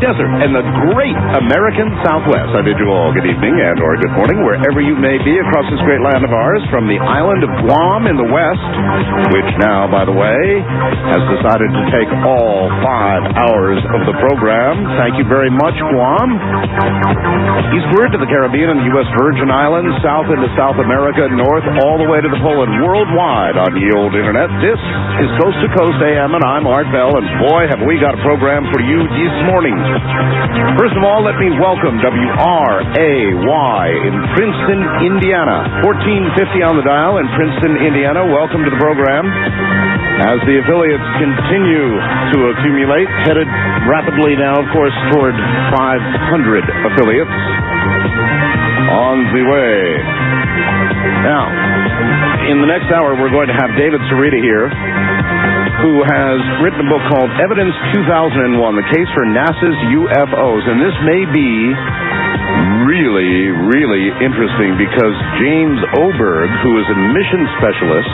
desert and the great American Southwest. I bid you all good evening and or good morning, wherever you may be across this great land of ours, from the island of Guam in the west, which now, by the way, has decided to take all 5 hours of the program. Thank you very much, Guam. Eastward to the Caribbean and the U.S. Virgin Islands, south into South America, north all the way to the pole, and worldwide on the old internet. This is Coast to Coast AM, and I'm Art Bell, and boy, have we got a program for you this morning. First of all, let me welcome WRAY in Princeton, Indiana. 1450 on the dial in Princeton, Indiana. Welcome to the program. As the affiliates continue to accumulate, headed rapidly now, of course, toward 500 affiliates on the way. Now, in the next hour, we're going to have David Sereda here, who has written a book called Evidence 2001, The Case for NASA's UFOs. And this may be really, really interesting because James Oberg, who is a mission specialist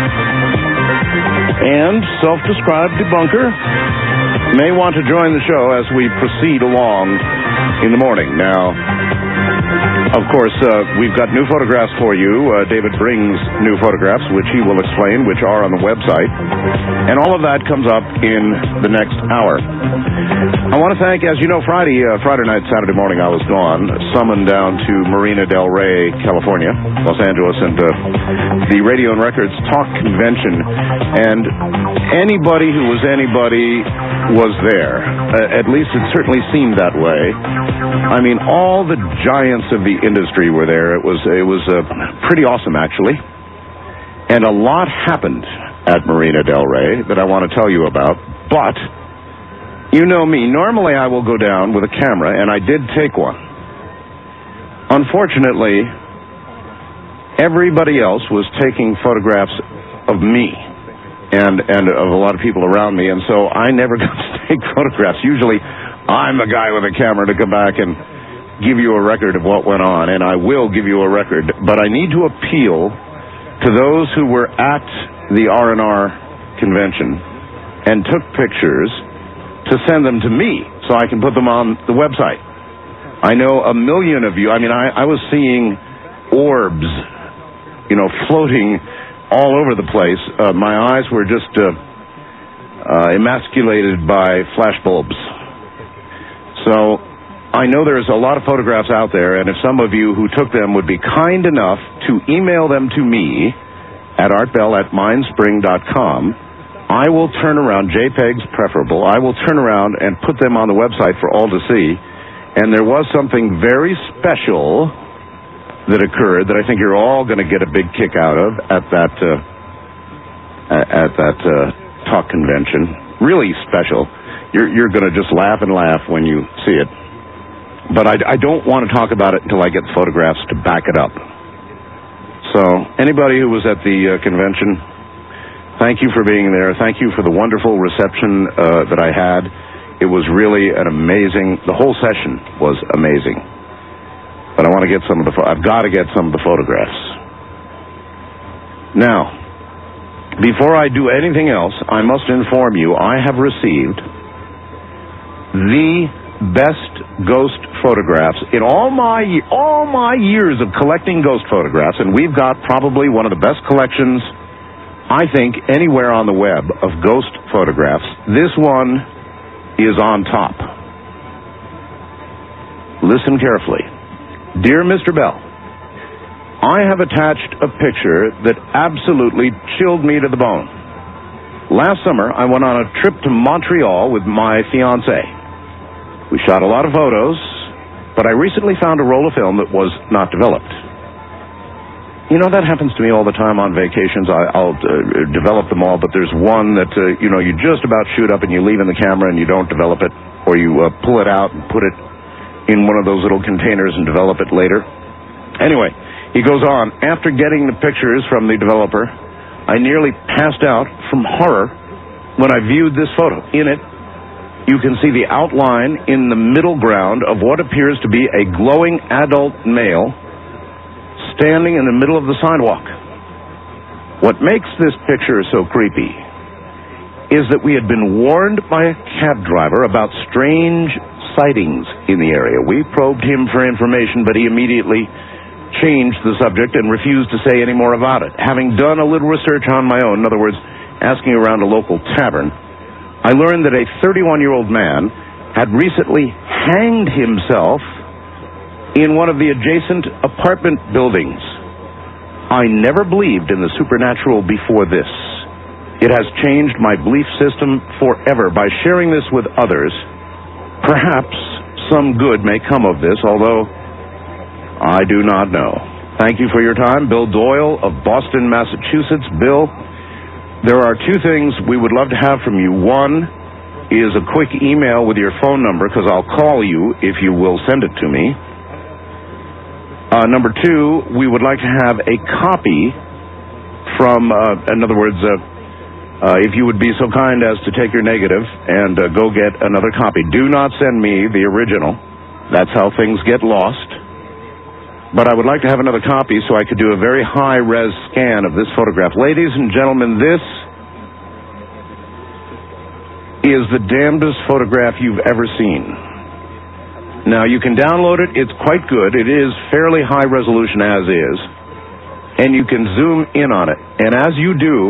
and self-described debunker, may want to join the show as we proceed along in the morning. Now, of course, we've got new photographs for you. David brings new photographs, which he will explain, which are on the website. And all of that comes up in the next hour. I want to thank, as you know, Friday night, Saturday morning, I was gone, summoned down to Marina del Rey, California, Los Angeles, and the Radio and Records Talk Convention. And anybody who was anybody was there. At least it certainly seemed that way. I mean, all the giants of the industry were there. It was pretty awesome, actually. And a lot happened at Marina del Rey that I want to tell you about. But you know me. Normally I will go down with a camera, and I did take one. Unfortunately, everybody else was taking photographs of me and of a lot of people around me, and so I never got to take photographs. Usually I'm the guy with a camera to come back and give you a record of what went on, and I will give you a record, but I need to appeal to those who were at the R&R convention and took pictures to send them to me so I can put them on the website. I know a million of you. I mean, I was seeing orbs, floating all over the place. My eyes were just emasculated by flashbulbs. So I know there's a lot of photographs out there, and if some of you who took them would be kind enough to email them to me at artbell@mindspring.com, I will turn around, JPEGs preferable, I will turn around and put them on the website for all to see. And there was something very special that occurred that I think you're all going to get a big kick out of at that talk convention. Really special. You're going to just laugh and laugh when you see it. But I don't want to talk about it until I get photographs to back it up. So anybody who was at the convention, thank you for being there. Thank you for the wonderful reception that I had. It was really the whole session was amazing. But I want to get I've got to get some of the photographs. Now, before I do anything else, I must inform you I have received the best ghost photographs in all my years of collecting ghost photographs, and we've got probably one of the best collections, I think, anywhere on the web of ghost photographs. This one is on top. Listen carefully. Dear Mr. Bell, I have attached a picture that absolutely chilled me to the bone. Last summer, I went on a trip to Montreal with my fiancée. We shot a lot of photos, but I recently found a roll of film that was not developed. That happens to me all the time on vacations. I'll develop them all, but there's one that, you just about shoot up and you leave in the camera and you don't develop it, or you pull it out and put it in one of those little containers and develop it later. Anyway, he goes on, after getting the pictures from the developer, I nearly passed out from horror when I viewed this photo. In it, you can see the outline in the middle ground of what appears to be a glowing adult male standing in the middle of the sidewalk. What makes this picture so creepy is that we had been warned by a cab driver about strange sightings in the area. We probed him for information, but he immediately changed the subject and refused to say any more about it. Having done a little research on my own, in other words, asking around a local tavern, I learned that a 31-year-old man had recently hanged himself in one of the adjacent apartment buildings. I never believed in the supernatural before this. It has changed my belief system forever. By sharing this with others, perhaps some good may come of this, although I do not know. Thank you for your time. Bill Doyle of Boston, Massachusetts. Bill, there are two things we would love to have from you. One is a quick email with your phone number, because I'll call you if you will send it to me. Number two, we would like to have a copy from, in other words, if you would be so kind as to take your negative and go get another copy. Do not send me the original. That's how things get lost. But I would like to have another copy so I could do a very high-res scan of this photograph. Ladies and gentlemen, this is the damnedest photograph you've ever seen. Now, you can download it. It's quite good. It is fairly high resolution as is. And you can zoom in on it. And as you do,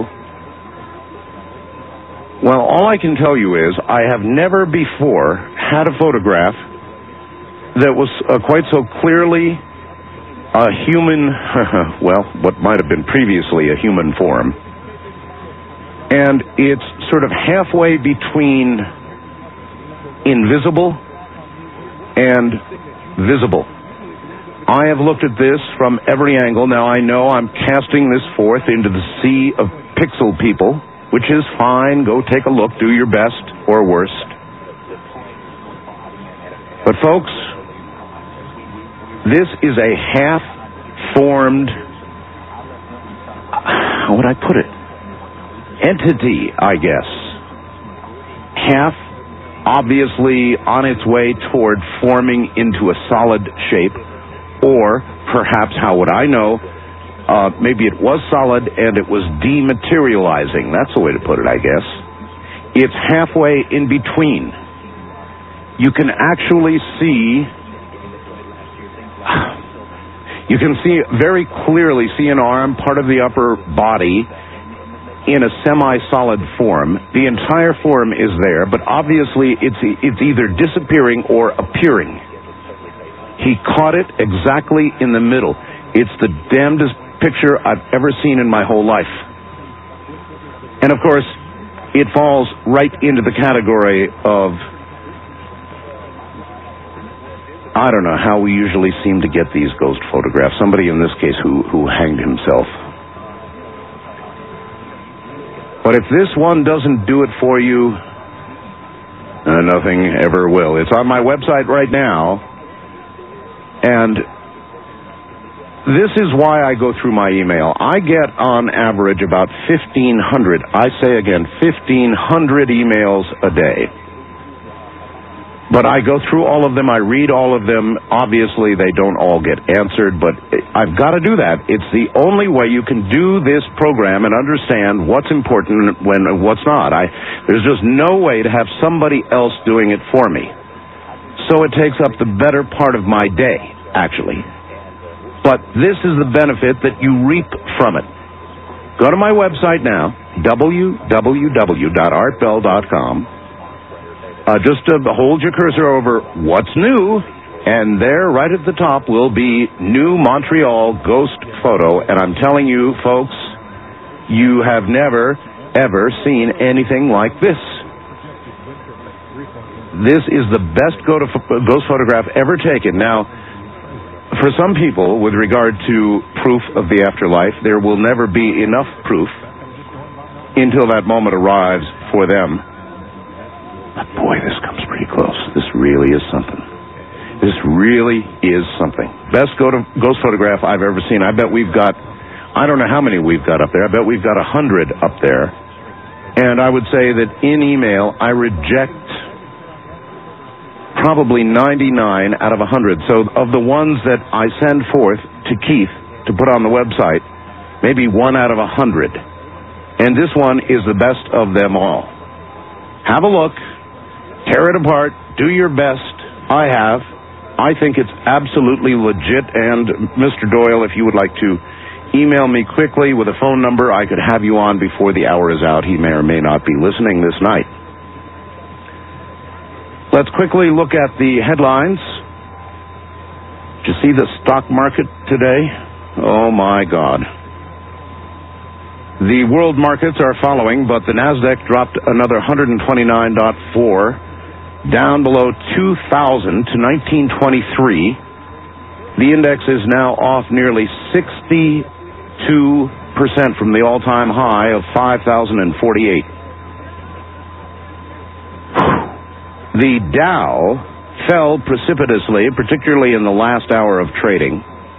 well, all I can tell you is I have never before had a photograph that was quite so clearly a human, well, what might have been previously a human form. And it's sort of halfway between invisible and visible. I have looked at this from every angle. Now, I know I'm casting this forth into the sea of pixel people, which is fine. Go take a look. Do your best or worst. But, folks, this is a half-formed, how would I put it? Entity, I guess. Half obviously on its way toward forming into a solid shape, or perhaps, how would I know, maybe it was solid and it was dematerializing. That's the way to put it, I guess. It's halfway in between. You can actually see, you can see very clearly, see an arm, part of the upper body, in a semi-solid form. The entire form is there, but obviously it's either disappearing or appearing. He caught it exactly in the middle. It's the damnedest picture I've ever seen in my whole life. And of course, it falls right into the category of, I don't know how we usually seem to get these ghost photographs. Somebody in this case who hanged himself. But if this one doesn't do it for you, nothing ever will. It's on my website right now, and this is why I go through my email. I get on average about 1,500, I say again, 1,500 emails a day. But I go through all of them, I read all of them. Obviously, they don't all get answered, but I've got to do that. It's the only way you can do this program and understand what's important and what's not. There's just no way to have somebody else doing it for me. So it takes up the better part of my day, actually. But this is the benefit that you reap from it. Go to my website now, www.artbell.com. Just hold your cursor over what's new, and there, right at the top, will be New Montreal Ghost Photo. And I'm telling you, folks, you have never, ever seen anything like this. This is the best ghost photograph ever taken. Now, for some people, with regard to proof of the afterlife, there will never be enough proof until that moment arrives for them. But boy, this comes pretty close. This really is something. This really is something. Best ghost photograph I've ever seen. I bet we've got, I don't know how many we've got up there. I bet we've got 100 up there. And I would say that in email, I reject probably 99 out of 100. So of the ones that I send forth to Keith to put on the website, maybe 1 out of 100. And this one is the best of them all. Have a look. Tear it apart. Do your best. I have. I think it's absolutely legit, and Mr. Doyle, if you would like to email me quickly with a phone number, I could have you on before the hour is out. He may or may not be listening this night. Let's quickly look at the headlines. Did you see the stock market today? Oh, my God. The world markets are following, but the Nasdaq dropped another 129.4, down below 2,000 to 1923. The index is now off nearly 62% from the all-time high of 5,048. The Dow fell precipitously, particularly in the last hour of trading,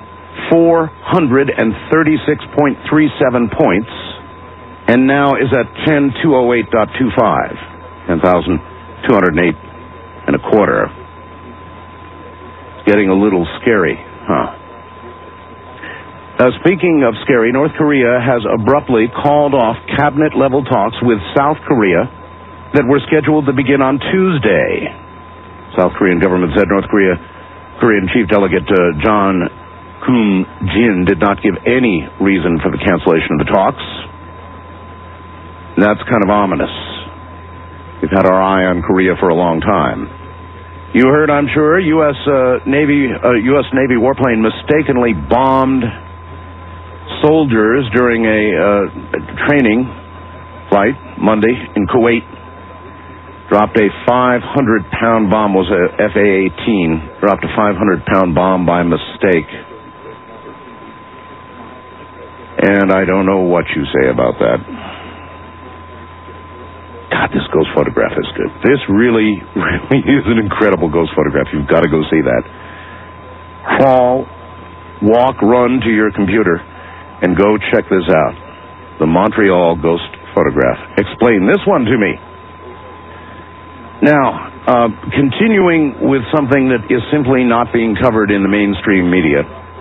436.37 points, and now is at 10,208.25, 10,208 and a quarter. It's getting a little scary, huh? Speaking of scary, North Korea has abruptly called off cabinet-level talks with South Korea that were scheduled to begin on Tuesday. South Korean government said North Korean Chief Delegate John Koon-jin did not give any reason for the cancellation of the talks. That's kind of ominous. We've had our eye on Korea for a long time. You heard, I'm sure, U.S. Navy warplane mistakenly bombed soldiers during a training flight Monday in Kuwait. Dropped a 500-pound bomb, was a FA-18. Dropped a 500-pound bomb by mistake. And I don't know what you say about that. God, this ghost photograph is good. This really is an incredible ghost photograph. You've got to go see that. Crawl, walk, run to your computer, and go check this out. The Montreal ghost photograph. Explain this one to me. Now, continuing with something that is simply not being covered in the mainstream media,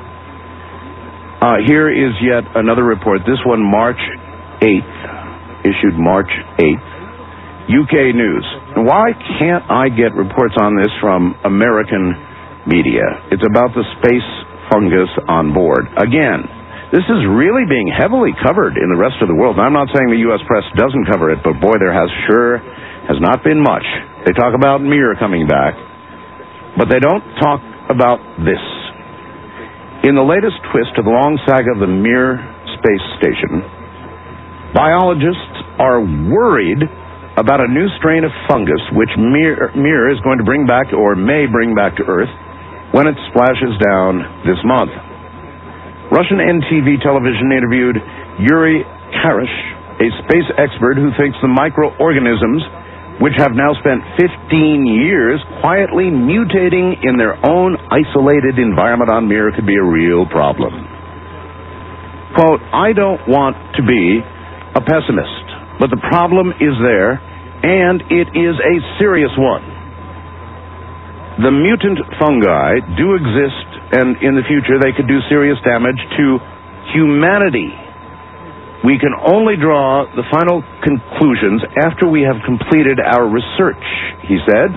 here is yet another report. This one, March 8th, issued March 8th, UK News. Why can't I get reports on this from American media? It's about the space fungus on board. Again, this is really being heavily covered in the rest of the world. I'm not saying the U.S. press doesn't cover it, but boy, there has not been much. They talk about Mir coming back, but they don't talk about this. In the latest twist to the long saga of the Mir space station, biologists are worried about a new strain of fungus which Mir is going to bring back, or may bring back, to Earth when it splashes down this month. Russian NTV television interviewed Yuri Karish, a space expert who thinks the microorganisms, which have now spent 15 years quietly mutating in their own isolated environment on Mir, could be a real problem. Quote, I don't want to be a pessimist, but the problem is there, and it is a serious one. The mutant fungi do exist, and in the future they could do serious damage to humanity. We can only draw the final conclusions after we have completed our research, he said.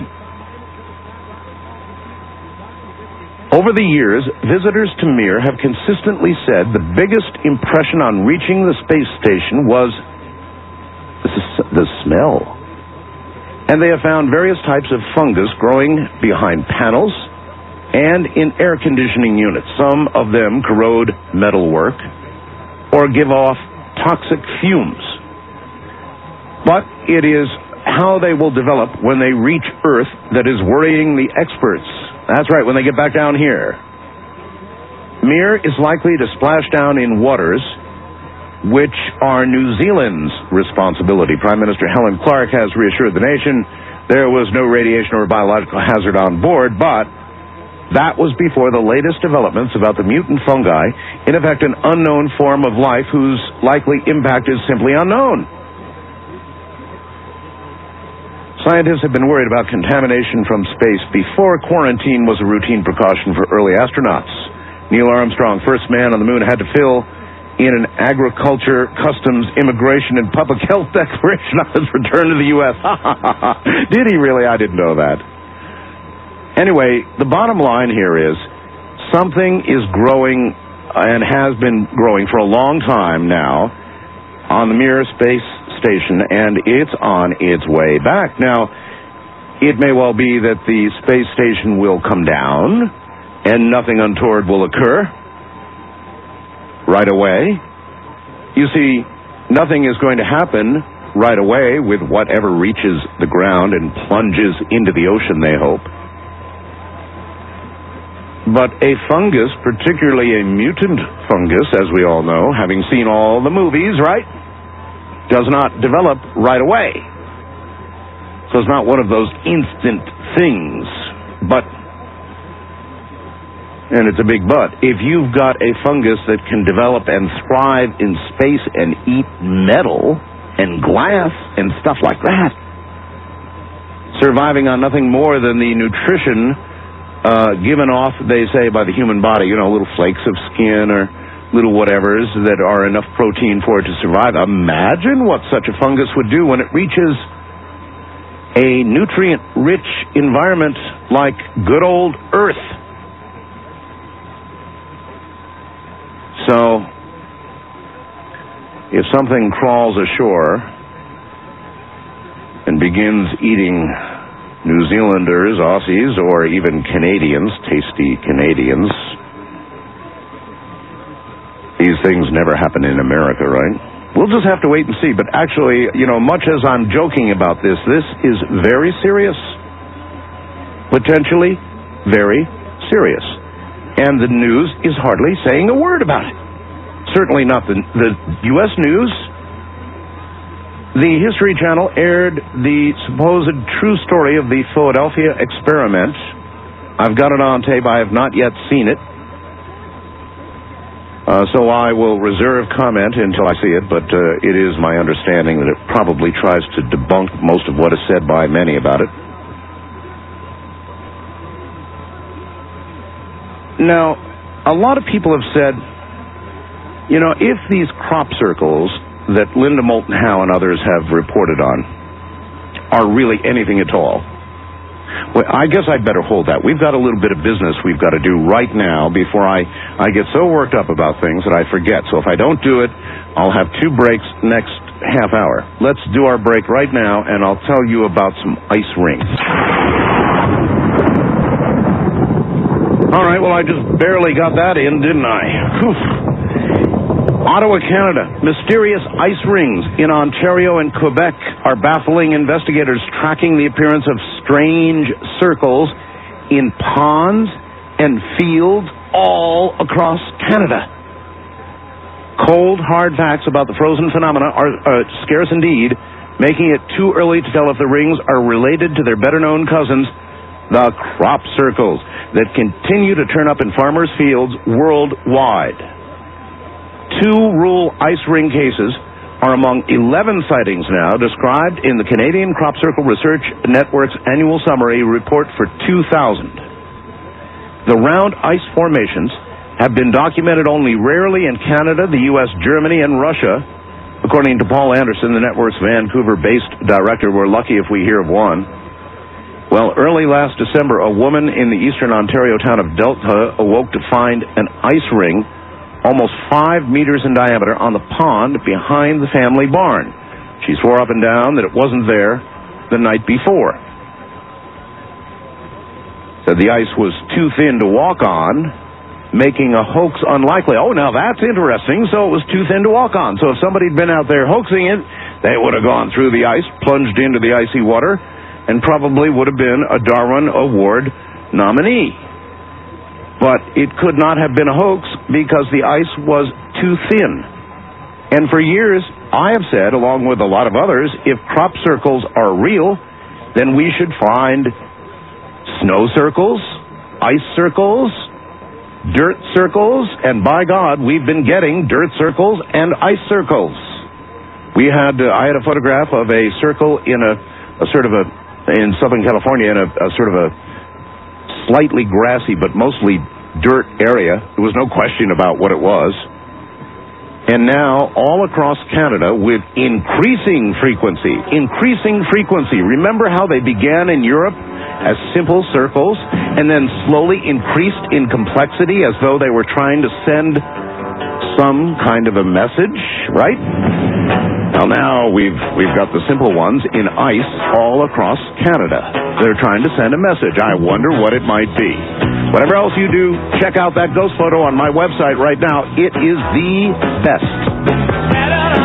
Over the years, visitors to Mir have consistently said the biggest impression on reaching the space station was the smell. And they have found various types of fungus growing behind panels and in air conditioning units. Some of them corrode metalwork or give off toxic fumes. But it is how they will develop when they reach Earth that is worrying the experts. That's right, when they get back down here. Mir is likely to splash down in waters which are New Zealand's responsibility. Prime Minister Helen Clark has reassured the nation there was no radiation or biological hazard on board, but that was before the latest developments about the mutant fungi, in effect an unknown form of life whose likely impact is simply unknown. Scientists have been worried about contamination from space before quarantine was a routine precaution for early astronauts. Neil Armstrong, first man on the moon, had to fill in an agriculture, customs, immigration, and public health declaration on his return to the U.S. Did he really? I didn't know that. Anyway, the bottom line here is something is growing and has been growing for a long time now on the Mir space station, and it's on its way back. Now, it may well be that the space station will come down and nothing untoward will occur right away. You see, nothing is going to happen right away with whatever reaches the ground and plunges into the ocean, they hope. But a fungus, particularly a mutant fungus, as we all know, having seen all the movies, right, does not develop right away. So it's not one of those instant things. But, and it's a big but, if you've got a fungus that can develop and thrive in space and eat metal and glass and stuff like that, surviving on nothing more than the nutrition given off, they say, by the human body, little flakes of skin or little whatevers that are enough protein for it to survive. Imagine what such a fungus would do when it reaches a nutrient-rich environment like good old Earth. So, if something crawls ashore and begins eating New Zealanders, Aussies, or even Canadians, tasty Canadians, these things never happen in America, right? We'll just have to wait and see. But actually, much as I'm joking about this is very serious. Potentially very serious. And the news is hardly saying a word about it. Certainly not the U.S. news. The History Channel aired the supposed true story of the Philadelphia experiment. I've got it on tape. I have not yet seen it. So I will reserve comment until I see it, but it is my understanding that it probably tries to debunk most of what is said by many about it. Now, a lot of people have said, if these crop circles that Linda Moulton Howe and others have reported on are really anything at all, well, I guess I'd better hold that. We've got a little bit of business we've got to do right now before I get so worked up about things that I forget. So if I don't do it, I'll have 2 breaks next half hour. Let's do our break right now, and I'll tell you about some ice rings. All right, well, I just barely got that in, didn't I? Whew. Ottawa, Canada. Mysterious ice rings in Ontario and Quebec are baffling investigators tracking the appearance of strange circles in ponds and fields all across Canada. Cold, hard facts about the frozen phenomena are scarce indeed, making it too early to tell if the rings are related to their better-known cousins, the crop circles, that continue to turn up in farmers' fields worldwide. 2 rule ice ring cases are among 11 sightings now described in the Canadian Crop Circle Research Network's annual summary report for 2000. The round ice formations have been documented only rarely in Canada, the U.S., Germany, and Russia. According to Paul Anderson, the network's Vancouver-based director, we're lucky if we hear of one. Well, early last December, a woman in the eastern Ontario town of Delta awoke to find an ice ring almost 5 meters in diameter on the pond behind the family barn. She swore up and down that it wasn't there the night before. Said the ice was too thin to walk on, making a hoax unlikely. Oh, now that's interesting. So it was too thin to walk on. So if somebody had been out there hoaxing it, they would have gone through the ice, plunged into the icy water, and probably would have been a Darwin Award nominee. But it could not have been a hoax because the ice was too thin. And for years, I have said, along with a lot of others, if crop circles are real, then we should find snow circles, ice circles, dirt circles, and by God, we've been getting dirt circles and ice circles. I had a photograph of a circle in in Southern California, in a sort of a slightly grassy but mostly dirt area. There was no question about what it was. And now, all across Canada, with increasing frequency. Remember how they began in Europe as simple circles and then slowly increased in complexity as though they were trying to send some kind of a message, right? Now we've got the simple ones in ice all across Canada. They're trying to send a message. I wonder what it might be. Whatever else you do, check out that ghost photo on my website right now. It is the best.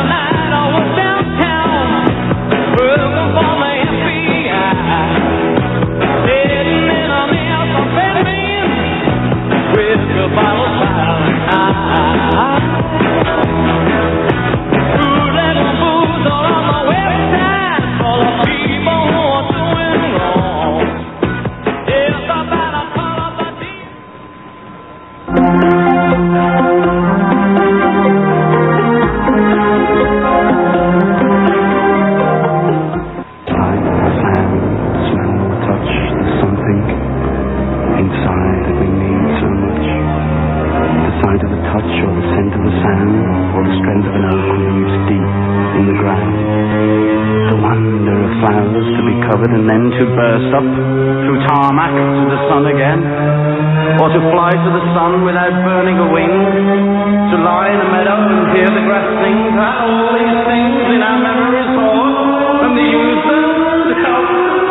And then to burst up through tarmac to the sun again, or to fly to the sun without burning a wing, to lie in a meadow and hear the grass sing, to have all these things in our memories stored, and to use them to help.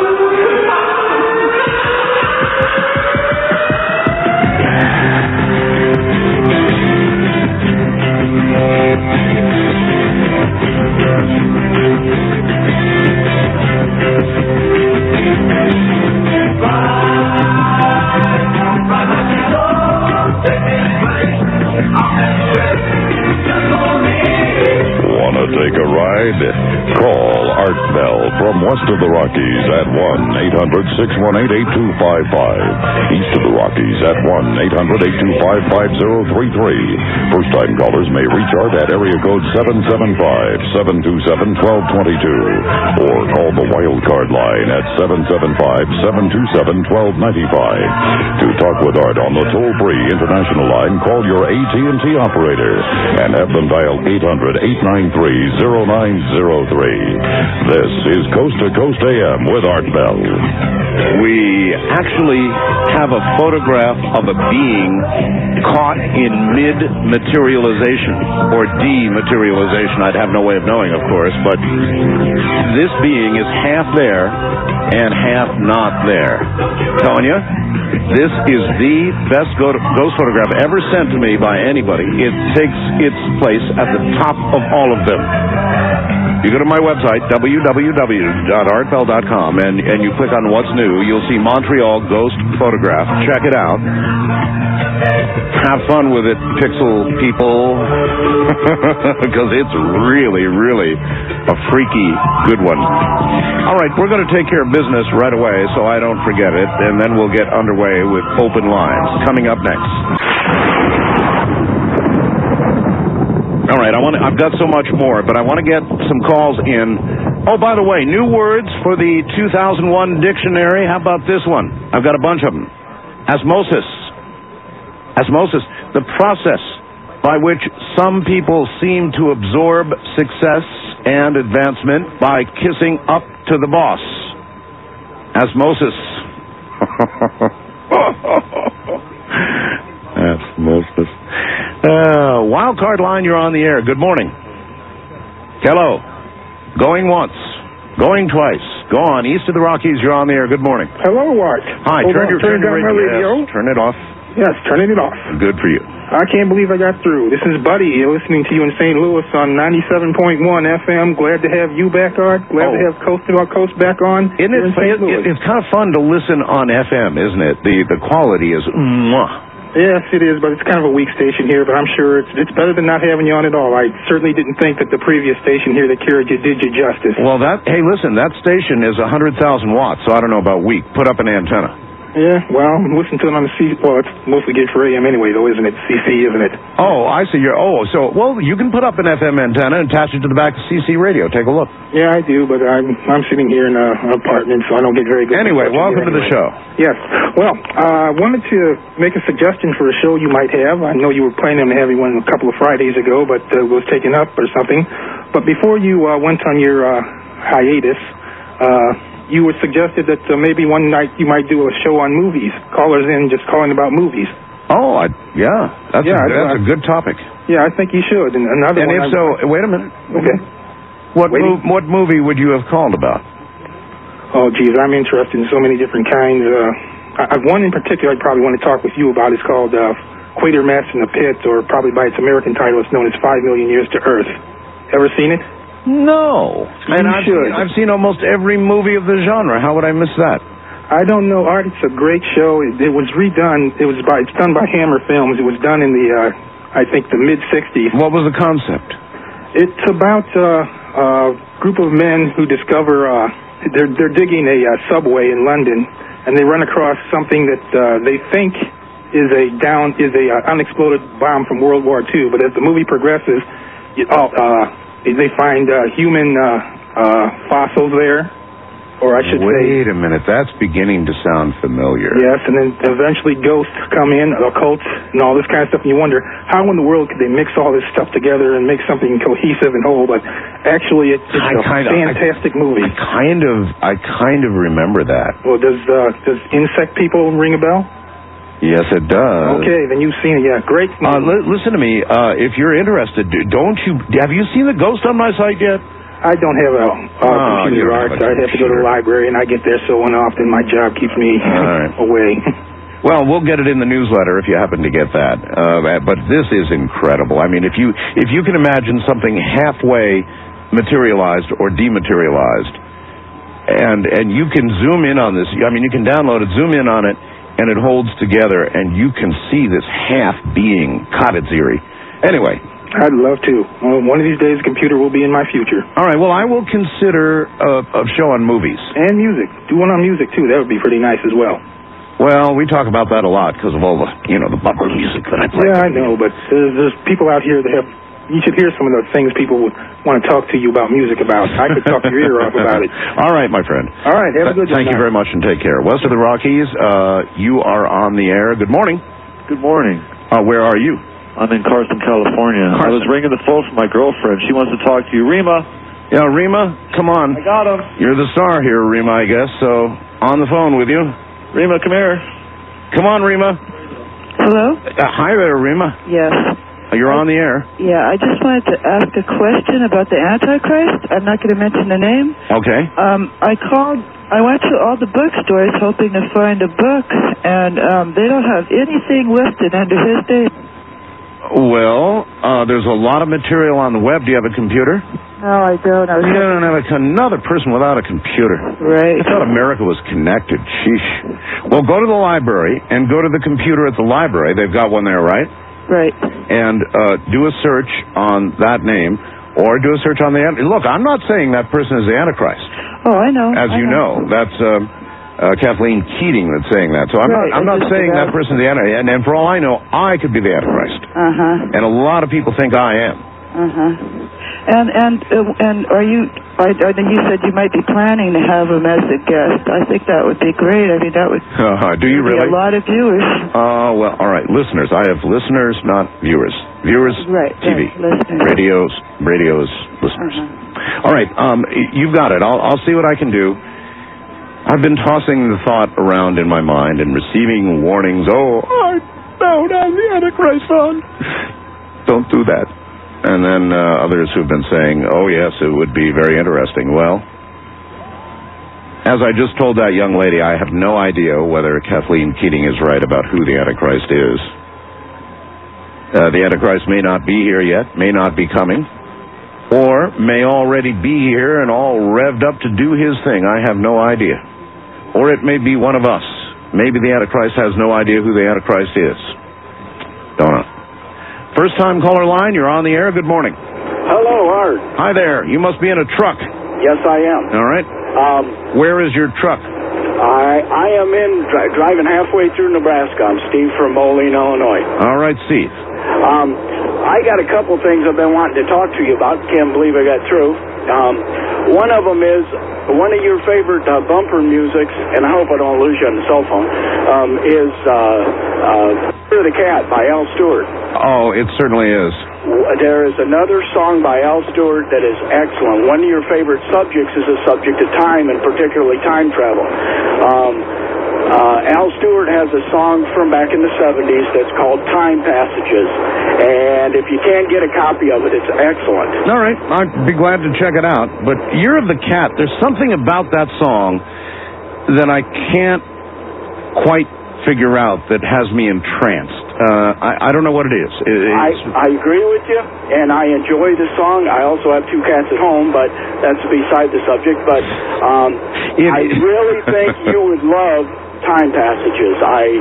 Want to take a ride? Call Art Bell from west of the Rockies at 1-800-618-8255. East of the Rockies at 1-800-825-5033. First-time callers may reach Art at area code 775-727-1222 or call the wild card line at 775-727-1295. To talk with Art on the toll-free international line, call your AT&T operator and have them dial 800-893-0903. This is Coast to Coast AM with Art Bell. We actually have a photograph of a being caught in mid-materialization or dematerialization. I'd have no way of knowing, of course, but this being is half there and half not there. Telling you, this is the best ghost photograph ever sent to me by anybody. It takes its place at the top of all of them. You go to my website, www.artbell.com, and you click on What's New. You'll see Montreal Ghost Photograph. Check it out. Have fun with it, pixel people, because it's really, really a freaky good one. All right, we're going to take care of business right away so I don't forget it, and then we'll get underway with open lines. Coming up next. All right, I've got so much more, but I want to get some calls in. Oh, by the way, new words for the 2001 dictionary. How about this one? I've got a bunch of them. Osmosis. Osmosis, the process by which some people seem to absorb success and advancement by kissing up to the boss. Osmosis. Osmosis. Wild card line, you're on the air. Good morning. Hello. Going once. Going twice. Go on. East of the Rockies, you're on the air. Good morning. Hello, Art. Hi. Turn down my radio. Yes, turn it off. Yes, turning it off. Good for you. I can't believe I got through. This is Buddy. You're listening to you in St. Louis on 97.1 FM. Glad to have you back, Art. Glad to have Coast to Coast back on. Isn't it? It's kind of fun to listen on FM, isn't it? The quality is mwah. Yes, it is, but it's kind of a weak station here, but I'm sure it's better than not having you on at all. I certainly didn't think that the previous station here that carried you did you justice. Well, hey, listen, that station is 100,000 watts, so I don't know about weak. Put up an antenna. Yeah, well, listen to it on the C. Well, it's mostly good for AM anyway, though, isn't it? CC, isn't it? Oh, I see. Well, you can put up an FM antenna and attach it to the back of CC radio. Take a look. Yeah, I do, but I'm sitting here in an apartment, so I don't get very good. Anyway, welcome to the show. Yes. Well, I wanted to make a suggestion for a show you might have. I know you were planning on having one a couple of Fridays ago, but it was taken up or something. But before you went on your hiatus, you were suggested that maybe one night you might do a show on movies. Callers in just calling about movies. Oh, that's a good topic. Yeah, I think you should. And another and one. if so, wait a minute. Okay. What movie would you have called about? Oh, geez, I'm interested in so many different kinds. One in particular I probably want to talk with you about is called Quatermass in the Pit, or probably by its American title, it's known as 5 Million Years to Earth. Ever seen it? No. And I've seen almost every movie of the genre. How would I miss that? I don't know, Art. It's a great show. It was redone. It's done by Hammer Films. It was done in the, I think, the mid-'60s. What was the concept? It's about a group of men who discover they're digging a subway in London, and they run across something that they think is a unexploded bomb from World War II. But as the movie progresses, they find human fossils there, or I should say... Wait a minute, that's beginning to sound familiar. Yes, and then eventually ghosts come in, occults, and all this kind of stuff, and you wonder, how in the world could they mix all this stuff together and make something cohesive and whole? But actually, it's a fantastic movie. I kind of remember that. Well, does Insect People ring a bell? Yes, it does. Okay, then you've seen it. Yeah, great. Listen to me. If you're interested, have you seen The Ghost on my site yet? I don't have a computer, Art. I have to go to the library, and I get there so often. My job keeps me away. Well, we'll get it in the newsletter if you happen to get that. But this is incredible. I mean, if you can imagine something halfway materialized or dematerialized, and you can zoom in on this. I mean, you can download it, zoom in on it, and it holds together, and you can see this half being. God, it's eerie. Anyway. I'd love to. One of these days, a computer will be in my future. All right, well, I will consider a show on movies. And music. Do one on music, too. That would be pretty nice as well. Well, we talk about that a lot because of all the, the bumper music that I play. Yeah, I know, but there's people out here that have... You should hear some of the things people would want to talk to you about music about. I could talk your ear off about it. All right, my friend. All right, have a good day. Thank you very much, and take care. West of the Rockies, you are on the air. Good morning. Good morning. Where are you? I'm in Carson, California. I was ringing the phone for my girlfriend. She wants to talk to you. Rima. Yeah, Rima, come on. I got him. You're the star here, Rima, I guess, so on the phone with you. Rima, come here. Come on, Rima. Hello? Hi there, Rima. Yes. You're on the air. Yeah, I just wanted to ask a question about the Antichrist. I'm not going to mention the name. Okay. I went to all the bookstores hoping to find a book, and they don't have anything listed under his name. Well, there's a lot of material on the web. Do you have a computer? No, I don't. You don't have another person without a computer. Right. I thought America was connected. Sheesh. Well, go to the library and go to the computer at the library. They've got one there, right? Right. And do a search on that name, or do a search on the... Look, I'm not saying that person is the Antichrist. Oh, I know. As you know, that's Kathleen Keating that's saying that. So I'm not saying that person's the Antichrist. And for all I know, I could be the Antichrist. Uh-huh. And a lot of people think I am. Uh-huh. And are you... you said you might be planning to have him as a guest. I think that would be great. I mean, that would... do you really? Be a lot of viewers. Well, all right. Listeners. I have listeners, not viewers. Viewers, right, TV. Listeners. Radios, listeners. Uh-huh. All right. You've got it. I'll see what I can do. I've been tossing the thought around in my mind and receiving warnings. Oh, I found I'm the Antichrist on. Don't do that. And then others who've been saying, oh, yes, it would be very interesting. Well, as I just told that young lady, I have no idea whether Kathleen Keating is right about who the Antichrist is. The Antichrist may not be here yet, may not be coming, or may already be here and all revved up to do his thing. I have no idea. Or it may be one of us. Maybe the Antichrist has no idea who the Antichrist is. Don't know. First time caller line, you're on the air. Good morning. Hello, Art. Hi there. You must be in a truck. Yes, I am. All right. Where is your truck? I am driving halfway through Nebraska. I'm Steve from Moline, Illinois. All right, Steve. I got a couple things I've been wanting to talk to you about. Can't believe I got through. One of them is one of your favorite bumper musics, and I hope I don't lose you on the cell phone, is Fear the Cat by Al Stewart. Oh, it certainly is. there is another song by Al Stewart that is excellent. One of your favorite subjects is the subject of time, and particularly time travel. Al Stewart has a song from back in the 70s that's called Time Passages, and if you can't get a copy of it, it's excellent. All right, I'd be glad to check it out. But Year of the Cat, there's something about that song that I can't quite figure out that has me entranced. I don't know what it is. I agree with you, and I enjoy the song. I also have 2 cats at home, but that's beside the subject. But I really think you would love Time Passages.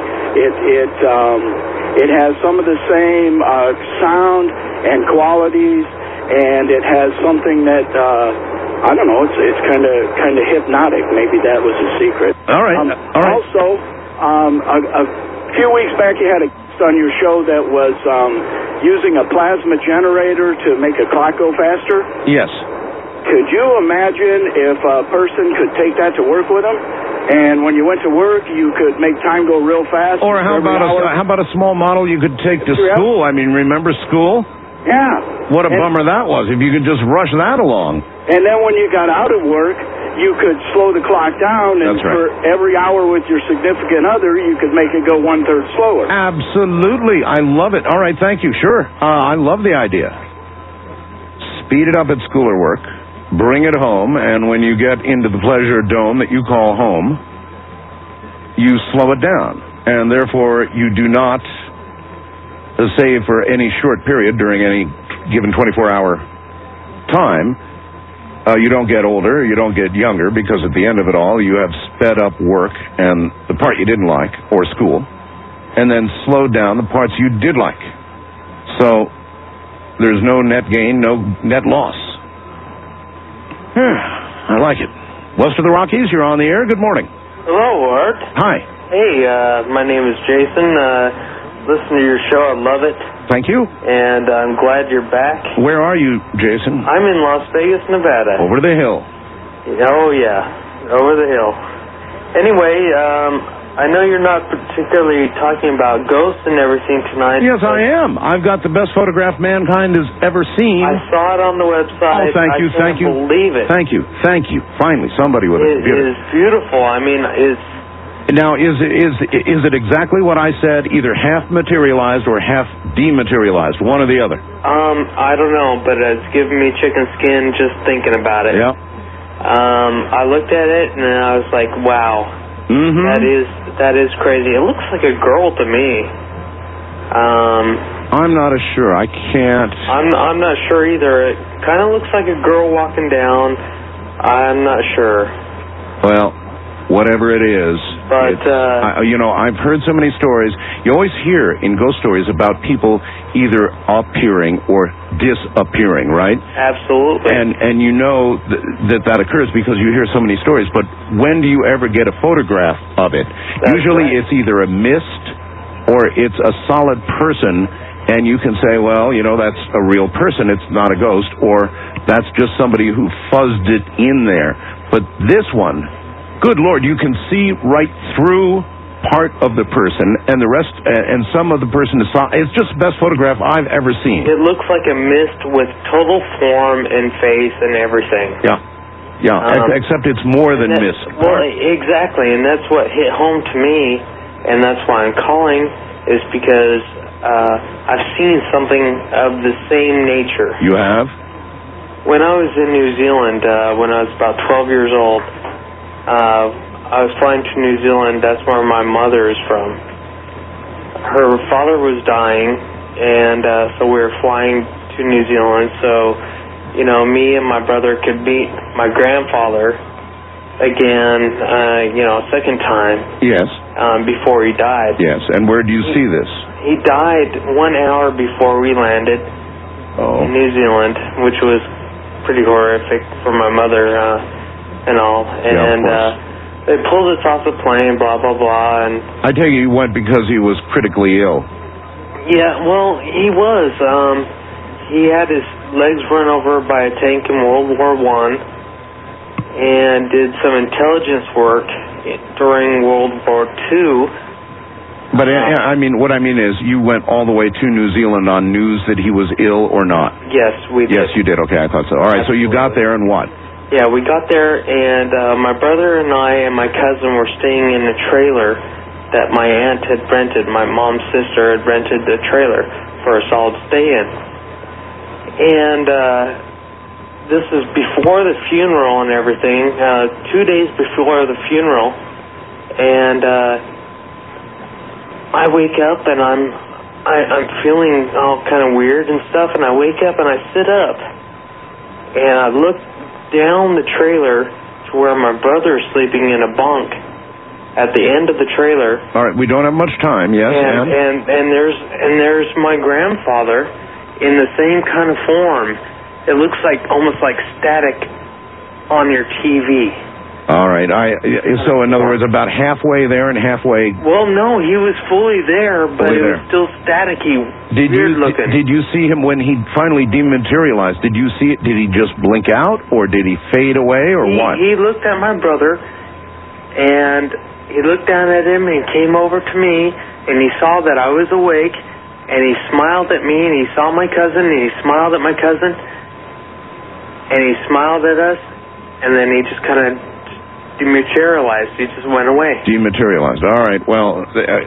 It has some of the same sound and qualities, and it has something that I don't know. It's kind of hypnotic. Maybe that was a secret. All right. All right. Also, a few weeks back, you had a guest on your show that was using a plasma generator to make a clock go faster. Yes. Could you imagine if a person could take that to work with them? And when you went to work, you could make time go real fast. Or how about a small model you could take to school? I mean, remember school? Yeah. What a bummer that was, if you could just rush that along. And then when you got out of work, you could slow the clock down, and That's right. for every hour with your significant other, you could make it go 1/3 slower. Absolutely. I love it. All right, thank you. Sure. I love the idea. Speed it up at school or work. Bring it home, and when you get into the pleasure dome that you call home, you slow it down. And therefore, you do not, say for any short period during any given 24-hour time, you don't get older, you don't get younger, because at the end of it all, you have sped up work and the part you didn't like, or school, and then slowed down the parts you did like. So, there's no net gain, no net loss. I like it. West of the Rockies, you're on the air. Good morning. Hello, Art. Hi. Hey, my name is Jason. Listen to your show. I love it. Thank you. And I'm glad you're back. Where are you, Jason? I'm in Las Vegas, Nevada. Over the hill. Oh, yeah. Over the hill. Anyway, I know you're not particularly talking about ghosts and everything tonight. Yes, I am. I've got the best photograph mankind has ever seen. I saw it on the website. Oh, thank you, I can't believe it. Thank you. Finally, somebody with a computer. It is beautiful. I mean, it's... Now, is it exactly what I said, either half materialized or half dematerialized, one or the other? I don't know, but it's giving me chicken skin just thinking about it. Yeah. I looked at it and I was like, wow. Mm-hmm. That is crazy. It looks like a girl to me. I'm not sure. I can't. I'm not sure either. It kind of looks like a girl walking down. I'm not sure. Well, whatever it is. But I've heard so many stories. You always hear in ghost stories about people either appearing or disappearing, right? Absolutely. And you know that occurs because you hear so many stories. But when do you ever get a photograph of it? Usually it's either a mist or it's a solid person, and you can say, well, that's a real person. It's not a ghost, or that's just somebody who fuzzed it in there. But this one, good Lord, you can see right through part of the person, and the rest, and some of the person is solid. It's just the best photograph I've ever seen. It looks like a mist with total form and face and everything. Yeah. Except it's more than mist. Well, exactly, and that's what hit home to me, and that's why I'm calling, is because I've seen something of the same nature. You have? When I was in New Zealand, when I was about 12 years old, I was flying to New Zealand. That's where my mother is from. Her father was dying, and so we were flying to New Zealand. So, me and my brother could meet my grandfather again, a second time. Yes. Before he died. Yes, and where do you see this? He died 1 hour before we landed in New Zealand, which was pretty horrific for my mother and all. And they pulled us off the plane, blah, blah, blah. And I take it he went because he was critically ill. Yeah, well, he was. He had his legs run over by a tank in World War I and did some intelligence work during World War II. But I mean, what I mean is, you went all the way to New Zealand on news that he was ill or not? Yes, we did. Yes, you did. Okay, I thought so. All right, so you got there and what? Yeah, we got there, and my brother and I and my cousin were staying in a trailer that my aunt had rented. My mom's sister had rented the trailer for us all to stay in. And this is before the funeral and everything, 2 days before the funeral, and I wake up and I'm feeling all kind of weird and stuff, and I wake up and I sit up, and I look down the trailer to where my brother is sleeping in a bunk at the end of the trailer. All right, we don't have much time. Yes, and there's my grandfather in the same kind of form. It looks like almost like static on your TV. All right. So, in other words, about halfway there and halfway... Well, no, he was fully there, but it was still staticky, weird looking. Did you see him when he finally dematerialized? Did you see it? Did he just blink out, or did he fade away, or what? He looked at my brother, and he looked down at him, and he came over to me, and he saw that I was awake, and he smiled at me, and he saw my cousin, and he smiled at my cousin, and he smiled at us, and then he just kind of dematerialized. He just went away. Dematerialized. All right. Well,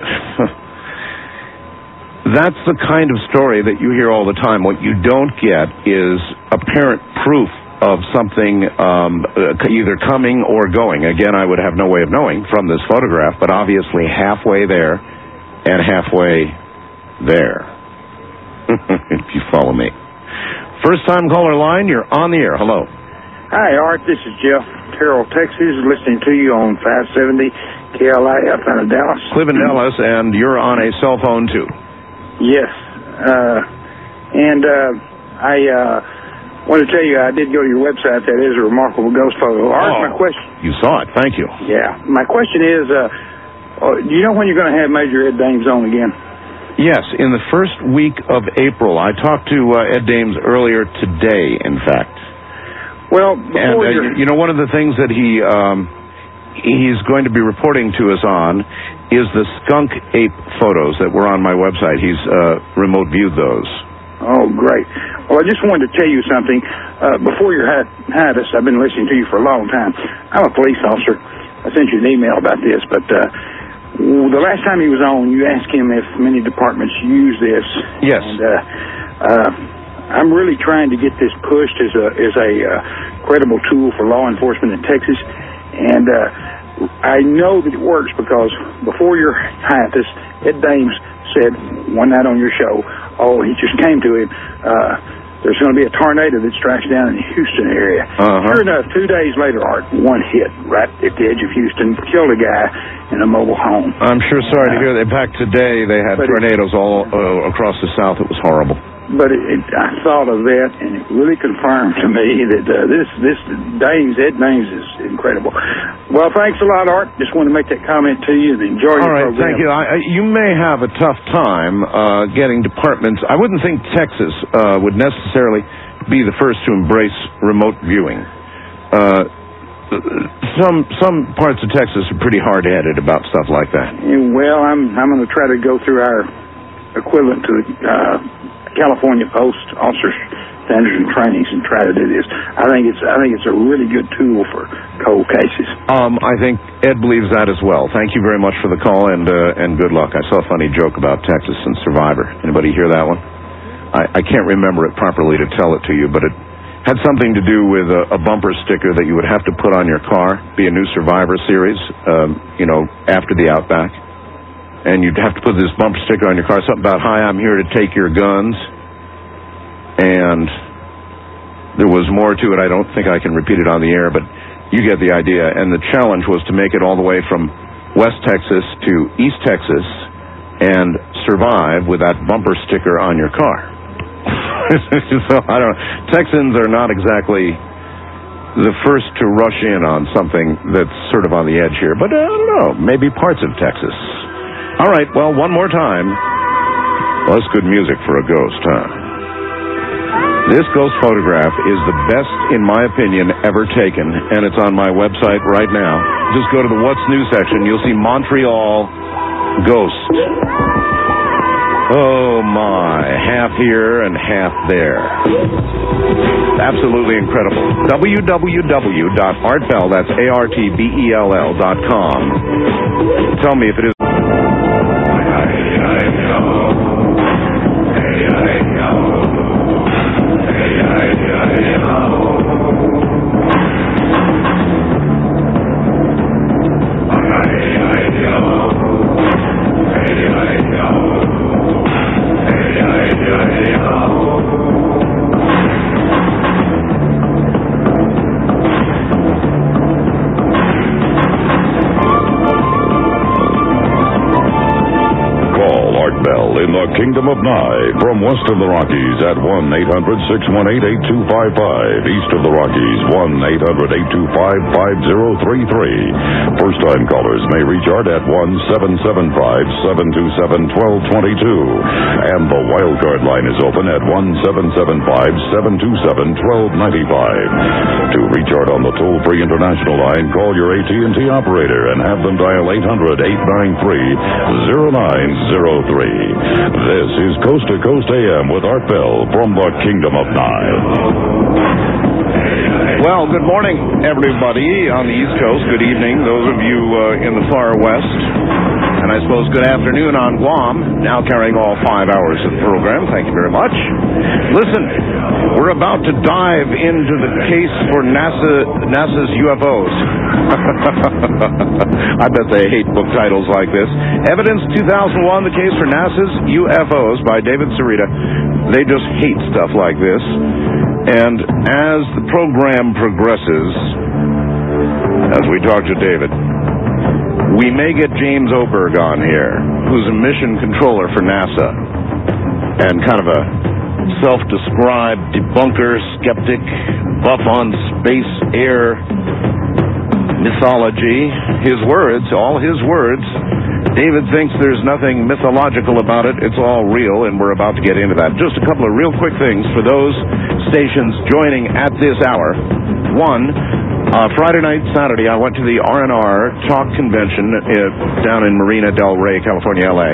that's the kind of story that you hear all the time. What you don't get is apparent proof of something either coming or going. Again, I would have no way of knowing from this photograph, but obviously halfway there and halfway there. If you follow me. First-time caller line, you're on the air. Hello. Hi, Art. This is Jeff, Terrell, Texas, listening to you on 570 KLIF out of Dallas. Live in Dallas, and you're on a cell phone, too. Yes. I want to tell you, I did go to your website. That is a remarkable ghost photo. Art, my question... You saw it. Thank you. Yeah. My question is, do you know when you're going to have Major Ed Dames on again? Yes, in the first week of April. I talked to Ed Dames earlier today, in fact. Well, you know, one of the things that he's going to be reporting to us on is the skunk ape photos that were on my website. He's remote viewed those. Oh, great. Well, I just wanted to tell you something. Before you had us, I've been listening to you for a long time. I'm a police officer. I sent you an email about this, but the last time he was on, you asked him if many departments use this. Yes. And I'm really trying to get this pushed as a credible tool for law enforcement in Texas, and I know that it works because before your hiatus, Ed Dames said one night on your show, he just came to him, there's going to be a tornado that strikes down in the Houston area. Sure enough, 2 days later, Art, one hit right at the edge of Houston, killed a guy in a mobile home. I'm sure sorry to hear that. Back today, they had tornadoes all across the South. It was horrible. But I thought of that, and it really confirmed to me that this Ed Dames is incredible. Well, thanks a lot, Art. Just wanted to make that comment to you and enjoy your program. All right, thank you. You may have a tough time getting departments. I wouldn't think Texas would necessarily be the first to embrace remote viewing. Some parts of Texas are pretty hard-headed about stuff like that. Well, I'm going to try to go through our equivalent to California Post Officer Standards and Trainings and try to do this. I think it's a really good tool for cold cases. I think Ed believes that as well. Thank you very much for the call and good luck. I saw a funny joke about Texas and Survivor. Anybody hear that one? I can't remember it properly to tell it to you, but it had something to do with a bumper sticker that you would have to put on your car, be a new Survivor series, after the Outback. And you'd have to put this bumper sticker on your car, something about, "Hi, I'm here to take your guns." And there was more to it. I don't think I can repeat it on the air, but you get the idea. And the challenge was to make it all the way from West Texas to East Texas and survive with that bumper sticker on your car. So, I don't know. Texans are not exactly the first to rush in on something that's sort of on the edge here. But I don't know. Maybe parts of Texas. All right, well, one more time. Well, that's good music for a ghost, huh? This ghost photograph is the best, in my opinion, ever taken, and it's on my website right now. Just go to the What's New section. You'll see Montreal Ghost. Oh, my. Half here and half there. Absolutely incredible. www.artbell, that's ARTBELL.com. Tell me if it is. Kingdom of Nye, from west of the Rockies at 1-800-618-8255. East of the Rockies, 1-800-825-5033. First-time callers may reach Art at 1-775-727-1222. And the wildcard line is open at 1-775-727-1295. To reach Art on the toll-free international line, call your AT&T operator and have them dial 800-893-0903. This is Coast to Coast AM with Art Bell from the Kingdom of Nye. Well, good morning, everybody on the East Coast. Good evening, those of you in the far west. And I suppose good afternoon on Guam, now carrying all 5 hours of the program. Thank you very much. Listen, we're about to dive into the case for NASA's UFOs. I bet they hate book titles like this. Evidence 2001, the case for NASA's UFOs by David Sarita. They just hate stuff like this. And as the program progresses, as we talk to David, we may get James Oberg on here, who's a mission controller for NASA and kind of a self-described debunker, skeptic, buff on space, air, mythology. His words, all his words. David thinks there's nothing mythological about it. It's all real, and we're about to get into that. Just a couple of real quick things for those stations joining at this hour. One, Friday night, Saturday, I went to the R&R Talk Convention down in Marina del Rey, California, LA.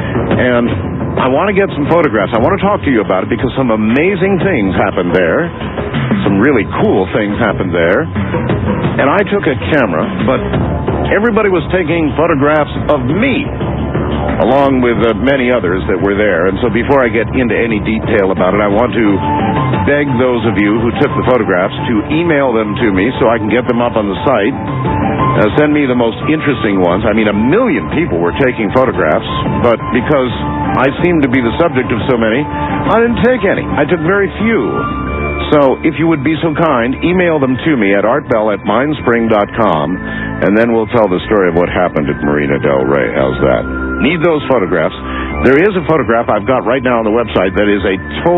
And I want to get some photographs. I want to talk to you about it because some amazing things happened there. Some really cool things happened there. And I took a camera, but everybody was taking photographs of me, along with many others that were there. And so before I get into any detail about it, I want to beg those of you who took the photographs to email them to me so I can get them up on the site. Send me the most interesting ones. I mean, 1 million people were taking photographs, but because I seem to be the subject of so many, I didn't take any. I took very few. So if you would be so kind, email them to me at artbell@mindspring.com, and then we'll tell the story of what happened at Marina del Rey. How's that? Need those photographs. There is a photograph I've got right now on the website that is a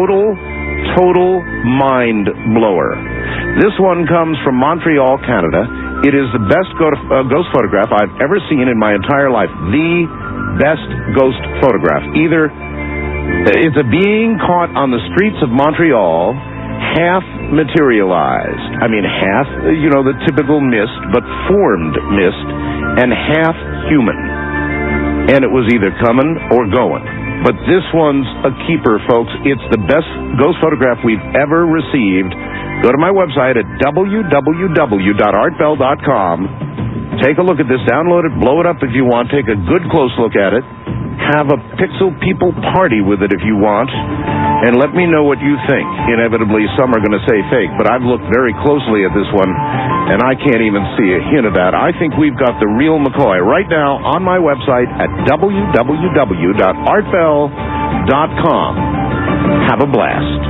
total mind blower. This one comes from Montreal, Canada. It is the best ghost photograph I've ever seen in my entire life. The best ghost photograph. Either it's a being caught on the streets of Montreal, half materialized. I mean, half, the typical mist, but formed mist, and half human. And it was either coming or going. But this one's a keeper, folks. It's the best ghost photograph we've ever received. Go to my website at www.artbell.com. Take a look at this. Download it. Blow it up if you want. Take a good close look at it. Have a Pixel People party with it if you want. And let me know what you think. Inevitably, some are going to say fake, but I've looked very closely at this one, and I can't even see a hint of that. I think we've got the real McCoy right now on my website at www.artbell.com. Have a blast.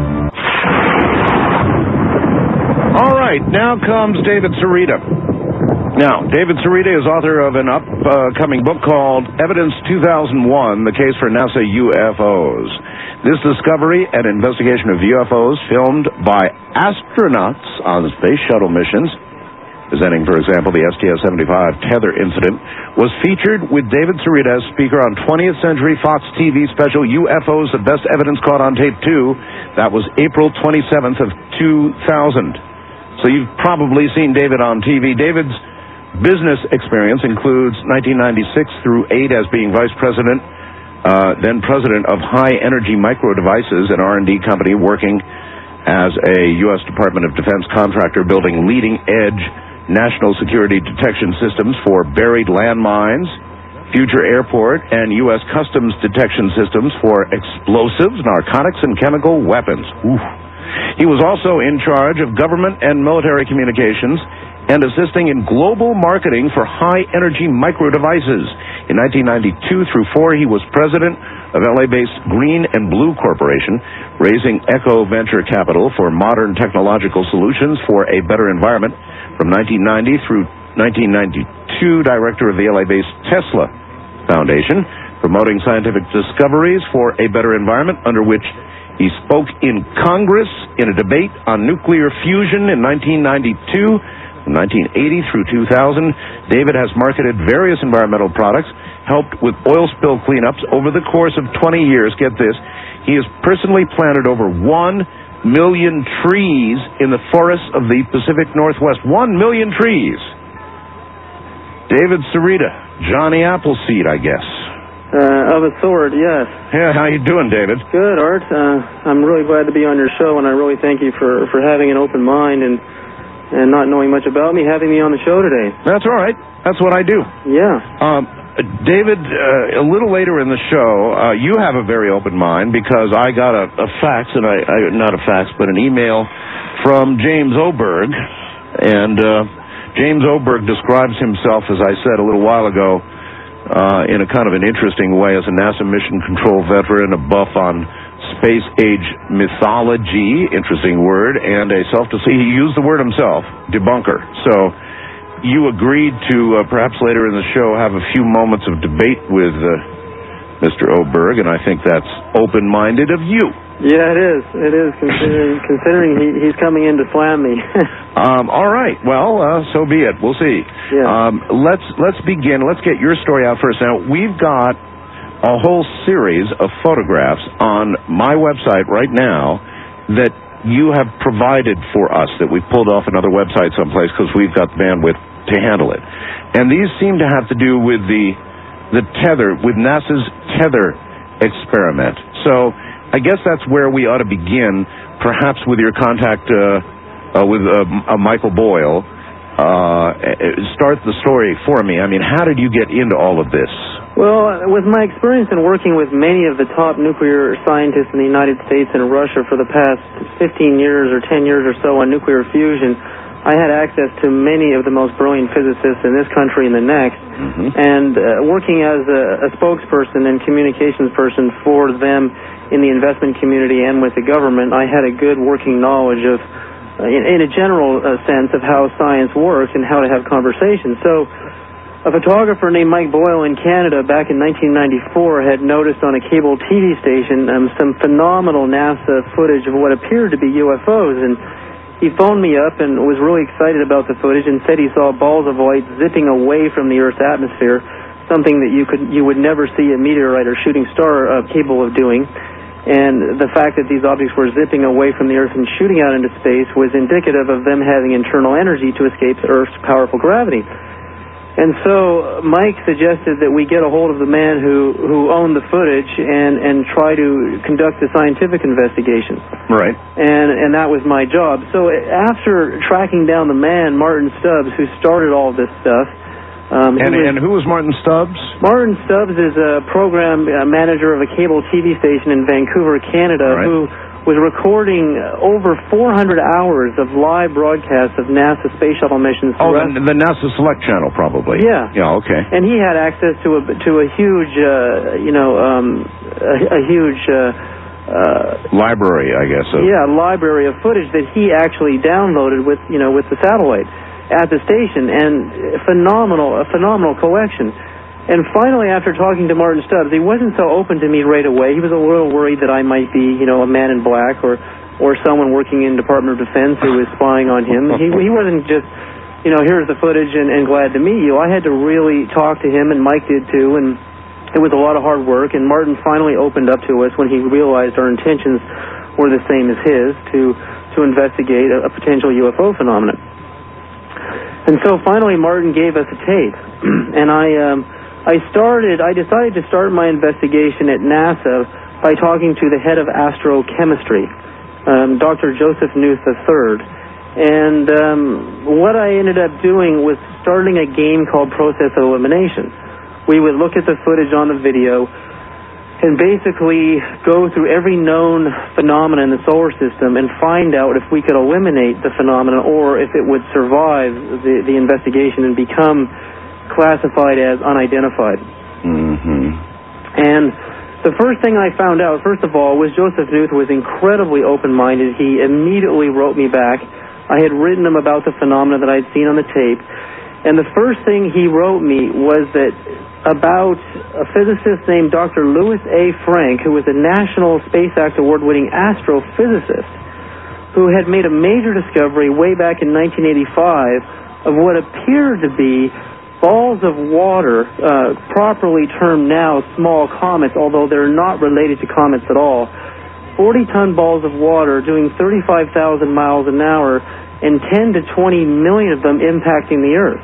All right, now comes David Sarita. Now, David Sarita is author of an upcoming book called Evidence 2001, The Case for NASA UFOs. This discovery and investigation of UFOs filmed by astronauts on space shuttle missions, presenting, for example, the STS-75 tether incident, was featured with David Sarita as speaker on 20th Century Fox TV special UFOs, The Best Evidence Caught on Tape 2. That was April 27th of 2000. So you've probably seen David on TV. David's business experience includes 1996 through 8 as being vice president, then president of High Energy Micro Devices, an R&D company working as a U.S. Department of Defense contractor building leading-edge national security detection systems for buried landmines, future airport, and U.S. Customs detection systems for explosives, narcotics, and chemical weapons. Oof. He was also in charge of government and military communications and assisting in global marketing for high-energy micro devices. In 1992 through 4, he was president of LA-based Green and Blue Corporation, raising Echo Venture Capital for modern technological solutions for a better environment. From 1990 through 1992, director of the LA-based Tesla Foundation, promoting scientific discoveries for a better environment, under which he spoke in Congress in a debate on nuclear fusion in 1992. From 1980 through 2000, David has marketed various environmental products, helped with oil spill cleanups over the course of 20 years. Get this, he has personally planted over 1 million trees in the forests of the Pacific Northwest. 1 million trees. David Cerita, Johnny Appleseed, I guess. Of a sort, yes. Yeah, how you doing, David? Good, Art. I'm really glad to be on your show, and I really thank you for having an open mind and not knowing much about me, having me on the show today. That's all right. That's what I do. Yeah. David, a little later in the show, you have a very open mind because I got a fax, and not a fax, but an email from James Oberg, and James Oberg describes himself, as I said a little while ago, in a kind of an interesting way as a NASA mission control veteran, a buff on space-age mythology, interesting word, and he used the word himself, debunker. So you agreed to perhaps later in the show have a few moments of debate with Mr. Oberg, and I think that's open-minded of you. Yeah, it is. It is, considering he's coming in to slam me. All right. Well, so be it. We'll see. Yeah. Let's begin. Let's get your story out first. Now, we've got a whole series of photographs on my website right now that you have provided for us, that we pulled off another website someplace because we've got bandwidth to handle it. And these seem to have to do with the tether, with NASA's tether experiment. So I guess that's where we ought to begin, perhaps with your contact with Michael Boyle. Start the story for me. I mean, how did you get into all of this? Well, with my experience in working with many of the top nuclear scientists in the United States and Russia for the past 15 years or 10 years or so on nuclear fusion, I had access to many of the most brilliant physicists in this country and the next. Mm-hmm. And working as a spokesperson and communications person for them in the investment community and with the government, I had a good working knowledge of, in a general sense, of how science works and how to have conversations. So a photographer named Mike Boyle in Canada back in 1994 had noticed on a cable TV station some phenomenal NASA footage of what appeared to be UFOs, and he phoned me up and was really excited about the footage and said he saw balls of light zipping away from the Earth's atmosphere, something that you would never see a meteorite or shooting star capable of doing. And the fact that these objects were zipping away from the Earth and shooting out into space was indicative of them having internal energy to escape Earth's powerful gravity. And so Mike suggested that we get a hold of the man who owned the footage and try to conduct a scientific investigation. Right. And that was my job. So after tracking down the man, Martin Stubbs, who started all this stuff. And who was Martin Stubbs? Martin Stubbs is a program manager of a cable TV station in Vancouver, Canada, right, who was recording over 400 hours of live broadcasts of NASA space shuttle missions. Oh, the NASA Select Channel, probably. Yeah. Yeah. Okay. And he had access to a huge, library, I guess. Library of footage that he actually downloaded with the satellite at the station, and a phenomenal collection. And finally, after talking to Martin Stubbs, he wasn't so open to me right away. He was a little worried that I might be, a man in black or someone working in Department of Defense who was spying on him. He wasn't just, here's the footage and glad to meet you. I had to really talk to him, and Mike did too, and it was a lot of hard work. And Martin finally opened up to us when he realized our intentions were the same as his, to investigate a potential UFO phenomenon. And so finally Martin gave us a tape, and I decided to start my investigation at NASA by talking to the head of astrochemistry, Dr. Joseph Knuth III. And what I ended up doing was starting a game called Process Elimination. We would look at the footage on the video and basically go through every known phenomenon in the solar system and find out if we could eliminate the phenomenon or if it would survive the investigation and become classified as unidentified. Mm-hmm. And the first thing I found out, first of all, was Joseph Knuth was incredibly open-minded. He immediately wrote me back. I had written him about the phenomena that I'd seen on the tape. And the first thing he wrote me was that about a physicist named Dr. Louis A. Frank, who was a National Space Act Award-winning astrophysicist, who had made a major discovery way back in 1985 of what appeared to be balls of water, properly termed now small comets, although they're not related to comets at all. 40-ton balls of water doing 35,000 miles an hour and 10 to 20 million of them impacting the Earth.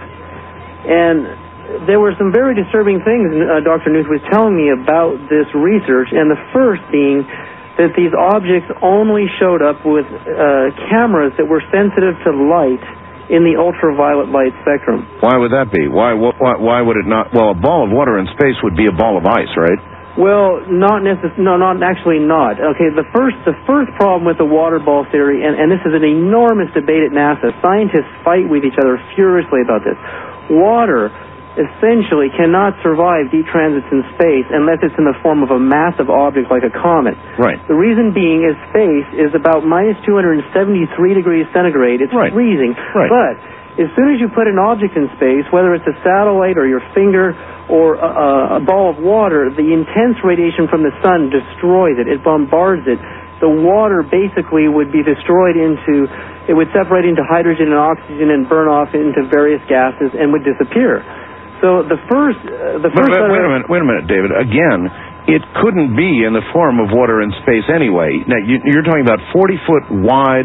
And there were some very disturbing things Dr. Knuth was telling me about this research, and the first being that these objects only showed up with cameras that were sensitive to light in the ultraviolet light spectrum. Why would that be? Why would it not? Well, a ball of water in space would be a ball of ice, right? Well, not actually not. Okay, the first problem with the water ball theory, and this is an enormous debate at NASA. Scientists fight with each other furiously about this. Water essentially cannot survive deep transits in space unless it's in the form of a massive object like a comet. Right. The reason being is space is about minus 273 degrees centigrade. It's freezing. Right. But as soon as you put an object in space, whether it's a satellite or your finger or a ball of water, the intense radiation from the sun destroys it. It bombards it. The water basically would be destroyed it would separate into hydrogen and oxygen and burn off into various gases and would disappear. So the first. Wait a minute, David. Again, it couldn't be in the form of water in space anyway. Now you're talking about 40-foot wide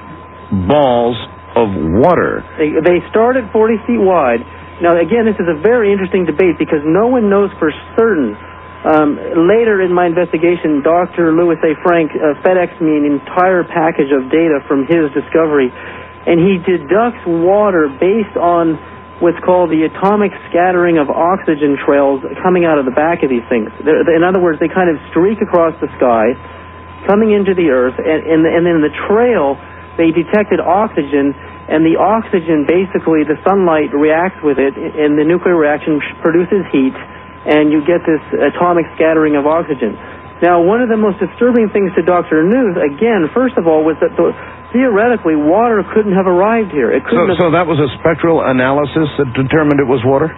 balls of water. They start at 40 feet wide. Now again, this is a very interesting debate because no one knows for certain. Later in my investigation, Dr. Louis A. Frank FedExed me an entire package of data from his discovery, and he deducts water based on what's called the atomic scattering of oxygen trails coming out of the back of these things. In other words, they kind of streak across the sky, coming into the Earth, and then the trail, they detected oxygen, and the oxygen, basically, the sunlight reacts with it, and the nuclear reaction produces heat, and you get this atomic scattering of oxygen. Now, one of the most disturbing things to Dr. Knuth, again, first of all, was that theoretically, water couldn't have arrived here. So that was a spectral analysis that determined it was water?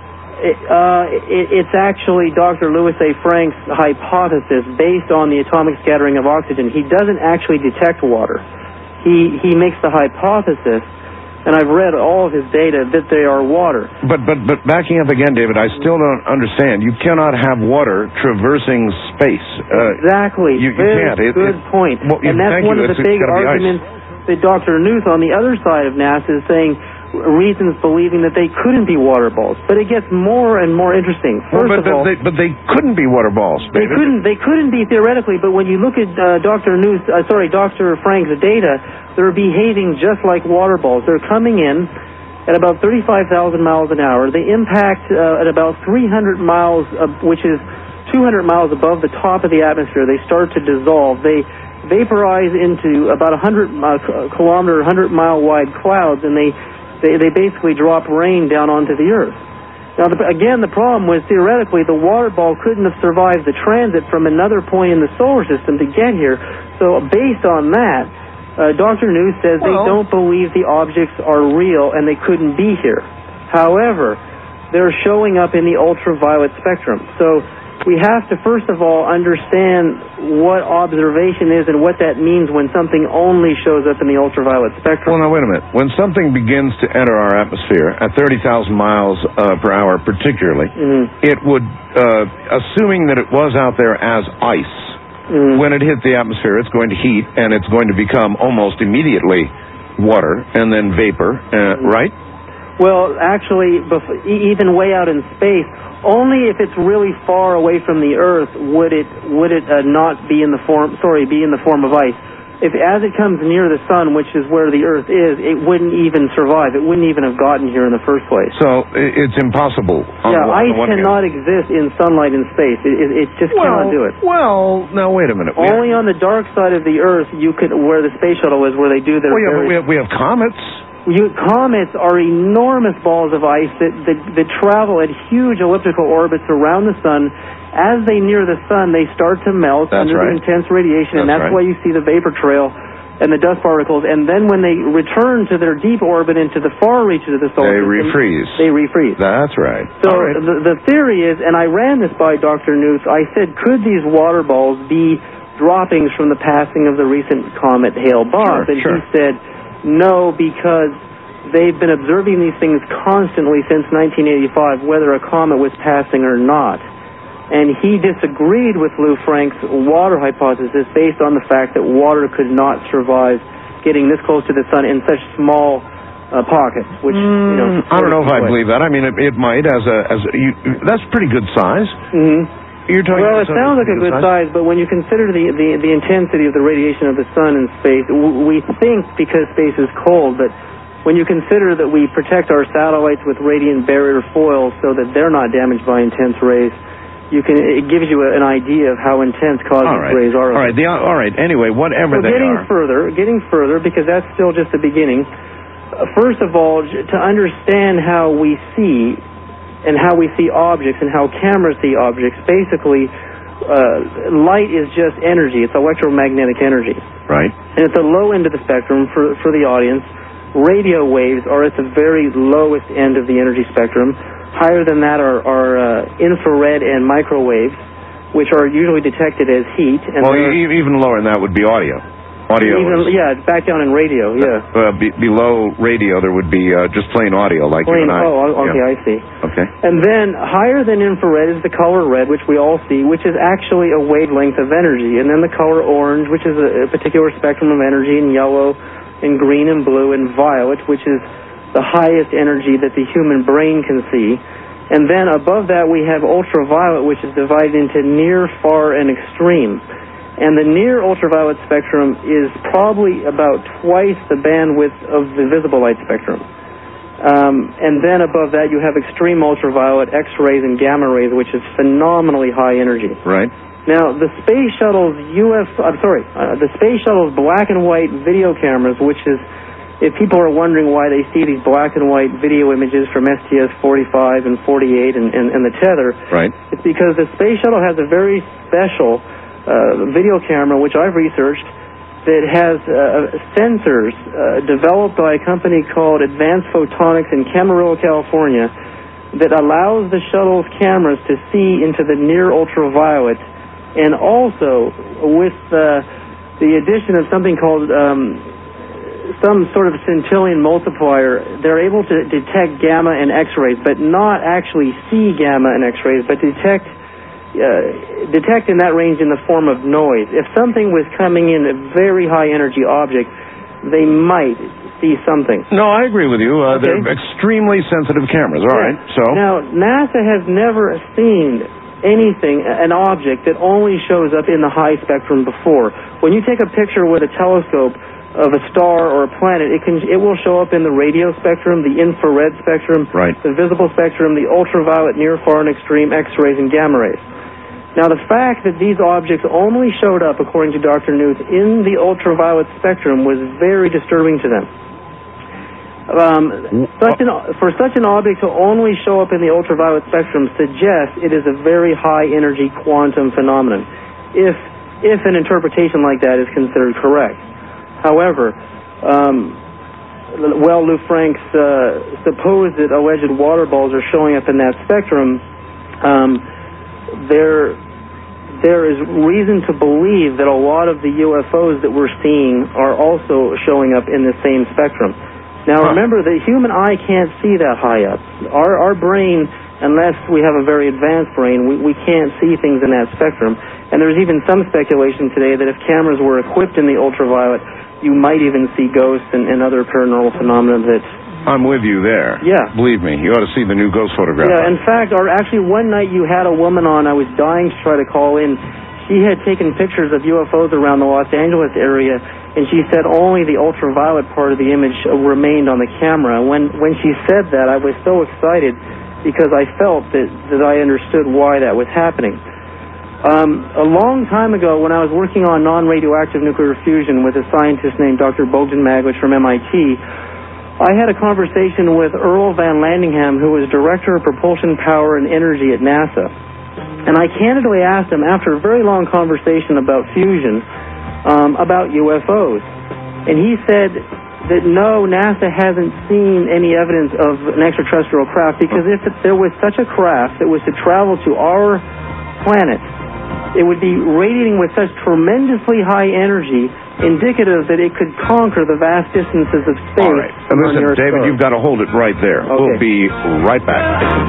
It's actually Dr. Louis A. Frank's hypothesis based on the atomic scattering of oxygen. He doesn't actually detect water. He makes the hypothesis, and I've read all of his data, that they are water. But backing up again, David, I still don't understand. You cannot have water traversing space. Exactly. You can't. Good point. Well, and that's one of the big arguments that Dr. Knuth on the other side of NASA is saying reasons believing that they couldn't be water balls. But it gets more and more interesting. First of all, but they couldn't be water balls. They couldn't be theoretically, but when you look at Dr. Frank's data, they're behaving just like water balls. They're coming in at about 35,000 miles an hour. They impact at about 300 miles, which is 200 miles above the top of the atmosphere. They start to dissolve. They vaporize into about 100 kilometer, 100-mile wide clouds, and they basically drop rain down onto the Earth. Now, again, the problem was theoretically the water ball couldn't have survived the transit from another point in the solar system to get here. So based on that, Dr. Knuth says they don't believe the objects are real and they couldn't be here. However, they're showing up in the ultraviolet spectrum. So we have to, first of all, understand what observation is and what that means when something only shows up in the ultraviolet spectrum. Well, now, wait a minute. When something begins to enter our atmosphere at 30,000 miles per hour particularly, it would, assuming that it was out there as ice, when it hit the atmosphere, it's going to heat, and it's going to become almost immediately water and then vapor, right? Well, actually, even way out in space, only if it's really far away from the Earth would it not be in the form of ice. If as it comes near the sun, which is where the Earth is, it wouldn't even survive. It wouldn't even have gotten here in the first place. So it's impossible. Ice cannot exist in sunlight in space. It just cannot do it. Well, now wait a minute. Only on the dark side of the Earth, where the space shuttle is, where they do their. Well, yeah, but we have comets. Comets are enormous balls of ice that travel at huge elliptical orbits around the sun. As they near the sun, they start to melt under the intense radiation, and that's why you see the vapor trail and the dust particles. And then when they return to their deep orbit into the far reaches of the solar system, they refreeze. That's right. So the theory is, and I ran this by Dr. Knuth, I said, could these water balls be droppings from the passing of the recent comet Hale-Bopp? And he said, no, because they've been observing these things constantly since 1985, whether a comet was passing or not. And he disagreed with Lou Frank's water hypothesis based on the fact that water could not survive getting this close to the sun in such small pockets. Which I don't know if I believe that. I mean, it might that's pretty good size. Mm-hmm. Well, it sounds like a good size, but when you consider the intensity of the radiation of the sun in space, we think because space is cold, but when you consider that we protect our satellites with radiant barrier foils so that they're not damaged by intense rays, it gives you an idea of how intense cosmic rays are. All right. Anyway, whatever they are. Getting further, because that's still just the beginning. First of all, to understand how we see and how we see objects and how cameras see objects, basically, light is just energy. It's electromagnetic energy. Right. And at the low end of the spectrum, for the audience, radio waves are at the very lowest end of the energy spectrum. Higher than that are infrared and microwaves, which are usually detected as heat. And even lower than that would be audio. Back down in radio, below radio, there would be just plain audio, like you and I. Oh, okay, I see. Okay. And then higher than infrared is the color red, which we all see, which is actually a wavelength of energy. And then the color orange, which is a particular spectrum of energy, and yellow, and green, and blue, and violet, which is the highest energy that the human brain can see. And then above that we have ultraviolet, which is divided into near, far, and extreme. And the near ultraviolet spectrum is probably about twice the bandwidth of the visible light spectrum. And then above that you have extreme ultraviolet, X-rays, and gamma rays, which is phenomenally high energy. Right. Now, the space shuttle's the space shuttle's black and white video cameras, which is, if people are wondering why they see these black and white video images from STS-45 and 48 and the tether, it's because the space shuttle has a very special video camera, which I've researched, that has sensors developed by a company called Advanced Photonics in Camarillo, California, that allows the shuttle's cameras to see into the near ultraviolet, and also with the addition of something called some sort of scintillion multiplier, they're able to detect gamma and X-rays, but not actually see gamma and X-rays, but detect in that range in the form of noise. If something was coming in a very high energy object, they might see something. No, I agree with you. They're extremely sensitive cameras. All right. So now, NASA has never seen an object that only shows up in the high spectrum before. When you take a picture with a telescope of a star or a planet, it will show up in the radio spectrum, the infrared spectrum, the visible spectrum, the ultraviolet, near, far, and extreme, X-rays, and gamma rays. Now, the fact that these objects only showed up, according to Dr. Knuth, in the ultraviolet spectrum was very disturbing to them. For such an object to only show up in the ultraviolet spectrum suggests it is a very high-energy quantum phenomenon, if an interpretation like that is considered correct. However, Lou Frank's supposed alleged water balls are showing up in that spectrum. There is reason to believe that a lot of the UFOs that we're seeing are also showing up in the same spectrum. Now, remember, the human eye can't see that high up. Our brain, unless we have a very advanced brain, we can't see things in that spectrum. And there's even some speculation today that if cameras were equipped in the ultraviolet, you might even see ghosts and other paranormal phenomena that I'm with you there. Yeah. Believe me, you ought to see the new ghost photograph. Yeah, in fact, actually one night you had a woman on, I was dying to try to call in. She had taken pictures of UFOs around the Los Angeles area, and she said only the ultraviolet part of the image remained on the camera. When she said that, I was so excited because I felt that I understood why that was happening. A long time ago, when I was working on non-radioactive nuclear fusion with a scientist named Dr. Bogdan Magwitch from MIT, I had a conversation with Earl Van Landingham, who was Director of Propulsion Power and Energy at NASA. And I candidly asked him, after a very long conversation about fusion, about UFOs. And he said that no, NASA hasn't seen any evidence of an extraterrestrial craft, because if there was such a craft that was to travel to our planet, it would be radiating with such tremendously high energy, indicative that it could conquer the vast distances of space. All right. Listen, David, you've got to hold it right there. Okay. We'll be right back.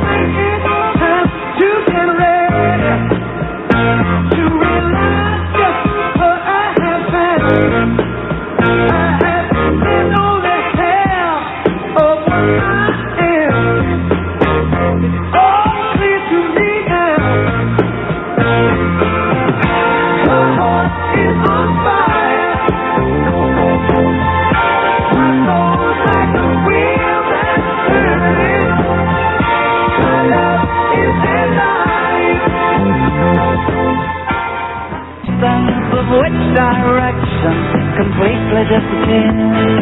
Which direction completely disappeared?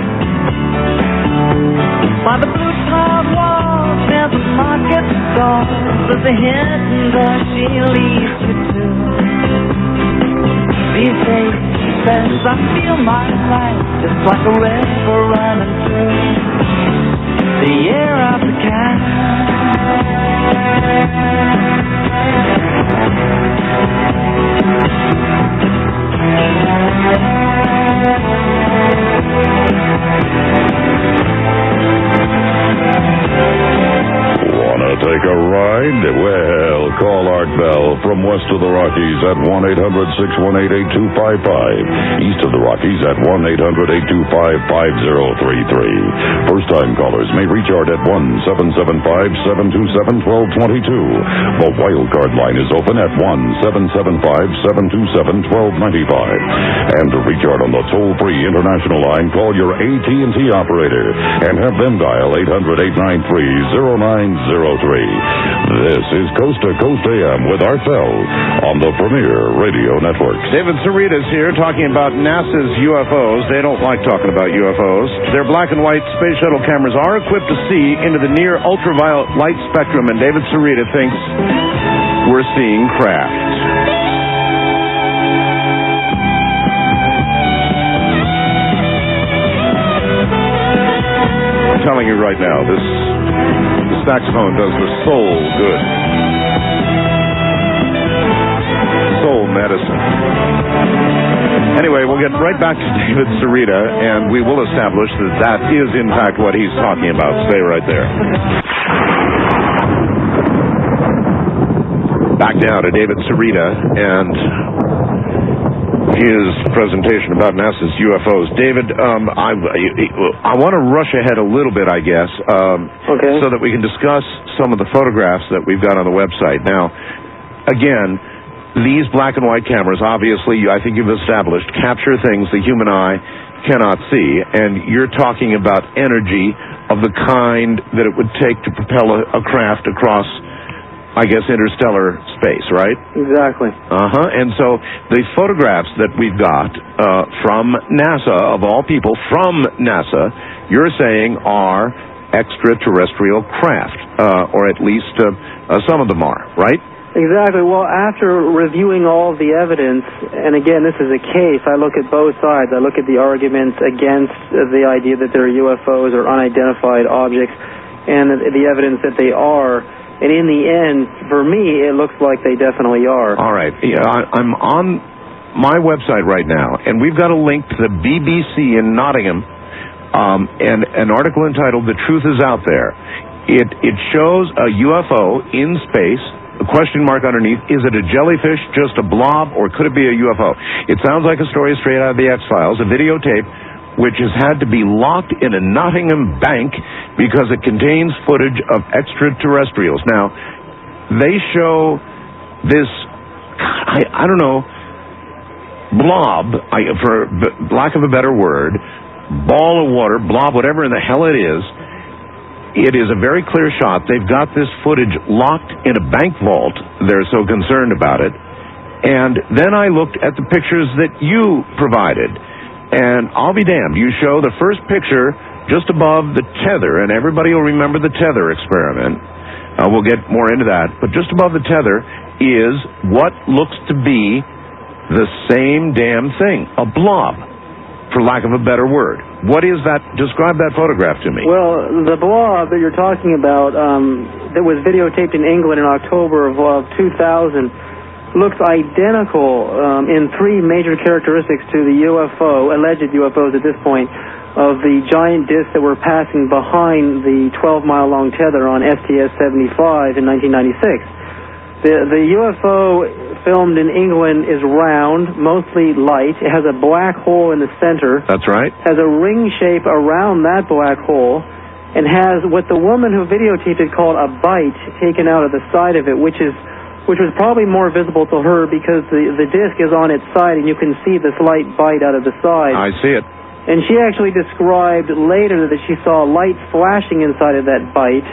By the blue tiled walls near the market stalls, there's a hidden door she leads you to. These days, she says, I feel my life just like a river running through the year of the cat. Wanna take a ride? Well, call Art Bell from west of the Rockies at 1-800-618-8255. East of the Rockies at 1-800-825-5033. First-time callers may reach Art at 1-775-727-1222. The wildcard line is open at 1-775-727-1295. And to reach Art on the toll-free international line, call your AT&T operator and have them dial 800-893-0903. This is Coast to Coast AM with Art Bell on the Premier Radio Network. David Cerritas here talking about NASA's UFOs. They don't like talking about UFOs. Their black and white space shuttle cameras are equipped to see into the near ultraviolet light spectrum, and David Cerritas thinks we're seeing craft. I'm telling you right now, this saxophone does the soul good. Soul medicine. Anyway, we'll get right back to David Cerrita, and we will establish that that is, in fact, what he's talking about. Stay right there. Back now to David Cerrita and his presentation about NASA's UFOs. David, I want to rush ahead a little bit, I guess, so that we can discuss some of the photographs that we've got on the website. Now, again, these black and white cameras, obviously, I think you've established, capture things the human eye cannot see, and you're talking about energy of the kind that it would take to propel a craft across, I guess, interstellar space, right? Exactly. And so the photographs that we've got from NASA, of all people, from NASA, you're saying are extraterrestrial craft, or at least some of them are, right? Exactly. Well, after reviewing all of the evidence, and again, this is a case, I look at both sides. I look at the arguments against the idea that they're UFOs or unidentified objects, and the evidence that they are. And in the end, for me, it looks like they definitely are. All right. Yeah, I'm on my website right now, and we've got a link to the BBC in Nottingham, and an article entitled "The Truth Is Out There." It shows a UFO in space. A question mark underneath. Is it a jellyfish, just a blob, or could it be a UFO? It sounds like a story straight out of the X-Files, a videotape which has had to be locked in a Nottingham bank because it contains footage of extraterrestrials. Now, they show this, I don't know, blob, for lack of a better word, ball of water, blob, whatever in the hell it is. It is a very clear shot. They've got this footage locked in a bank vault. They're so concerned about it. And then I looked at the pictures that you provided. And I'll be damned, you show the first picture just above the tether, and everybody will remember the tether experiment. We'll get more into that. But just above the tether is what looks to be the same damn thing, a blob, for lack of a better word. What is that? Describe that photograph to me. Well, the blob that you're talking about that was videotaped in England in October of 2000 looks identical in three major characteristics to the UFO, alleged UFOs at this point, of the giant discs that were passing behind the 12-mile-long tether on STS-75 in 1996. The UFO filmed in England is round, mostly light. It has a black hole in the center. That's right. Has a ring shape around that black hole, and has what the woman who videotaped it called a bite taken out of the side of it, which was probably more visible to her because the disc is on its side and you can see this light bite out of the side. I see it. And she actually described later that she saw light flashing inside of that bite,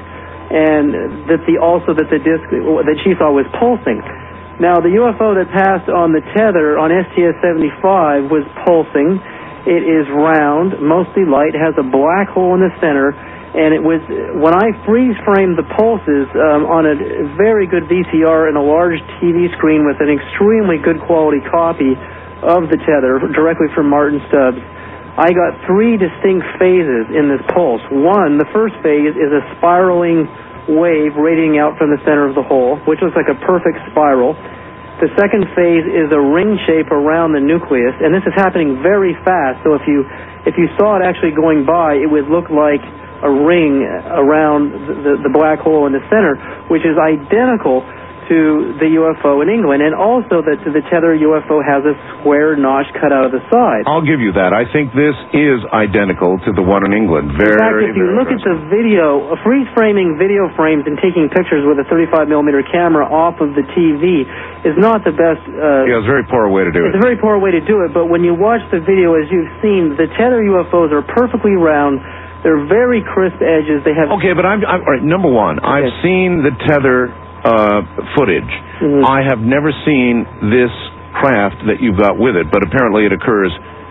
and that the disc that she saw was pulsing. Now, the UFO that passed on the tether on STS-75 was pulsing. It is round, mostly light, has a black hole in the center, and it was, when I freeze-framed the pulses on a very good VCR and a large TV screen with an extremely good quality copy of the tether directly from Martin Stubbs, I got three distinct phases in this pulse. One, the first phase is a spiraling wave radiating out from the center of the hole, which looks like a perfect spiral. The second phase is a ring shape around the nucleus, and this is happening very fast, so if you saw it actually going by, it would look like a ring around the black hole in the center, which is identical to the UFO in England, and also that the tether UFO has a square notch cut out of the side. I'll give you that. I think this is identical to the one in England. In fact, if you look at the video, freeze-framing video frames and taking pictures with a 35mm camera off of the TV is not the best... yeah, it's a very poor way to do it. It's a very poor way to do it, but when you watch the video, as you've seen, the tether UFOs are perfectly round. They're very crisp edges. They have... Okay, but all right, number one, I've seen the tether footage. Mm-hmm. I have never seen this craft that you've got with it, but apparently it occurs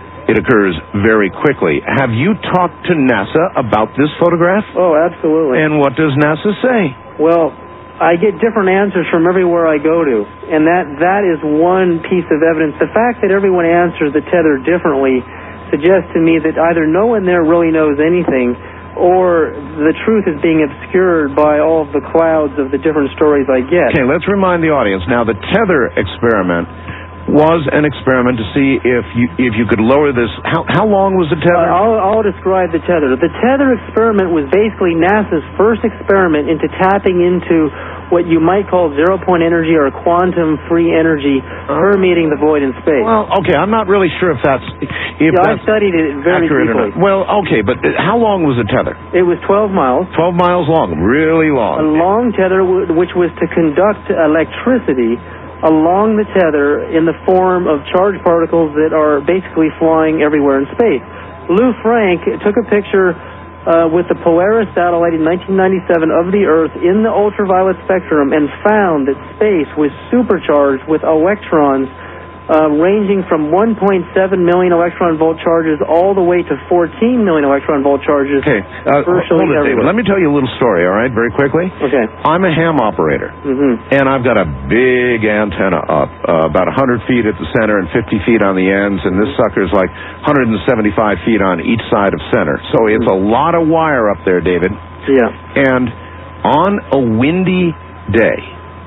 very quickly. Have you talked to NASA about this photograph? Oh, absolutely. And what does NASA say? Well, I get different answers from everywhere I go to, and that is one piece of evidence. The fact that everyone answers the tether differently suggests to me that either no one there really knows anything, or the truth is being obscured by all of the clouds of the different stories I get. Okay, let's remind the audience now, the tether experiment was an experiment to see if you could lower this. How long was the tether? I'll describe the tether. The tether experiment was basically NASA's first experiment into tapping into what you might call zero-point energy or quantum-free energy permeating the void in space. Well, okay, I'm not really sure if that's I studied it very deeply. Well, okay, but how long was the tether? It was 12 miles. 12 miles long, really long. A long tether which was to conduct electricity along the tether in the form of charged particles that are basically flying everywhere in space. Lou Frank took a picture with the Polaris satellite in 1997 of the Earth in the ultraviolet spectrum and found that space was supercharged with electrons ranging from 1.7 million electron volt charges all the way to 14 million electron volt charges. Okay, virtually hold it, David. Let me tell you a little story, all right, very quickly. Okay. I'm a ham operator, and I've got a big antenna up, about 100 feet at the center and 50 feet on the ends, and this sucker's like 175 feet on each side of center. So it's a lot of wire up there, David. Yeah. And on a windy day,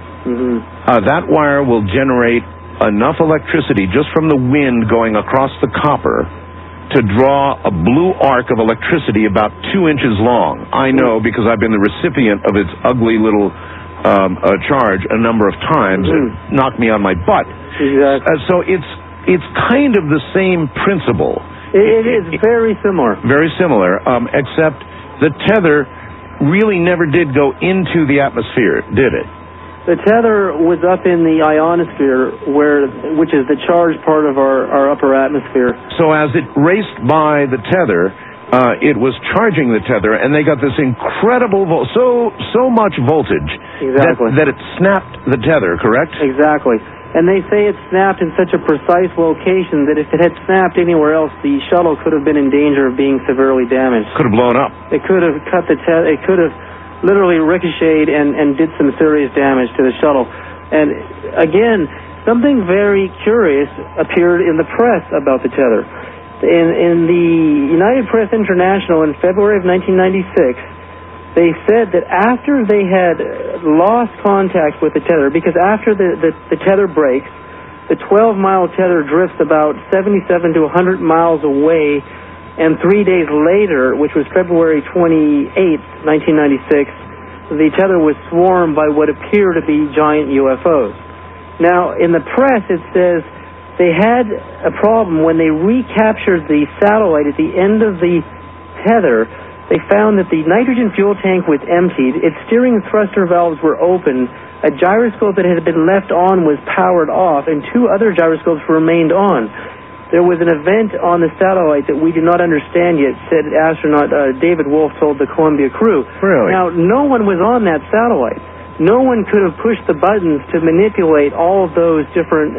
that wire will generate enough electricity just from the wind going across the copper to draw a blue arc of electricity about 2 inches long. I know because I've been the recipient of its ugly little charge a number of times. It knocked me on my butt. Exactly. So it's kind of the same principle. It is very similar. Very similar, except the tether really never did go into the atmosphere, did it? The tether was up in the ionosphere, which is the charged part of our upper atmosphere. So as it raced by the tether, it was charging the tether, and they got this incredible so much voltage that it snapped the tether, correct? Exactly. And they say it snapped in such a precise location that if it had snapped anywhere else, the shuttle could have been in danger of being severely damaged. Could have blown up. It could have cut the tether. It could have literally ricocheted and did some serious damage to the shuttle. And again, something very curious appeared in the press about the tether. In the United Press International in February of 1996, they said that after they had lost contact with the tether, because after the tether breaks, the 12-mile tether drifts about 77 to 100 miles away, and 3 days later, which was February 28th, 1996, the tether was swarmed by what appear to be giant UFOs. Now, in the press, it says they had a problem when they recaptured the satellite at the end of the tether. They found that the nitrogen fuel tank was emptied, its steering thruster valves were open, a gyroscope that had been left on was powered off, and 2 other gyroscopes remained on. There was an event on the satellite that we do not understand yet, said astronaut David Wolf told the Columbia crew. Really? Now, no one was on that satellite. No one could have pushed the buttons to manipulate all of those different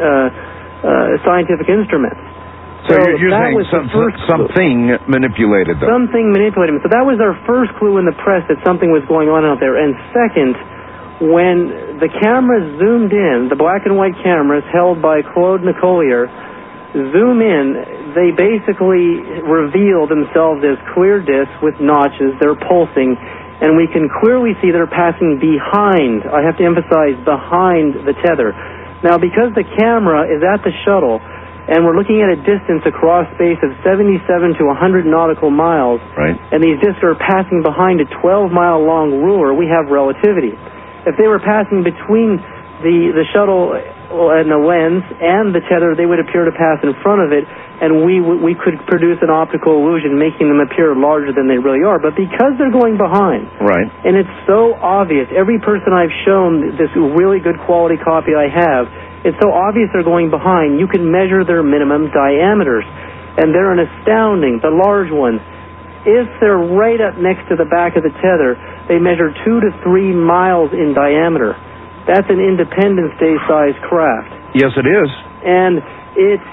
scientific instruments. So you're saying something manipulated them. Something manipulated them. So that was our first clue in the press that something was going on out there. And second, when the cameras zoomed in, the black and white cameras held by Claude Nicollier, zoom in, they basically reveal themselves as clear discs with notches. They're pulsing, and we can clearly see they're passing behind, I have to emphasize, behind the tether. Now, because the camera is at the shuttle, and we're looking at a distance across space of 77 to 100 nautical miles, right, and these discs are passing behind a 12-mile-long ruler, we have relativity. If they were passing between the shuttle and the lens and the tether, they would appear to pass in front of it, and we could produce an optical illusion, making them appear larger than they really are. But because they're going behind, right, and it's so obvious, every person I've shown this really good quality copy I have, it's so obvious they're going behind, you can measure their minimum diameters, and they're an astounding, the large ones. If they're right up next to the back of the tether, they measure 2 to 3 miles in diameter. That's an Independence Day-sized craft. Yes, it is. And it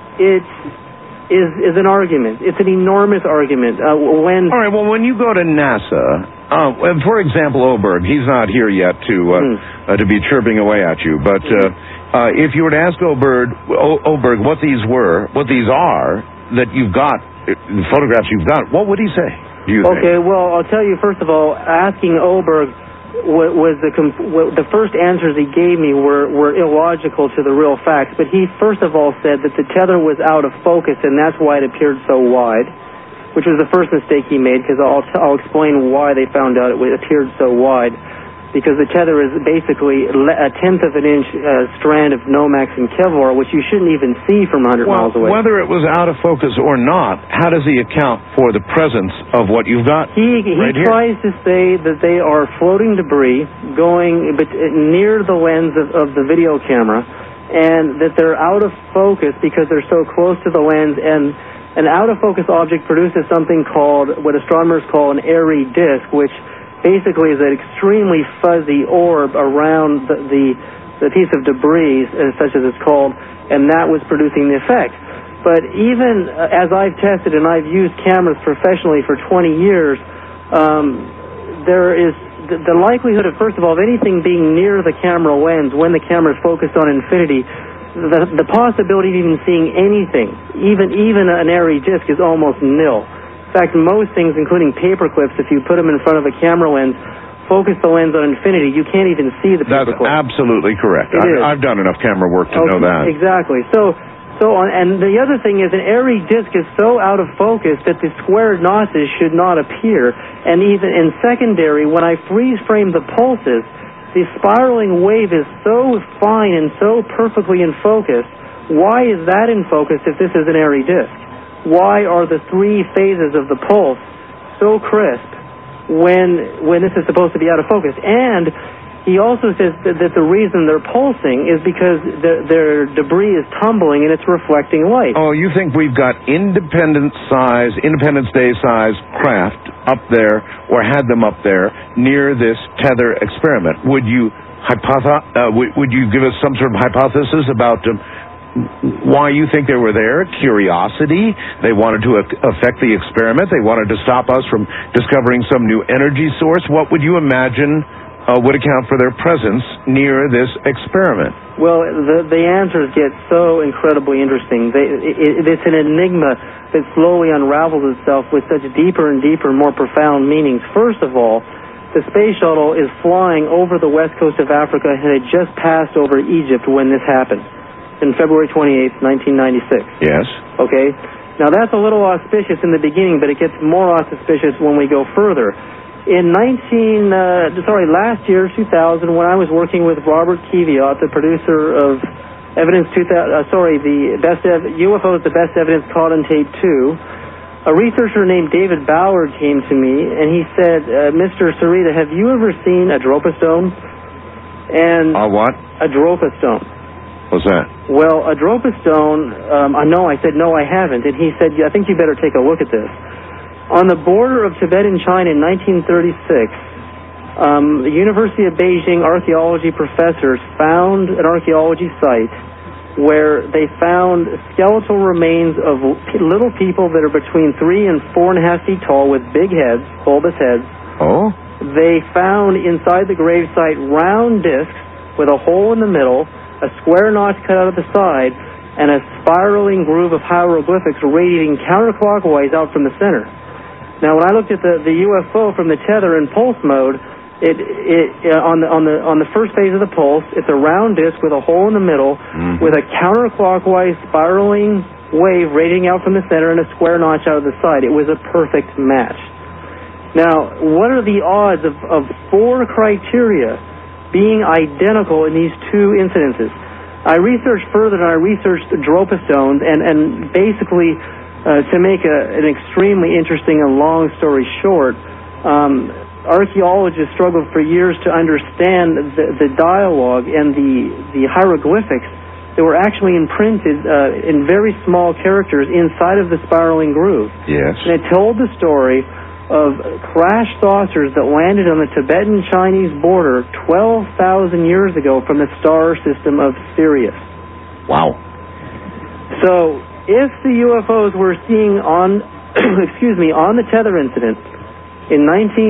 is an argument. It's an enormous argument. All right, well, when you go to NASA, for example, Oberg, he's not here yet to be chirping away at you, but if you were to ask Oberg what these are that you've got, the photographs you've got, what would he say, do you think? Okay, well, I'll tell you, first of all, asking Oberg was the first answers he gave me were illogical to the real facts, but he first of all said that the tether was out of focus, and that's why it appeared so wide, which was the first mistake he made, because I'll explain why they found out it appeared so wide. Because the tether is basically a tenth of an inch strand of Nomex and Kevlar, which you shouldn't even see from 100 miles away. Whether it was out of focus or not, how does he account for the presence of what you've got? He tries to say that they are floating debris going near the lens of the video camera, and that they're out of focus because they're so close to the lens, and an out-of-focus object produces something called, what astronomers call an airy disk, which basically is an extremely fuzzy orb around the piece of debris, such as it's called, and that was producing the effect. But even as I've tested, and I've used cameras professionally for 20 years, there is the likelihood of, first of all, of anything being near the camera lens when the camera is focused on infinity, the possibility of even seeing anything, even an airy disk, is almost nil. In fact, most things, including paper clips, if you put them in front of a camera lens, focus the lens on infinity, you can't even see the paper clip. That's absolutely correct. I've done enough camera work to know that. Exactly. And the other thing is, an airy disk is so out of focus that the squared notches should not appear. And even in secondary, when I freeze frame the pulses, the spiraling wave is so fine and so perfectly in focus. Why is that in focus if this is an airy disk? why are the three phases of the pulse so crisp when this is supposed to be out of focus? And he also says that the reason they're pulsing is because their debris is tumbling and it's reflecting light. Oh, you think we've got Independence Day size craft up there, or had them up there near this tether experiment? Would you give us some sort of hypothesis about why you think they were there? Curiosity? They wanted to affect the experiment? They wanted to stop us from discovering some new energy source? What would you imagine would account for their presence near this experiment? Well, the answers get so incredibly interesting. It's an enigma that slowly unravels itself with such deeper and deeper, more profound meanings. First of all, the space shuttle is flying over the west coast of Africa and had just passed over Egypt when this happened, in February 28th, 1996. Yes. Okay? Now, that's a little auspicious in the beginning, but it gets more auspicious when we go further. In last year, 2000, when I was working with Robert Kiviat, the producer of UFOs, the Best Evidence Caught on Tape 2, a researcher named David Ballard came to me, and he said, Mr. Sarita, have you ever seen a Dropostone? And a what? A Dropostone. What's that? Well, a Dropostone, I said, no, I haven't. And he said, I think you better take a look at this. On the border of Tibet and China in 1936, the University of Beijing archaeology professors found an archaeology site where they found skeletal remains of little people that are between 3 and 4.5 feet tall with big heads, bulbous heads. Oh? They found inside the grave site round discs with a hole in the middle, a square notch cut out of the side, and a spiraling groove of hieroglyphics radiating counterclockwise out from the center. Now, when I looked at the UFO from the tether in pulse mode, on the first phase of the pulse, it's a round disc with a hole in the middle, with a counterclockwise spiraling wave radiating out from the center and a square notch out of the side. It was a perfect match. Now, what are the odds of 4 criteria being identical in these two incidences? I researched further, and I researched Dropostones, and basically, to make an extremely interesting and long story short, archaeologists struggled for years to understand the dialogue and the hieroglyphics that were actually imprinted in very small characters inside of the spiraling groove. Yes. And it told the story of crash saucers that landed on the Tibetan-Chinese border 12,000 years ago from the star system of Sirius. Wow. So, if the UFOs we're seeing on, on the tether incident in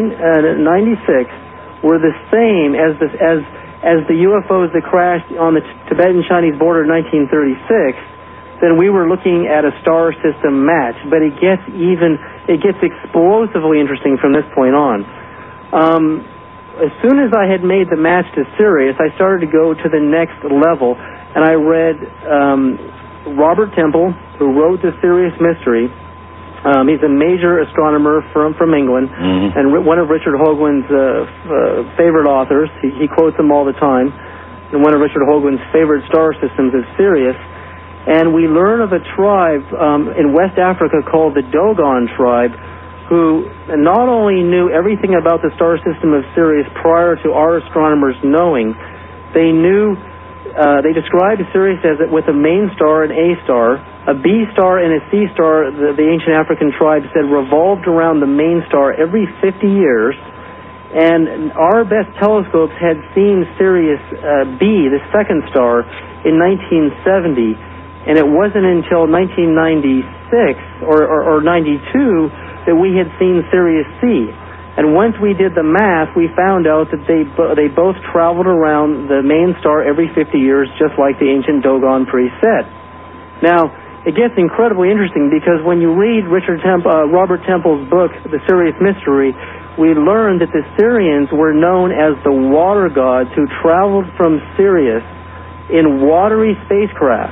1996 were the same as the UFOs that crashed on the Tibetan-Chinese border in 1936, then we were looking at a star system match. But it gets explosively interesting from this point on. As soon as I had made the match to Sirius, I started to go to the next level, and I read Robert Temple, who wrote The Sirius Mystery. He's a major astronomer from England, and one of Richard Hoagland's favorite authors. He quotes him all the time. And one of Richard Hoagland's favorite star systems is Sirius. And we learn of a tribe in West Africa called the Dogon tribe, who not only knew everything about the star system of Sirius prior to our astronomers knowing, they described Sirius as with a main star, an A star, a B star, and a C star. The ancient African tribe said revolved around the main star every 50 years. And our best telescopes had seen Sirius B, the second star, in 1970. And it wasn't until 1996 or 92 that we had seen Sirius C. And once we did the math, we found out that they both traveled around the main star every 50 years, just like the ancient Dogon priest said. Now, it gets incredibly interesting because when you read Robert Temple's book, The Sirius Mystery, we learned that the Syrians were known as the water gods who traveled from Sirius in watery spacecraft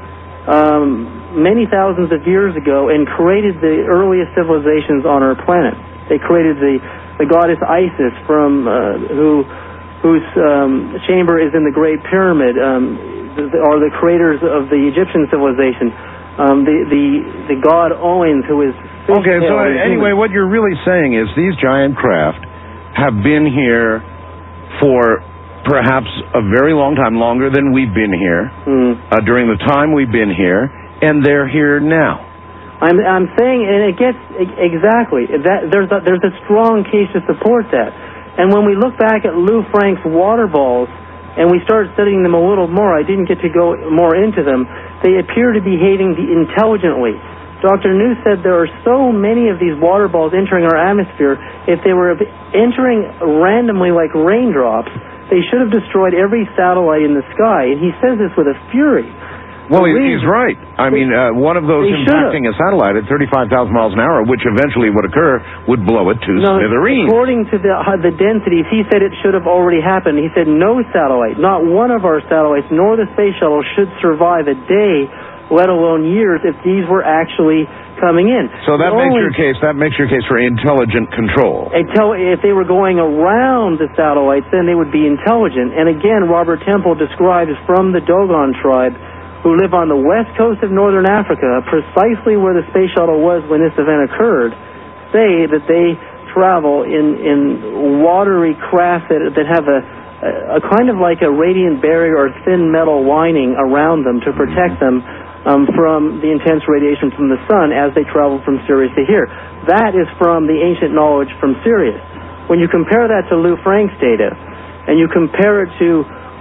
many thousands of years ago and created the earliest civilizations on our planet. They created the goddess Isis, whose chamber is in the Great Pyramid, are the creators of the Egyptian civilization. the god Owens, who is... Okay, so anyway, what you're really saying is these giant craft have been here for perhaps a very long time, longer than we've been here, during the time we've been here, and they're here now. I'm saying, and it gets exactly that there's a strong case to support that. And when we look back at Lou Frank's water balls, and we started studying them a little more, I didn't get to go more into them, they appear to be behaving intelligently. Dr. New said there are so many of these water balls entering our atmosphere, if they were entering randomly like raindrops, they should have destroyed every satellite in the sky. And he says this with a fury. Well, he's right. I mean, one of those impacting a satellite at 35,000 miles an hour, which eventually would occur, would blow it to smithereens. According to the densities, he said it should have already happened. He said no satellite, not one of our satellites, nor the space shuttle should survive a day, let alone years, if these were actually coming in. So that makes your case for intelligent control. If they were going around the satellites, then they would be intelligent. And again, Robert Temple describes from the Dogon tribe, who live on the west coast of northern Africa, precisely where the space shuttle was when this event occurred, say that they travel in watery craft that have a kind of like a radiant barrier or thin metal lining around them to protect them from the intense radiation from the sun as they travel from Sirius to here. That is from the ancient knowledge from Sirius. When you compare that to Lou Frank's data, and you compare it to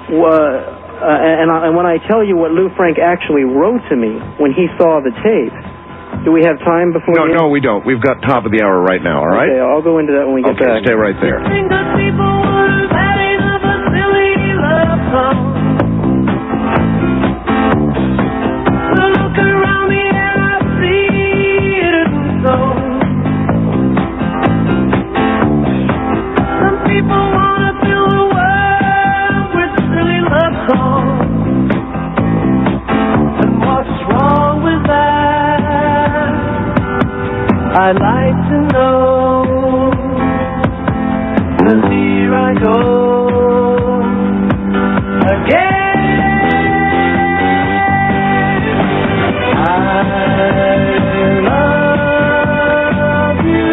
and when I tell you what Lou Frank actually wrote to me when he saw the tape, do we have time before? No, we don't. We've got top of the hour right now, all right? Okay, I'll go into that when we get back. Okay, stay right there. I'd like to know, 'cause here I go again. I love you.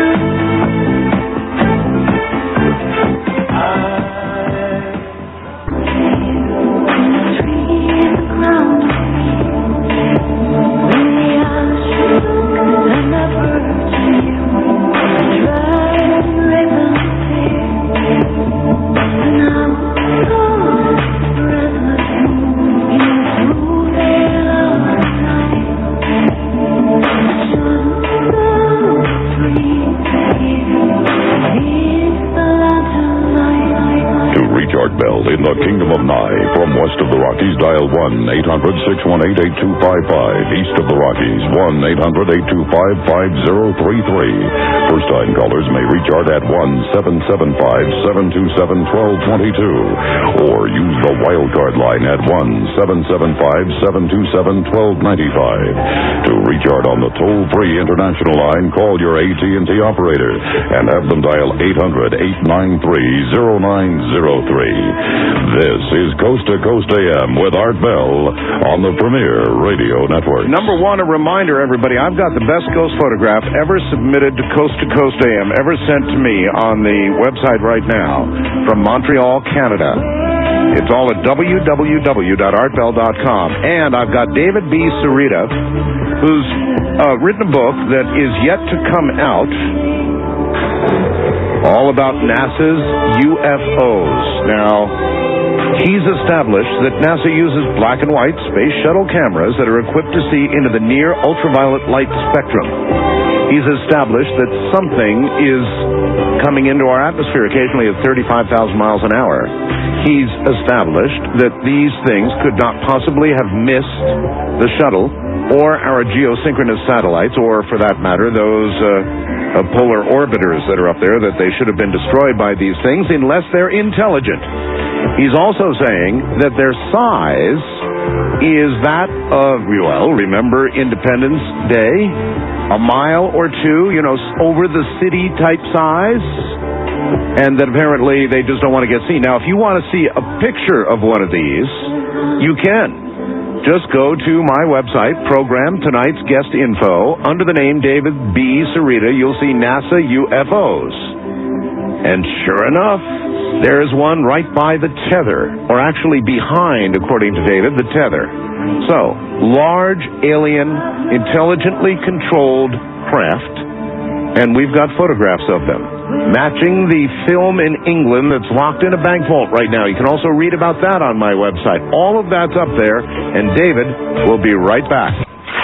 In the Kingdom of Nye, from west of the Rockies, dial 1-800-618-8255. East of the Rockies, 1-800-825-5033. First-time callers may reach Art at 1-775-727-1222. Or use the wildcard line at 1-775-727-1295. To reach Art on the toll-free international line, call your AT&T operator and have them dial 800-893-0903. This is Coast to Coast AM with Art Bell on the Premier Radio Network. Number one, a reminder, everybody, I've got the best ghost photograph ever submitted to Coast AM, ever sent to me on the website right now from Montreal, Canada. It's all at www.artbell.com. And I've got David B. Sarita, who's written a book that is yet to come out, all about NASA's UFOs. Now, he's established that NASA uses black and white space shuttle cameras that are equipped to see into the near ultraviolet light spectrum. He's established that something is coming into our atmosphere occasionally at 35,000 miles an hour. He's established that these things could not possibly have missed the shuttle or our geosynchronous satellites, or for that matter, those polar orbiters that are up there, that they should have been destroyed by these things unless they're intelligent. He's also saying that their size is that of, well, remember Independence Day? A mile or two, over the city type size, and that apparently they just don't want to get seen. Now, if you want to see a picture of one of these, you can. just go to my website, program tonight's guest info. Under the name David B. Cerita, you'll see NASA UFOs. And sure enough, there's one right by the tether, or actually behind, according to David, the tether. So, large, alien, intelligently controlled craft, and we've got photographs of them, matching the film in England that's locked in a bank vault right now. You can also read about that on my website. All of that's up there, and David will be right back.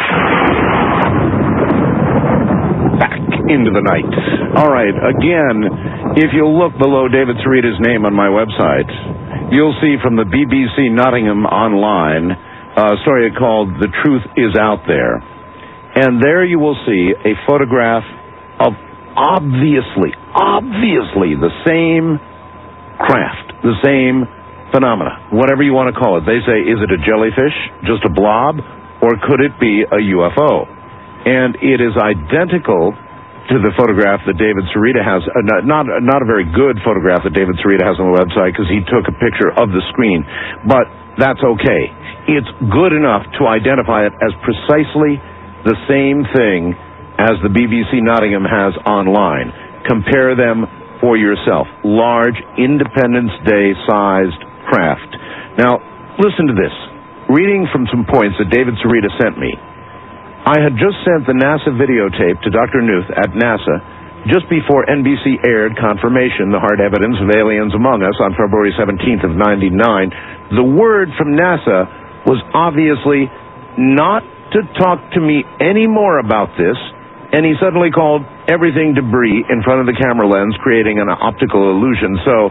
Back into the night. All right, again, if you look below David Cerita's name on my website, you'll see from the BBC Nottingham Online a story called The Truth Is Out There. And there you will see a photograph of obviously the same craft, the same phenomena, whatever you want to call it. They say, is it a jellyfish, just a blob, or could it be a UFO? And it is identical to the photograph that David Cerita has, not a very good photograph that David Cerita has on the website, because he took a picture of the screen, but that's okay. It's good enough to identify it as precisely the same thing as the BBC Nottingham has online. Compare them for yourself. Large, Independence Day-sized craft. Now, listen to this. Reading from some points that David Cerita sent me, I had just sent the NASA videotape to Dr. Knuth at NASA just before NBC aired Confirmation, the Hard Evidence of Aliens Among Us on February 17th of 99. The word from NASA was obviously not to talk to me any more about this, and he suddenly called everything debris in front of the camera lens, creating an optical illusion. So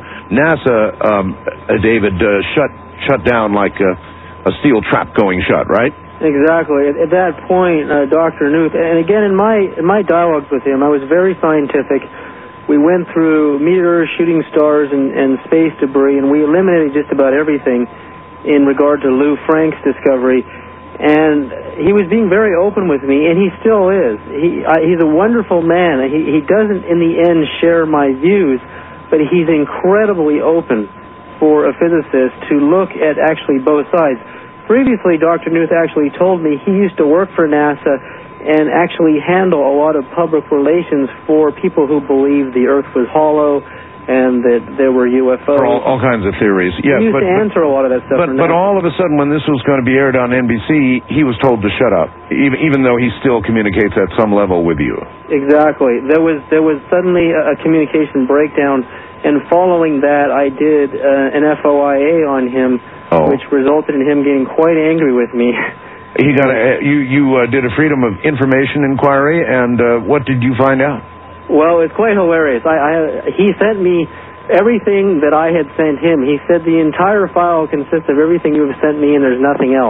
NASA, David, shut down like a steel trap going shut, right? Exactly. At that point, Dr. Knuth, and again in my dialogues with him, I was very scientific. We went through meteors, shooting stars, and space debris, and we eliminated just about everything in regard to Lou Frank's discovery. And he was being very open with me, and he still is. He's a wonderful man. He doesn't, in the end, share my views, but he's incredibly open for a physicist to look at actually both sides. Previously, Dr. Knuth actually told me he used to work for NASA and actually handle a lot of public relations for people who believe the Earth was hollow and that there were UFOs. For all kinds of theories. He used to answer a lot of that stuff. But all of a sudden, when this was going to be aired on NBC, he was told to shut up, even though he still communicates at some level with you. Exactly. There was suddenly a communication breakdown, and following that, I did an FOIA on him, which resulted in him getting quite angry with me. He got you did a Freedom of Information inquiry, and what did you find out? Well, it's quite hilarious. He sent me everything that I had sent him. He said the entire file consists of everything you have sent me, and there's nothing else.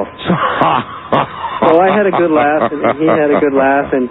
So I had a good laugh, and he had a good laugh, and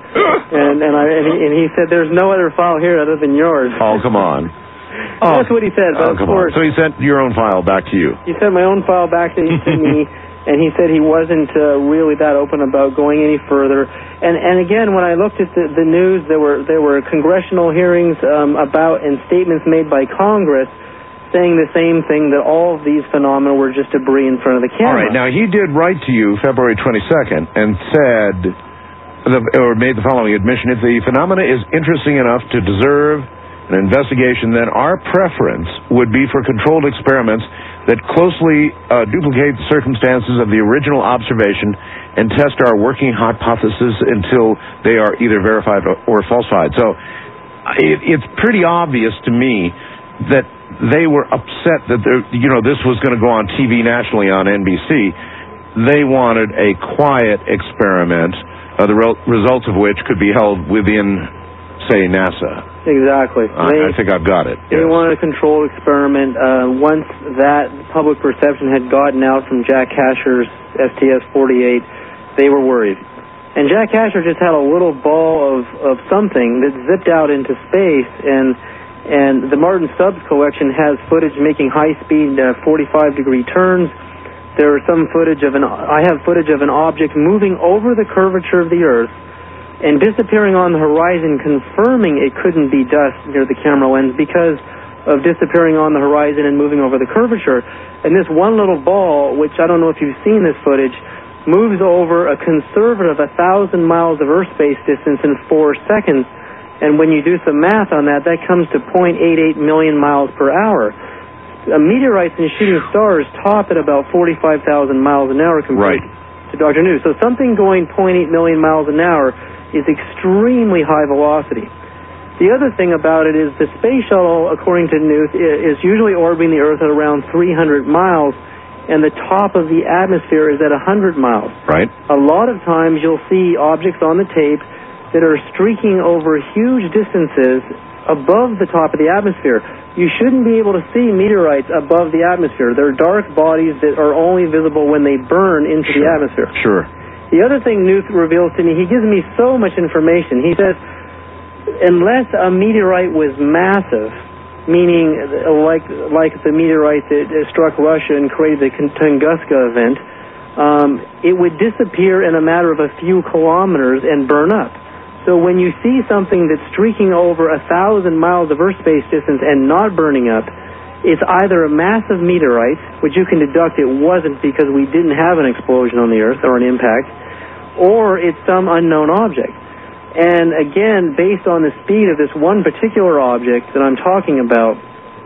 he said there's no other file here other than yours. Oh, come on. That's what he said. But of course, so he sent your own file back to you. He sent my own file back to me. And he said he wasn't really that open about going any further. And again, when I looked at the news, there were congressional hearings about and statements made by Congress saying the same thing, that all of these phenomena were just debris in front of the camera. All right. Now, he did write to you February 22nd and said, or made the following admission: if the phenomena is interesting enough to deserve an investigation, then our preference would be for controlled experiments that closely duplicate the circumstances of the original observation and test our working hypothesis until they are either verified or falsified. So it's pretty obvious to me that they were upset that this was going to go on TV nationally on NBC. They wanted a quiet experiment, the results of which could be held within, say, NASA. Exactly. I think I've got it. They wanted a controlled experiment. Once that public perception had gotten out from Jack Kasher's STS-48, they were worried. And Jack Kasher just had a little ball of something that zipped out into space, and the Martin Stubbs collection has footage making high-speed 45-degree turns. There are some footage I have footage of an object moving over the curvature of the Earth and disappearing on the horizon, confirming it couldn't be dust near the camera lens because of disappearing on the horizon and moving over the curvature. And this one little ball, which I don't know if you've seen this footage, moves over a conservative 1,000 miles of Earth space distance in 4 seconds. And when you do some math on that, that comes to 0.88 million miles per hour. Meteorites and shooting stars top at about 45,000 miles an hour compared to Dr. New. So something going 0.8 million miles an hour is extremely high velocity. The other thing about it is the space shuttle, according to Knuth, is usually orbiting the Earth at around 300 miles, and the top of the atmosphere is at 100 miles. Right. A lot of times you'll see objects on the tape that are streaking over huge distances above the top of the atmosphere. You shouldn't be able to see meteorites above the atmosphere. They're dark bodies that are only visible when they burn into the atmosphere. Sure. The other thing Knuth reveals to me, he gives me so much information. He says, unless a meteorite was massive, meaning like the meteorite that struck Russia and created the Tunguska event, it would disappear in a matter of a few kilometers and burn up. So when you see something that's streaking over 1,000 miles of Earth space distance and not burning up, it's either a massive meteorite, which you can deduct it wasn't because we didn't have an explosion on the Earth or an impact, or it's some unknown object. And again, based on the speed of this one particular object that I'm talking about,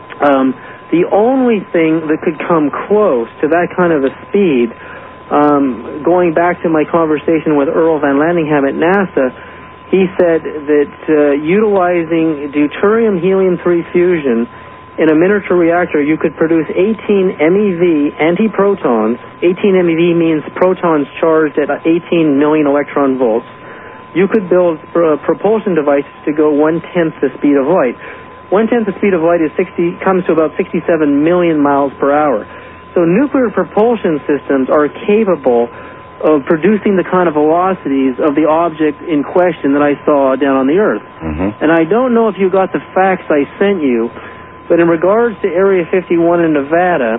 the only thing that could come close to that kind of a speed, going back to my conversation with Earl Van Landingham at NASA, he said that utilizing deuterium-helium-3 fusion in a miniature reactor, you could produce 18 MeV antiprotons. 18 MeV means protons charged at 18 million electron volts. You could build propulsion devices to go 1/10 the speed of light. 1/10 the speed of light is comes to about 67 million miles per hour. So nuclear propulsion systems are capable of producing the kind of velocities of the object in question that I saw down on the Earth. Mm-hmm. And I don't know if you got the facts I sent you, but in regards to Area 51 in Nevada,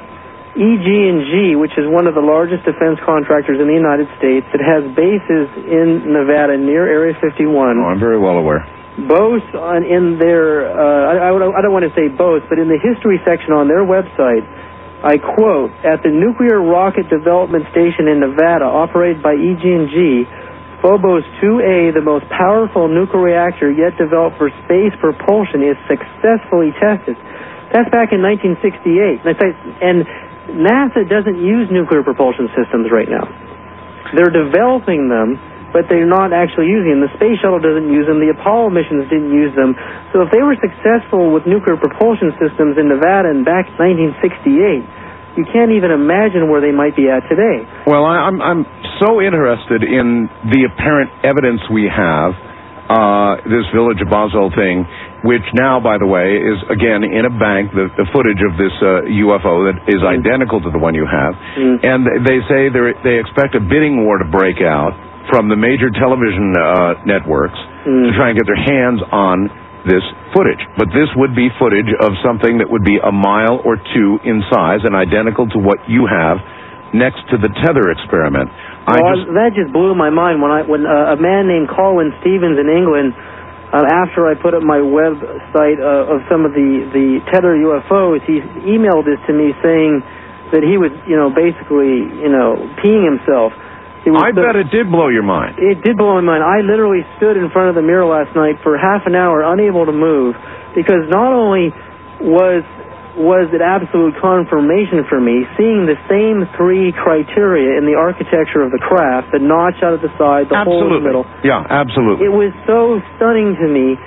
EG&G, which is one of the largest defense contractors in the United States that has bases in Nevada near Area 51. Oh, I'm very well aware. Boasts in their, I don't want to say boasts, but in the history section on their website, I quote, at the Nuclear Rocket Development Station in Nevada, operated by EG&G, Phobos 2A, the most powerful nuclear reactor yet developed for space propulsion, is successfully tested. That's back in 1968. And NASA doesn't use nuclear propulsion systems right now. They're developing them, but they're not actually using them. The Space Shuttle doesn't use them. The Apollo missions didn't use them. So if they were successful with nuclear propulsion systems in Nevada in back 1968, you can't even imagine where they might be at today. Well, I'm so interested in the apparent evidence we have, this Village of Boswell thing, which now, by the way, is, again, in a bank, the footage of this UFO that is identical to the one you have. And they say they expect a bidding war to break out from the major television networks to try and get their hands on this footage. But this would be footage of something that would be a mile or two in size and identical to what you have next to the tether experiment. That just blew my mind when a man named Colin Stevens in England, after I put up my website of some of the tether UFOs, he emailed this to me saying that he was, basically, peeing himself. I bet it did blow your mind. It did blow my mind. I literally stood in front of the mirror last night for half an hour, unable to move, because not only was it absolute confirmation for me, seeing the same three criteria in the architecture of the craft, the notch out of the side, the hole in the middle. Yeah, absolutely. It was so stunning to me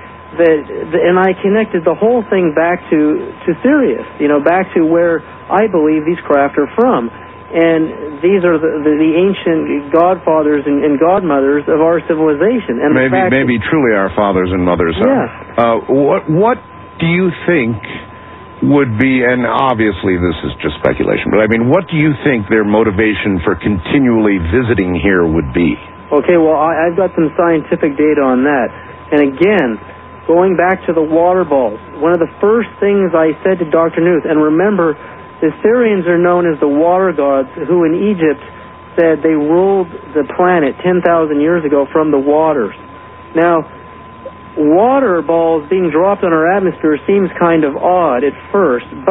and I connected the whole thing back to Sirius, back to where I believe these craft are from. And these are the ancient godfathers and godmothers of our civilization. And maybe truly our fathers and mothers. Yeah. What do you think would be, and obviously this is just speculation, but I mean, what do you think their motivation for continually visiting here would be? Okay, well, I've got some scientific data on that. And again, going back to the water balls, one of the first things I said to Dr. Knuth, and remember, the Syrians are known as the water gods, who in Egypt said they ruled the planet 10,000 years ago from the waters. Now, water balls being dropped on our atmosphere seems kind of odd at first, but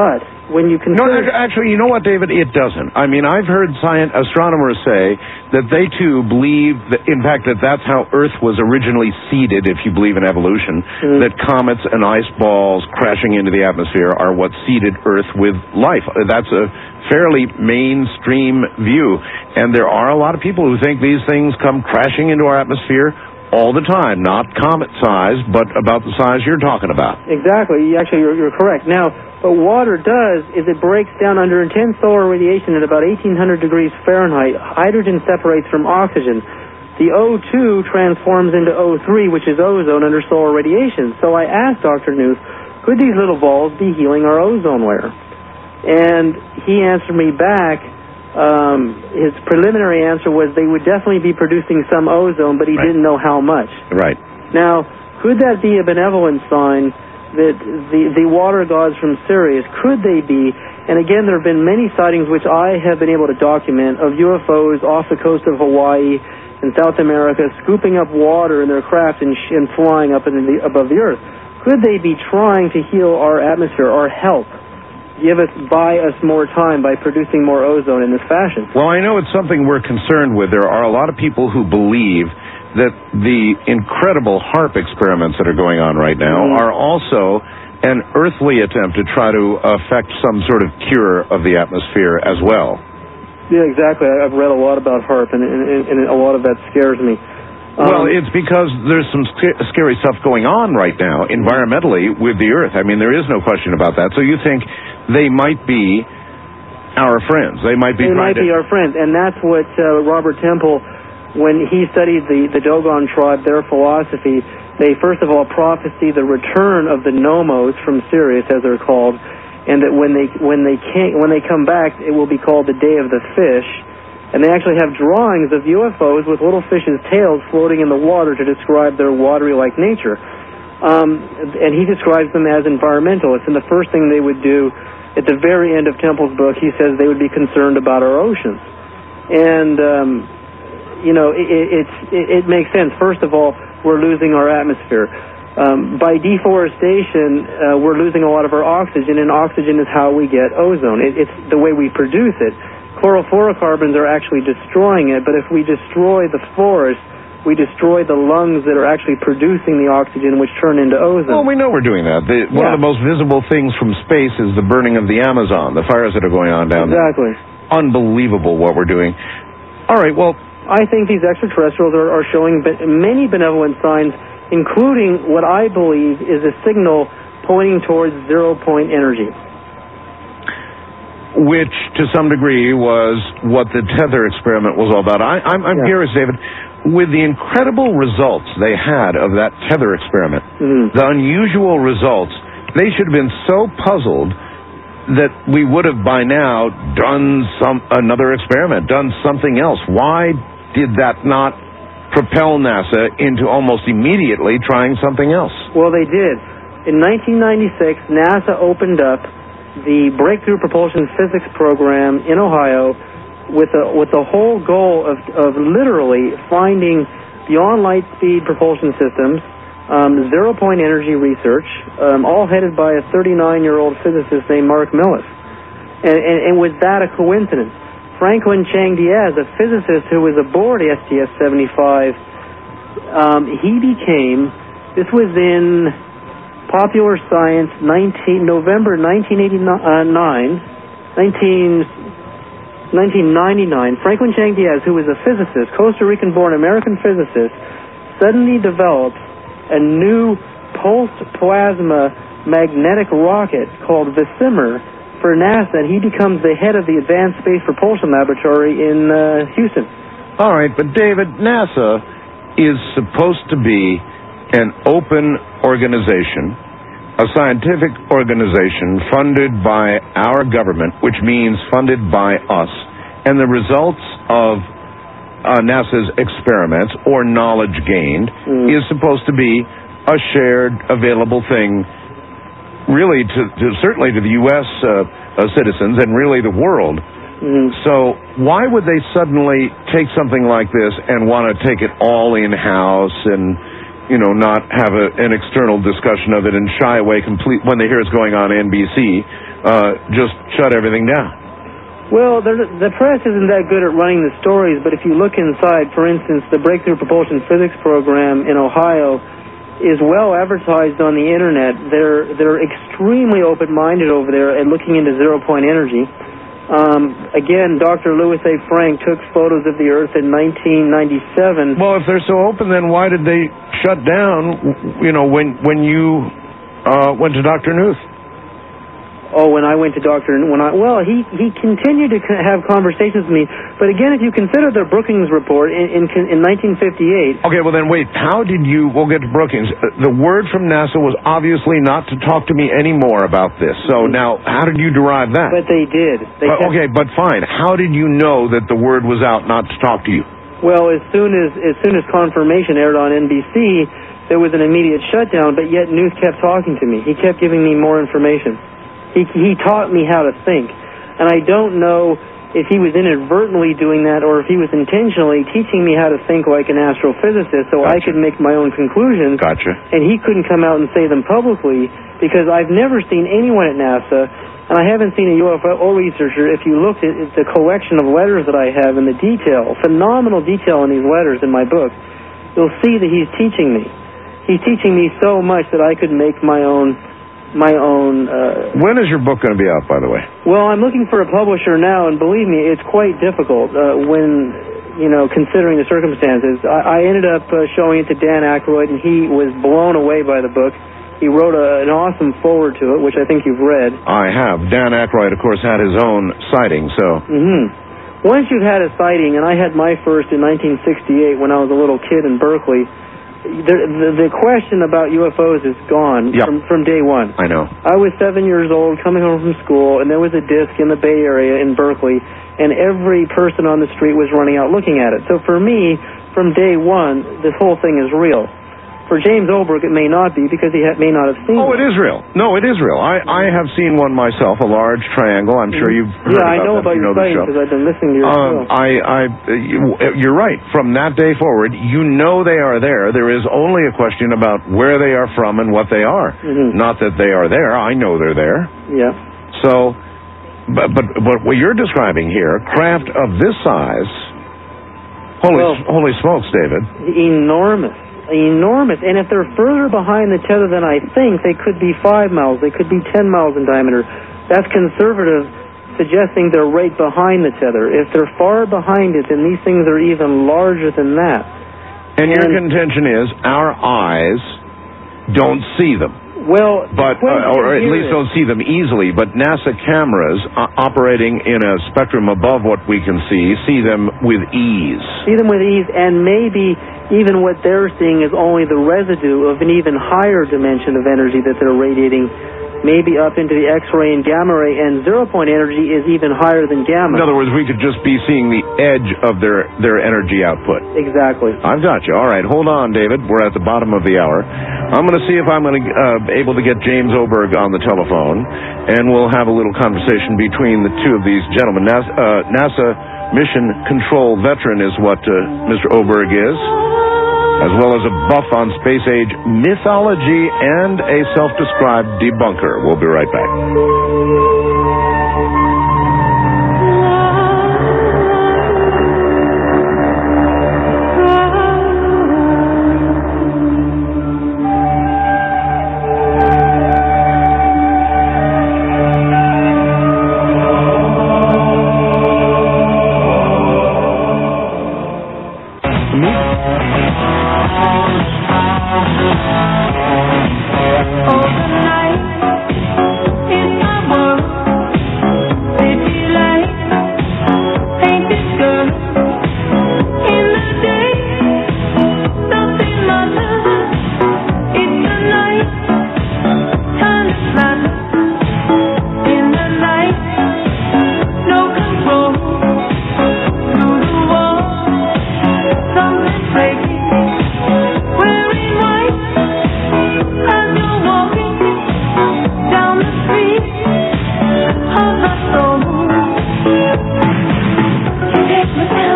when you consider... No, actually, you know what, David? It doesn't. I mean, I've heard astronomers say that they, too, believe, that, in fact, that's how Earth was originally seeded, if you believe in evolution, that comets and ice balls crashing into the atmosphere are what seeded Earth with life. That's a fairly mainstream view. And there are a lot of people who think these things come crashing into our atmosphere all the time, not comet size, but about the size you're talking about. Exactly. Actually, you're correct. Now, what water does is it breaks down under intense solar radiation at about 1800 degrees Fahrenheit. Hydrogen separates from oxygen. The O2 transforms into O3, which is ozone under solar radiation. So I asked Dr. Knuth, could these little balls be healing our ozone layer? And he answered me back. His preliminary answer was they would definitely be producing some ozone, but he didn't know how much. Right. Now, could that be a benevolent sign that the water gods from Sirius, could they be? And again, there have been many sightings which I have been able to document of UFOs off the coast of Hawaii and South America scooping up water in their craft and flying up above the Earth. Could they be trying to heal our atmosphere or help buy us more time by producing more ozone in this fashion? Well, I know it's something we're concerned with. There are a lot of people who believe that the incredible HAARP experiments that are going on right now are also an earthly attempt to try to affect some sort of cure of the atmosphere as well. Yeah, exactly. I've read a lot about HAARP, and a lot of that scares me. Well, it's because there's some scary stuff going on right now environmentally with the Earth. I mean, there is no question about that. So you think they might be our friends. They might be our friends, and that's what Robert Temple, when he studied the Dogon tribe, their philosophy, they first of all prophesy the return of the Nomos from Sirius, as they're called, and that when they come back, it will be called the Day of the Fish. And they actually have drawings of UFOs with little fish's tails floating in the water to describe their watery-like nature. And he describes them as environmentalists. And the first thing they would do, at the very end of Temple's book, he says they would be concerned about our oceans. And it makes sense. First of all, we're losing our atmosphere. By deforestation, we're losing a lot of our oxygen, and oxygen is how we get ozone. It's the way we produce it. Chlorofluorocarbons are actually destroying it, but if we destroy the forest, we destroy the lungs that are actually producing the oxygen, which turn into ozone. Well, we know we're doing that. One of the most visible things from space is the burning of the Amazon, the fires that are going on down there. Exactly. Unbelievable what we're doing. All right, well, I think these extraterrestrials are showing many benevolent signs, including what I believe is a signal pointing towards zero-point energy. Which, to some degree, was what the tether experiment was all about. I'm curious, David, with the incredible results they had of that tether experiment, the unusual results, they should have been so puzzled that we would have by now done another experiment, done something else. Why did that not propel NASA into almost immediately trying something else? Well, they did. In 1996, NASA opened up the Breakthrough Propulsion Physics Program in Ohio with the whole goal of literally finding beyond light speed propulsion systems, zero-point energy research, all headed by a 39-year-old physicist named Mark Millis. And was that a coincidence? Franklin Chang Diaz, a physicist who was aboard STS-75, he became, this was in Popular Science, November 1999, Franklin Chang Diaz, who was a physicist, Costa Rican-born American physicist, suddenly develops a new pulsed plasma magnetic rocket called Visimer for NASA, and he becomes the head of the Advanced Space Propulsion Laboratory in Houston. All right, but David, NASA is supposed to be an open organization, a scientific organization funded by our government, which means funded by us. And the results of NASA's experiments or knowledge gained is supposed to be a shared, available thing, really, certainly to the U.S. Citizens and really the world. So why would they suddenly take something like this and want to take it all in-house and, not have an external discussion of it and shy away when they hear it's going on NBC just shut everything down? Well, the press isn't that good at running the stories, but if you look inside, for instance, the Breakthrough Propulsion Physics program in Ohio is well advertised on the internet. They're extremely open-minded over there and looking into zero-point energy. Again, Dr. Louis A. Frank took photos of the Earth in 1997. Well, if they're so open, then why did they shut down, when you went to Dr. Nuth? Oh, when I went to Dr. He continued to have conversations with me. But again, if you consider the Brookings report in 1958. Okay, well then wait. How did you? We'll get to Brookings. The word from NASA was obviously not to talk to me anymore about this. So now, how did you derive that? But they did. Okay, but fine. How did you know that the word was out not to talk to you? Well, as soon as confirmation aired on NBC, there was an immediate shutdown. But yet Nuth kept talking to me. He kept giving me more information. He taught me how to think, and I don't know if he was inadvertently doing that or if he was intentionally teaching me how to think like an astrophysicist so I could make my own conclusions. Gotcha. And he couldn't come out and say them publicly because I've never seen anyone at NASA, and I haven't seen a UFO researcher. If you look at the collection of letters that I have and the detail, phenomenal detail in these letters in my book, you'll see that he's teaching me. He's teaching me so much that I could make my own. When is your book going to be out, by the way? Well, I'm looking for a publisher now, and believe me, it's quite difficult when, considering the circumstances. I ended up showing it to Dan Aykroyd, and he was blown away by the book. He wrote an awesome foreword to it, which I think you've read. I have. Dan Aykroyd, of course, had his own sighting, so... Mm-hmm. Once you've had a sighting, and I had my first in 1968 when I was a little kid in Berkeley, the question about UFOs is gone from day one. I know. I was 7 years old coming home from school, and there was a disc in the Bay Area in Berkeley, and every person on the street was running out looking at it. So for me, from day one, this whole thing is real. For James Oberg, it may not be because he may not have seen it. Oh, it is real. No, it is real. I have seen one myself, a large triangle. I'm sure you've heard about I know about your sighting because I've been listening to your show. You're right. From that day forward, you know they are there. There is only a question about where they are from and what they are. Not that they are there. I know they're there. Yeah. So, but what you're describing here, craft of this size, holy smokes, David. Enormous. And if they're further behind the tether than I think, they could be 5 miles, they could be 10 miles in diameter. That's conservative, suggesting they're right behind the tether. If they're far behind it, then these things are even larger than that. And your contention is our eyes don't see them. Well, or at least don't see them easily, but NASA cameras operating in a spectrum above what we can see them with ease. See them with ease, and maybe even what they're seeing is only the residue of an even higher dimension of energy that they're radiating, maybe up into the X-ray and gamma ray, and zero-point energy is even higher than gamma. In other words, we could just be seeing the edge of their energy output. Exactly. I've got you. All right, hold on, David. We're at the bottom of the hour. I'm going to see if I'm going to able to get James Oberg on the telephone, and we'll have a little conversation between the two of these gentlemen. NASA mission control veteran is what Mr. Oberg is, as well as a buff on space age mythology and a self-described debunker. We'll be right back.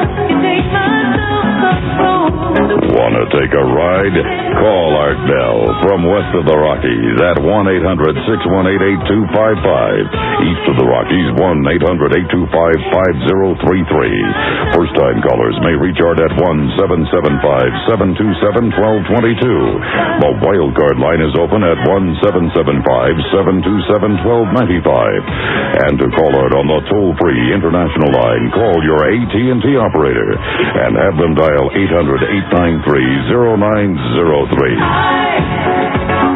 Take a ride? Call Art Bell. from west of the Rockies at 1-800-618-8255. East of the Rockies, 1-800-825-5033. First-time callers may reach Art at 1-775-727-1222. The wild card line is open at 1-775-727-1295. And to call Art on the toll-free international line, call your AT&T operator and have them dial 800-893-0903.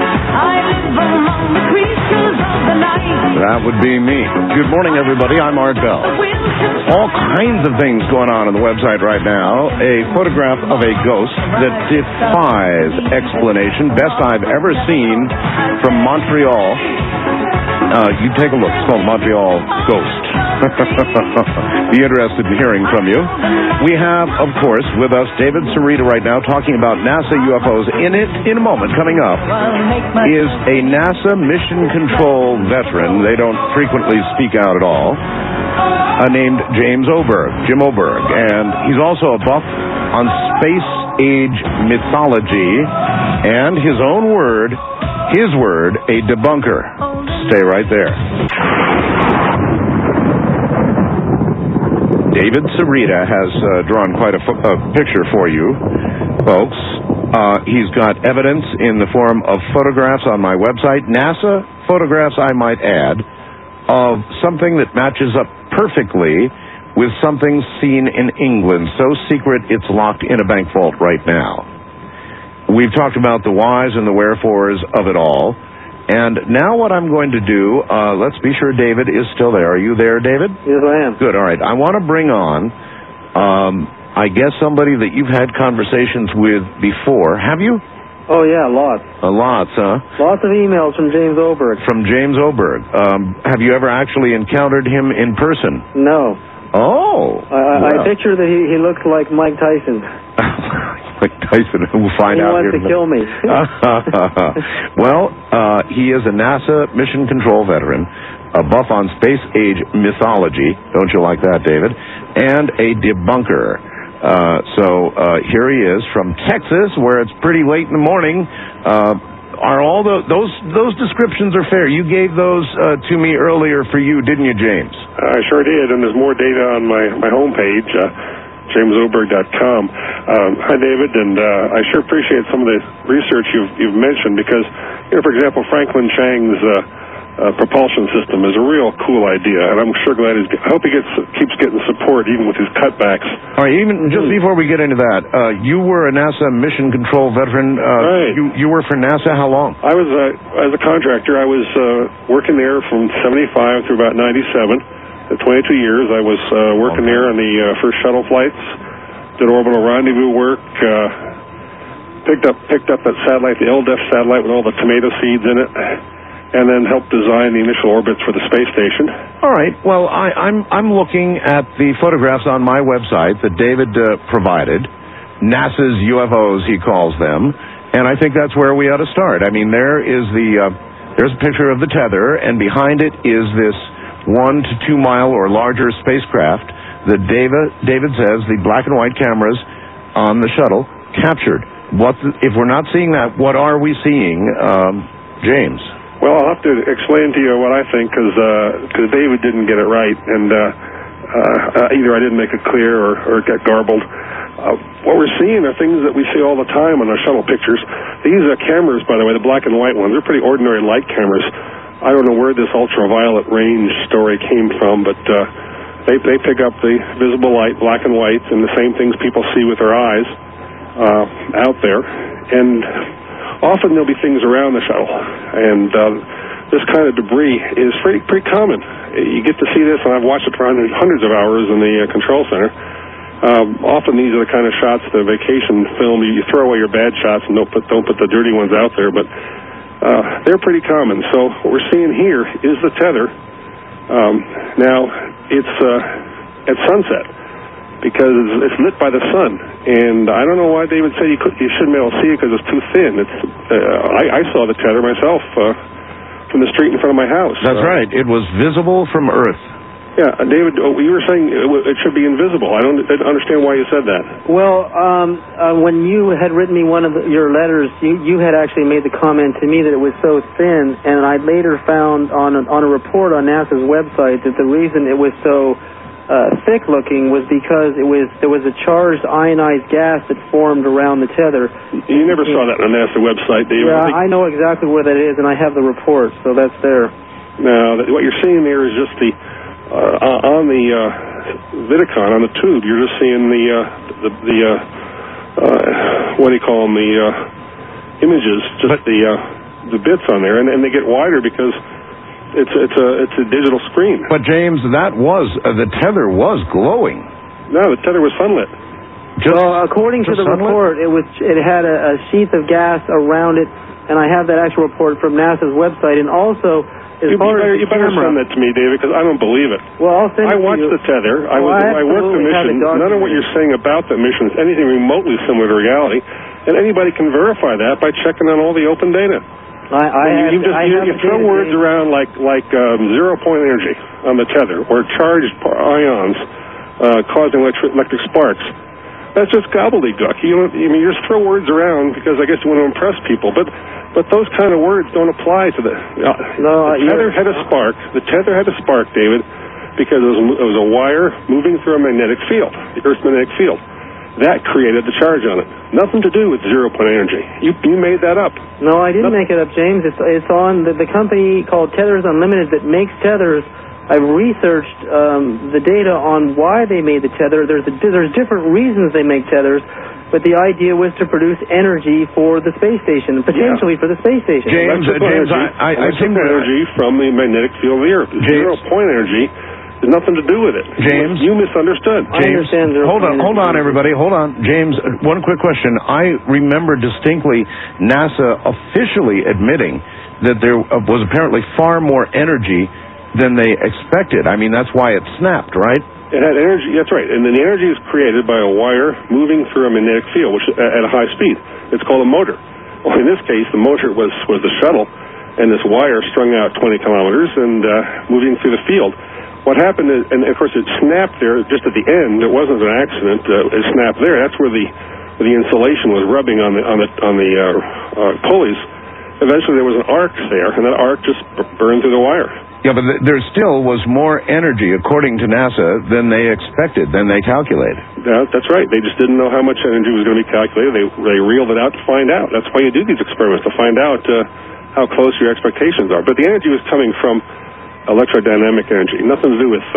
That would be me. Good morning, everybody. I'm Art Bell. All kinds of things going on the website right now. A photograph of a ghost that defies explanation. Best I've ever seen from Montreal. You take a look. It's called Montreal Ghost. Be interested in hearing from you. We have, of course, with us David Sarita right now talking about NASA UFOs. In a moment, coming up, is a NASA mission control veteran. They don't frequently speak out at all. Named Jim Oberg. And he's also a buff on space-age mythology and his word, a debunker. Stay right there. David Sarita has drawn quite a picture for you, folks. He's got evidence in the form of photographs on my website, NASA photographs, I might add, of something that matches up perfectly with something seen in England. So secret, it's locked in a bank vault right now. We've talked about the whys and the wherefores of it all. And now what I'm going to do, let's be sure David is still there. Are you there, David? Yes, I am. Good, all right. I want to bring on, I guess, somebody that you've had conversations with before. Have you? Oh, yeah, lots. Lots, huh? Lots of emails from James Oberg. From James Oberg. Have you ever actually encountered him in person? No. Oh. I picture that he looks like Mike Tyson. Mike Tyson, we'll find out here. He wants to kill me. Well, he is a NASA mission control veteran, a buff on space-age mythology. Don't you like that, David? And a debunker. So here he is from Texas, where it's pretty late in the morning. Are all those descriptions are fair? You gave those to me earlier for you, didn't you, James? I sure did, and there's more data on my homepage, JamesOberg.com. Hi, David, and I sure appreciate some of the research you've mentioned because, for example, Franklin Chang's propulsion system is a real cool idea, and I'm sure glad I hope he keeps getting support even with his cutbacks. All right, even just before we get into that, you were a NASA mission control veteran. Right. You were for NASA how long? I was as a contractor. I was working there from 75 through about 97. 22 years. I was working there on the first shuttle flights. Did orbital rendezvous work. Picked up that satellite, the LDEF satellite with all the tomato seeds in it. And then helped design the initial orbits for the space station. All right. Well, I'm looking at the photographs on my website that David provided. NASA's UFOs, he calls them. And I think that's where we ought to start. I mean, there's a picture of the tether, and behind it is this 1 to 2 mile or larger spacecraft that David says the black and white cameras on the shuttle captured. If we're not seeing that, what are we seeing, James? Well, I'll have to explain to you what I think because David didn't get it right, and either I didn't make it clear or it got garbled. What we're seeing are things that we see all the time on our shuttle pictures. These cameras, by the way, the black and white ones, they're pretty ordinary light cameras. I don't know where this ultraviolet range story came from, but they pick up the visible light, black and white, and the same things people see with their eyes out there. And often there'll be things around the shuttle, and this kind of debris is pretty common. You get to see this, and I've watched it for hundreds of hours in the control center. Often these are the kind of shots, the vacation film, you throw away your bad shots and don't put the dirty ones out there, but they're pretty common. So what we're seeing here is the tether. Now, it's at sunset because it's lit by the sun. And I don't know why David said you shouldn't be able to see it because it's too thin. I saw the tether myself from the street in front of my house. That's right. It was visible from Earth. Yeah, David, you were saying it should be invisible. I don't understand why you said that. Well, when you had written me one of your letters, you had actually made the comment to me that it was so thin, and I later found on a report on NASA's website that the reason it was so thick-looking was because there was a charged ionized gas that formed around the tether. You never saw that on the NASA website, David. Yeah, I know exactly where that is, and I have the report, so that's there. No, what you're seeing there is just the on the Vidicon, on the tube, you're just seeing the what do you call them, the images, just the bits on there, and they get wider because it's a digital screen. But James, that was the tether was glowing. No, the tether was sunlit. Well, according to the report, it had a sheath of gas around it, and I have that actual report from NASA's website, and also. You better send that to me, David, because I don't believe it. Well, I'll send it to you. I watched the tether. I worked the mission. None of what you're saying about the mission is anything remotely similar to reality, and anybody can verify that by checking on all the open data. You throw words around like zero-point energy on the tether, or charged ions causing electric sparks. That's just gobbledygook. You just throw words around because I guess you want to impress people, but those kind of words don't apply to the tether had a spark. The tether had a spark, David, because it was a wire moving through a magnetic field, the Earth's magnetic field. That created the charge on it. Nothing to do with zero-point energy. You made that up. No, I didn't make it up, James. It's on the company called Tethers Unlimited that makes tethers. I've researched the data on why they made the tether. There's different reasons they make tethers, but the idea was to produce energy for the space station, potentially for the space station. James, I think energy from the magnetic field of the Earth. Zero-point energy has nothing to do with it. James, you misunderstood. James, hold on, everybody. Hold on. James, one quick question. I remember distinctly NASA officially admitting that there was apparently far more energy than they expected. I mean, that's why it snapped, right? It had energy, that's right. And then the energy is created by a wire moving through a magnetic field, which at a high speed. It's called a motor. Well, in this case, the motor was the shuttle, and this wire strung out 20 kilometers and moving through the field. What happened is, and of course it snapped there just at the end. It wasn't an accident. It snapped there. That's where the insulation was rubbing on the pulleys. Eventually there was an arc there, and that arc just burned through the wire. Yeah, but there still was more energy, according to NASA, than they expected, than they calculated. Yeah, that's right. They just didn't know how much energy was going to be calculated. They reeled it out to find out. That's why you do these experiments, to find out how close your expectations are. But the energy was coming from electrodynamic energy, nothing to do with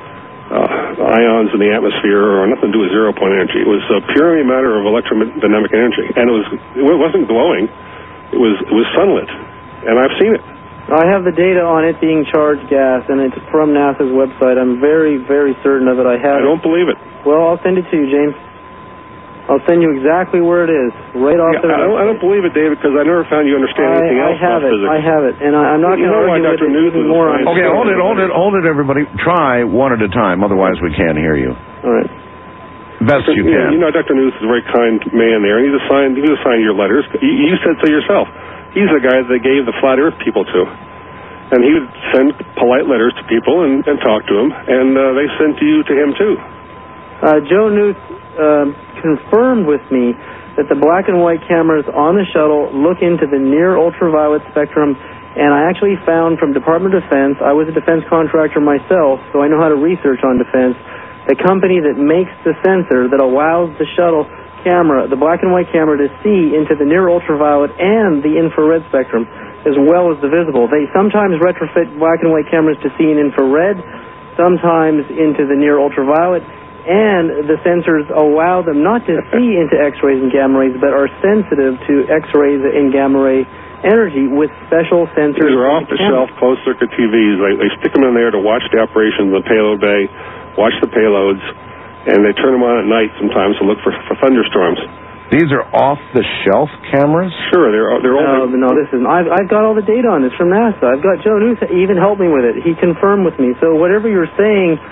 ions in the atmosphere, or nothing to do with zero-point energy. It was purely a matter of electrodynamic energy, and it wasn't glowing. It was sunlit, and I've seen it. I have the data on it being charged gas, and it's from NASA's website. I'm very, very certain of it. I don't believe it. Well, I'll send it to you, James. I'll send you exactly where it is, right off the website. I don't believe it, David, because I never found you understand anything else about physics. I have it, and I'm not going to argue with it even more. Okay, hold it, everybody. Try one at a time, otherwise we can't hear you. All right. Best you can. You know, Dr. News is a very kind man there, and he was assigned your letters. You said so yourself. He's the guy that they gave the flat Earth people to. And he would send polite letters to people and talk to them, and they sent you to him too. Joe Newth confirmed with me that the black and white cameras on the shuttle look into the near ultraviolet spectrum, and I actually found from Department of Defense, I was a defense contractor myself, so I know how to research on defense, the company that makes the sensor that allows the shuttle camera, the black and white camera, to see into the near ultraviolet and the infrared spectrum, as well as the visible. They sometimes retrofit black and white cameras to see in infrared, sometimes into the near ultraviolet, and the sensors allow them not to see into X-rays and gamma rays, but are sensitive to X-rays and gamma ray energy with special sensors. These are off-the-shelf closed-circuit TVs. They stick them in there to watch the operations of the payload bay, watch the payloads, and they turn them on at night sometimes to look for thunderstorms. These are off-the-shelf cameras? Sure, they're all... No, this isn't. I've got all the data on this from NASA. I've got Joe Newth even helped me with it. He confirmed with me. So whatever you're saying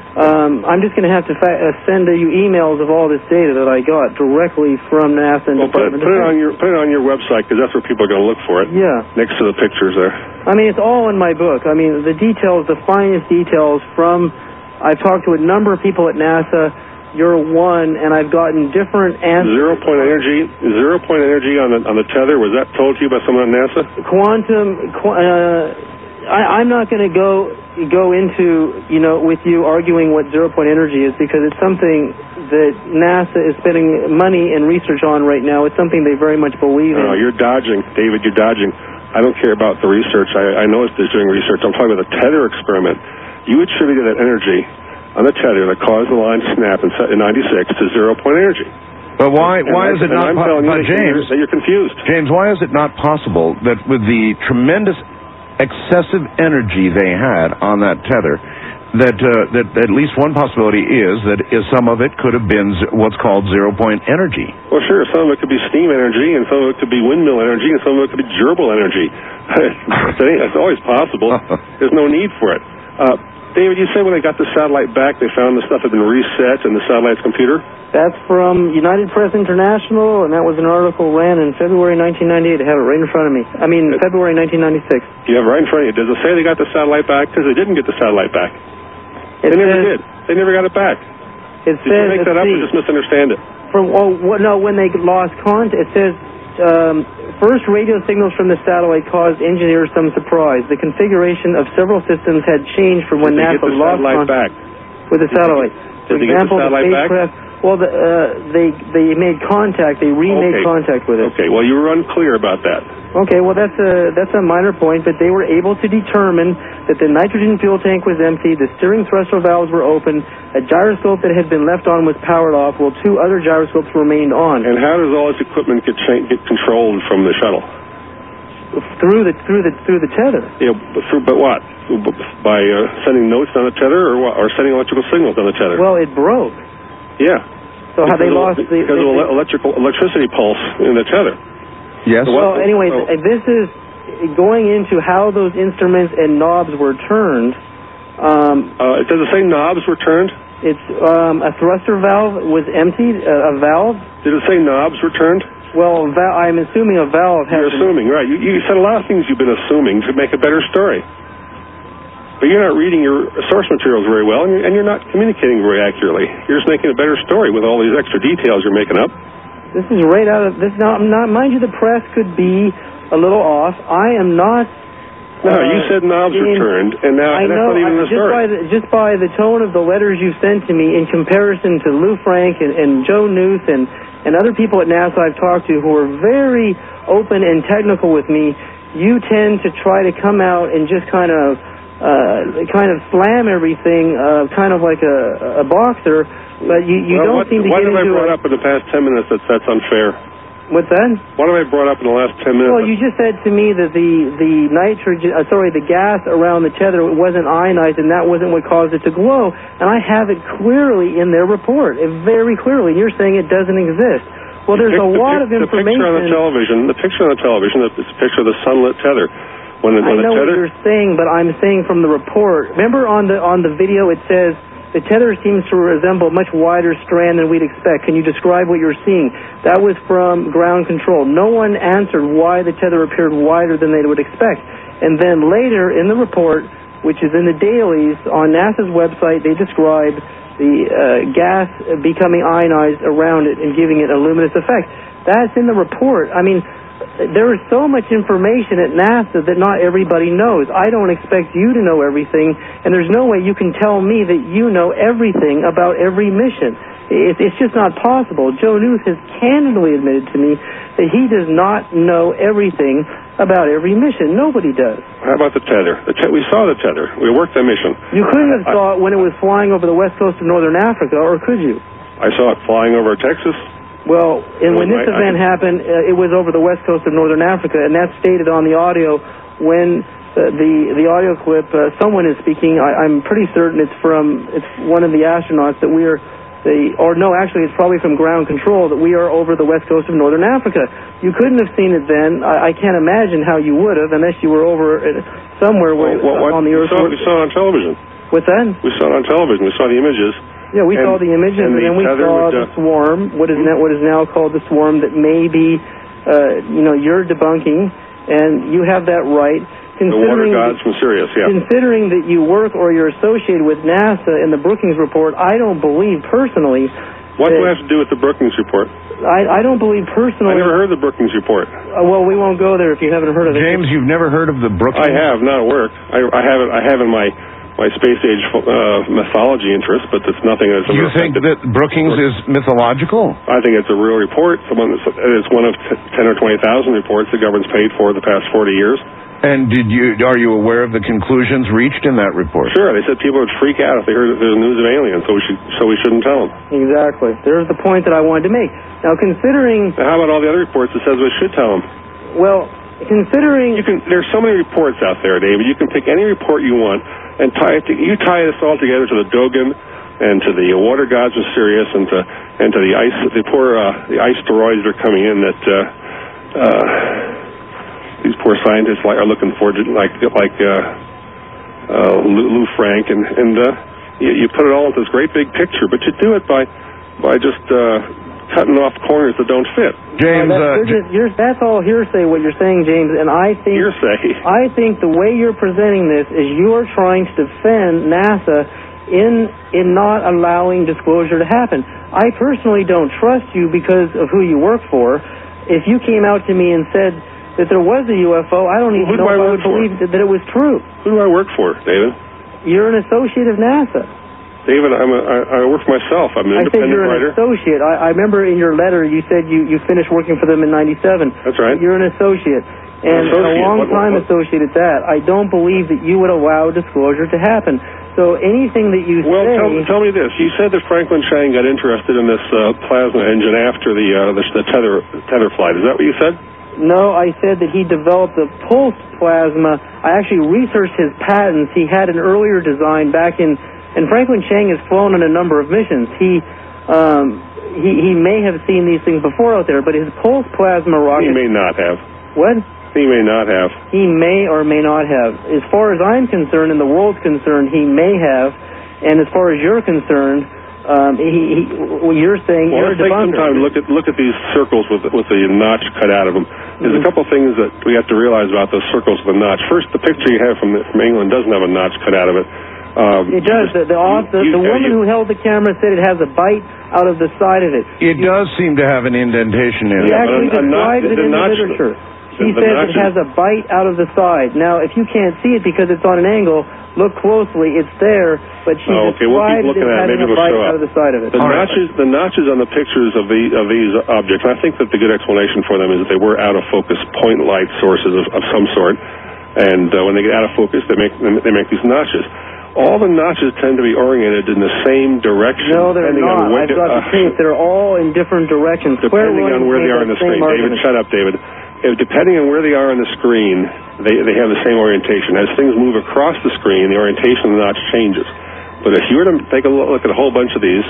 I'm just going to have to send you emails of all this data that I got directly from NASA and Department of Defense. Put it on your website, because that's where people are going to look for it. Yeah. Next to the pictures there. I mean, it's all in my book. I mean, the details, the finest details from... I've talked to a number of people at NASA. You're one, and I've gotten different answers. Zero point energy on the tether. Was that told to you by someone at NASA? I'm not going to go into, with you arguing what 0 point energy is, because it's something that NASA is spending money and research on right now. It's something they very much believe in. No, you're dodging, David. You're dodging. I don't care about the research. I know it's doing research. I'm talking about the tether experiment. You attributed that energy on the tether that caused the line to snap in 96 to 0 point energy. But why is it not possible? But James, you're confused. James, why is it not possible that with the tremendous excessive energy they had on that tether, that at least one possibility is that some of it could have been what's called 0 point energy? Well, sure. Some of it could be steam energy, and some of it could be windmill energy, and some of it could be gerbil energy. That's always possible. There's no need for it. David, you said when they got the satellite back, they found the stuff had been reset in the satellite's computer? That's from United Press International, and that was an article ran in February 1998. I have it right in front of me. I mean, February 1996. You have it right in front of you. Does it say they got the satellite back? Because they didn't get the satellite back. They never did. They never got it back. Did you make that up or just misunderstand it? When they lost contact, it says... first radio signals from the satellite caused engineers some surprise. The configuration of several systems had changed from when NASA lost contact with the satellite. For example, the spacecraft. Well, they made contact. They remade contact with it. Okay. Well, you were unclear about that. Okay. Well, that's a minor point, but they were able to determine that the nitrogen fuel tank was empty, the steering thruster valves were open, a gyroscope that had been left on was powered off, while 2 other gyroscopes remained on. And how does all this equipment get controlled from the shuttle? Through the tether. Yeah, but what? By sending notes on the tether, or sending electrical signals on the tether? Well, it broke. Yeah. So how they lost because of electricity pulse in the tether. Yes. Well, anyways, this is going into how those instruments and knobs were turned. Does it say knobs were turned? It's a thruster valve was emptied. A valve. Did it say knobs were turned? Well, I'm assuming a valve. You're assuming, right? You said a lot of things you've been assuming to make a better story. But you're not reading your source materials very well, and you're not communicating very accurately. You're just making a better story with all these extra details you're making up. This is right out of this. Not mind you, the press could be a little off. I am not. No, you said knobs were turned, and now that's not even the story. Just by the tone of the letters you sent to me, in comparison to Lou Frank and Joe Newth and other people at NASA I've talked to who are very open and technical with me, you tend to try to come out and just kind of slam everything, kind of like a boxer, but you don't seem to get into it. What have I brought up in the past 10 minutes that's unfair? What's that? What have I brought up in the last 10 minutes? Well, you just said to me that the gas around the tether wasn't ionized, and that wasn't what caused it to glow, and I have it clearly in their report, very clearly. You're saying it doesn't exist. Well, there's a lot of information. The picture on the television, it's a picture of the sunlit tether. I know what you're saying, but I'm saying from the report. Remember on the video it says the tether seems to resemble a much wider strand than we'd expect. Can you describe what you're seeing? That was from ground control. No one answered why the tether appeared wider than they would expect. And then later in the report, which is in the dailies on NASA's website, they describe the gas becoming ionized around it and giving it a luminous effect. That's in the report. I mean, there is so much information at NASA that not everybody knows. I don't expect you to know everything, and there's no way you can tell me that you know everything about every mission. It's just not possible. Joe Newth has candidly admitted to me that he does not know everything about every mission. Nobody does. How about the tether? We saw the tether. We worked the mission. You couldn't have saw it when it was flying over the west coast of northern Africa, or could you? I saw it flying over Texas. Well, and when this event happened, it was over the west coast of northern Africa, and that's stated on the audio when the audio clip, someone is speaking. I'm pretty certain it's one of the astronauts that it's probably from ground control that we are over the west coast of northern Africa. You couldn't have seen it then. I can't imagine how you would have unless you were over somewhere on the Earth. You saw it on television. What's that? We saw it on television. We saw the images. Yeah, we saw the images, and then we saw the swarm, what is now called the swarm that may be, you're debunking, and you have that right. The water gods from Sirius, yeah. Considering that you work or you're associated with NASA in the Brookings Report, I don't believe personally. What do I have to do with the Brookings Report? I don't believe personally. I never heard the Brookings Report. Well, we won't go there if you haven't heard of it. James, you've never heard of the Brookings? I have, not at work. I have in my space age mythology interest, but it's nothing that's... You think that Brookings is mythological? I think it's a real report. It's one of 10 or 20,000 reports the government's paid for the past 40 years. And are you aware of the conclusions reached in that report? Sure. They said people would freak out if they heard there's news of aliens, so we shouldn't tell them. Exactly. There's the point that I wanted to make. Now, considering... Now, how about all the other reports that says we should tell them? Well, considering... There's so many reports out there, David. You can pick any report you want and tie this all together to the Dogon and to the water gods of Sirius and to the ice, the ice asteroids that are coming in that these poor scientists are looking for, like Lou Frank, and you put it all into this great big picture, but you do it by just cutting off corners that don't fit. James, that's all hearsay what you're saying, James, and I think hearsay. I think the way you're presenting this is you are trying to defend NASA in not allowing disclosure to happen. I personally don't trust you because of who you work for. If you came out to me and said that there was a UFO, I don't even know if I would believe that it was true. Who do I work for, David? You're an associate of NASA. David, I work for myself. I'm an independent writer. I think you're an associate. I remember in your letter you said you finished working for them in '97. That's right. You're an associate. And a long-time associate at that. I don't believe that you would allow disclosure to happen. So anything that you say... Well, tell me this. You said that Franklin Chang got interested in this plasma engine after the tether flight. Is that what you said? No, I said that he developed the pulsed plasma. I actually researched his patents. He had an earlier design back in... And Franklin Chang has flown on a number of missions. He may have seen these things before out there, but his pulse plasma rocket... He may not have. What? He may not have. He may or may not have. As far as I'm concerned and the world's concerned, he may have. And as far as you're concerned, you're saying you're a debunker. Well, let's take some time to look at these circles with the notch cut out of them. There's a couple of things that we have to realize about those circles with the notch. First, the picture you have from England doesn't have a notch cut out of it. It does. The woman who held the camera said it has a bite out of the side of it. It does seem to have an indentation in it. He actually describes it in the literature. He says it has a bite out of the side. Now, if you can't see it because it's on an angle, look closely. It's there, but she describes it as having a bite out of the side of it. The notches on the pictures of these objects, and I think that the good explanation for them is that they were out-of-focus point light sources of some sort, and when they get out of focus, they make these notches. All the notches tend to be oriented in the same direction. No, they're not. I've got the tape. They're all in different directions. Depending on where they are on the screen. David, shut up, David. Depending on where they are on the screen, they have the same orientation. As things move across the screen, the orientation of the notch changes. But if you were to take a look at a whole bunch of these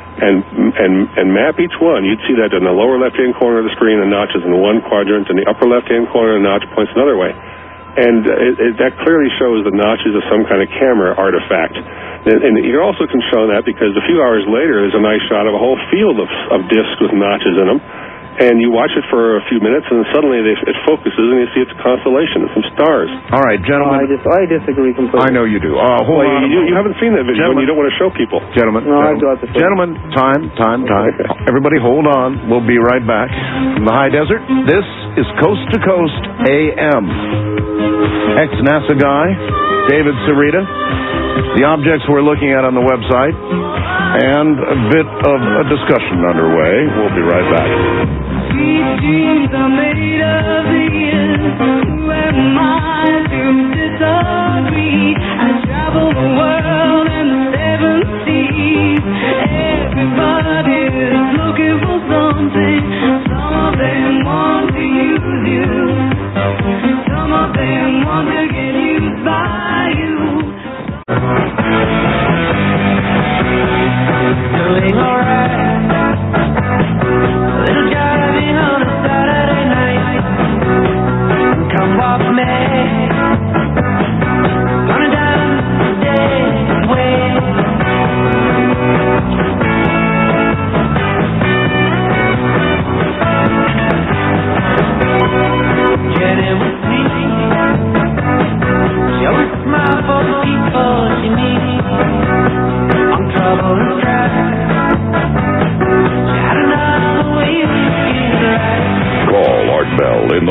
and map each one, you'd see that in the lower left-hand corner of the screen, the notch is in one quadrant, and the upper left-hand corner, the notch points another way. And that clearly shows the notches of some kind of camera artifact. And you also can show that because a few hours later, there's a nice shot of a whole field of discs with notches in them. And you watch it for a few minutes, and suddenly it focuses, and you see it's a constellation and some stars. All right, gentlemen. I disagree completely. I know you do. Hold on. You haven't seen that video, and you don't want to show people. Gentlemen. No, I've got the Gentlemen, time. Everybody hold on. We'll be right back. From the high desert, this is Coast to Coast AM. Ex-NASA guy, David Sereda. The objects we're looking at on the website. And a bit of a discussion underway. We'll be right back. These dreams are made of the end. Who am I to disagree? I travel the world and the seven seas. Everybody's looking for something. Some of them want to use you. Some of them want to get used by you. Doing alright. Little driving on a Saturday night. Come walk with me. Gonna dance today.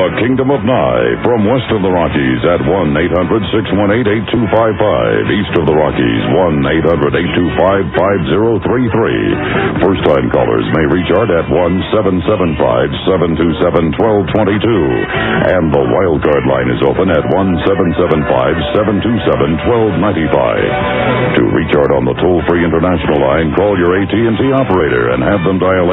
the Kingdom of Nye. From west of the Rockies at 1-800-618-8255. East of the Rockies, 1-800-825-5033. First-time callers may reach Art at 1-775-727-1222. And the wildcard line is open at 1-775-727-1295. To reach Art on the toll-free international line, call your AT&T operator and have them dial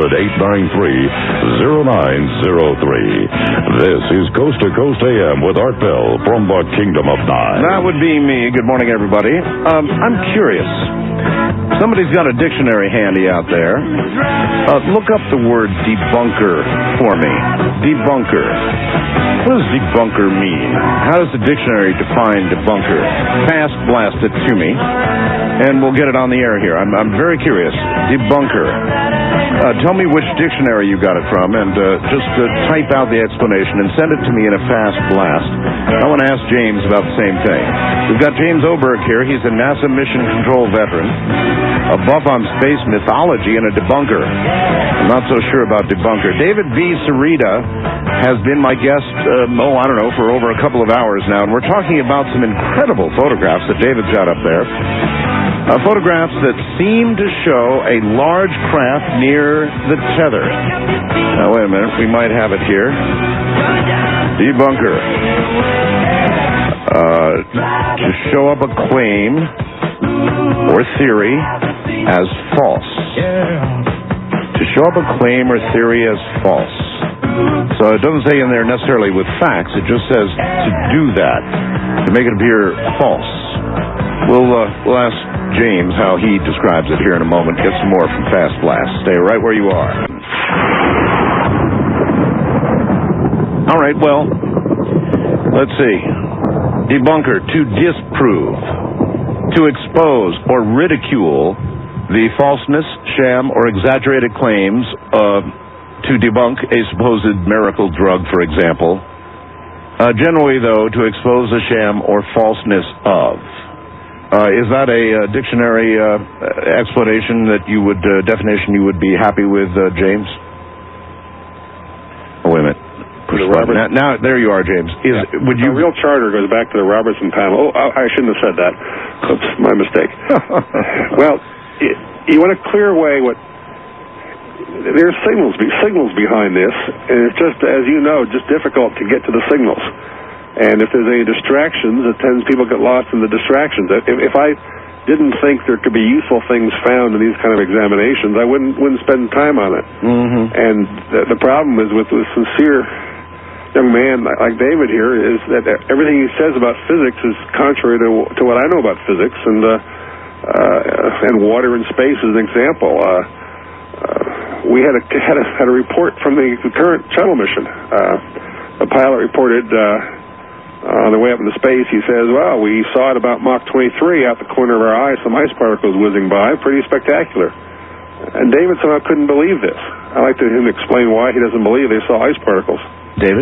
800-893-0903. This is Coast to Coast AM with Art Bell from the Kingdom of Nye. That would be me. Good morning, everybody. I'm curious. Somebody's got a dictionary handy out there. Look up the word debunker for me. Debunker. What does debunker mean? How does the dictionary define debunker? Fast blast it to me, and we'll get it on the air here. I'm very curious. Debunker. Tell me which dictionary you got it from, and just type out the explanation and send it to me in a fast blast. I want to ask James about the same thing. We've got James Oberg here. He's a NASA mission control veteran, a buff on space mythology, and a debunker. I'm not so sure about debunker. David V. Sarita has been my guest, for over a couple of hours now, and we're talking about some incredible photographs that David's got up there. Photographs that seem to show a large craft near the tether. Now, wait a minute. We might have it here. Debunker. To show up a claim or theory as false. To show up a claim or theory as false. So it doesn't say in there necessarily with facts. It just says to do that, to make it appear false. We'll ask James how he describes it here in a moment. Get some more from Fast Blast. Stay right where you are. All right, well, let's see. Debunker, to disprove, to expose or ridicule the falseness, sham, or exaggerated claims to debunk a supposed miracle drug, for example. Generally, though, to expose a sham or falseness of. Is that a dictionary explanation that you would, definition you would be happy with, James? Oh, wait a minute. Now, there you are, James. Would you? A real charter goes back to the Robertson panel. Oh, I shouldn't have said that. Oops, my mistake. Well, you want to clear away what... There's signals behind this, and it's just, as you know, just difficult to get to the signals. And if there's any distractions, it tends people get lost in the distractions. If I didn't think there could be useful things found in these kind of examinations, I wouldn't spend time on it. Mm-hmm. And the problem is with a sincere young man like David here is that everything he says about physics is contrary to what I know about physics, and water and space is an example. We had a report from the current shuttle mission. The pilot reported on the way up into space, he says, well, we saw at about Mach 23 out the corner of our eye, some ice particles whizzing by, pretty spectacular. And David somehow couldn't believe this. I'd like him to explain why he doesn't believe they saw ice particles. David?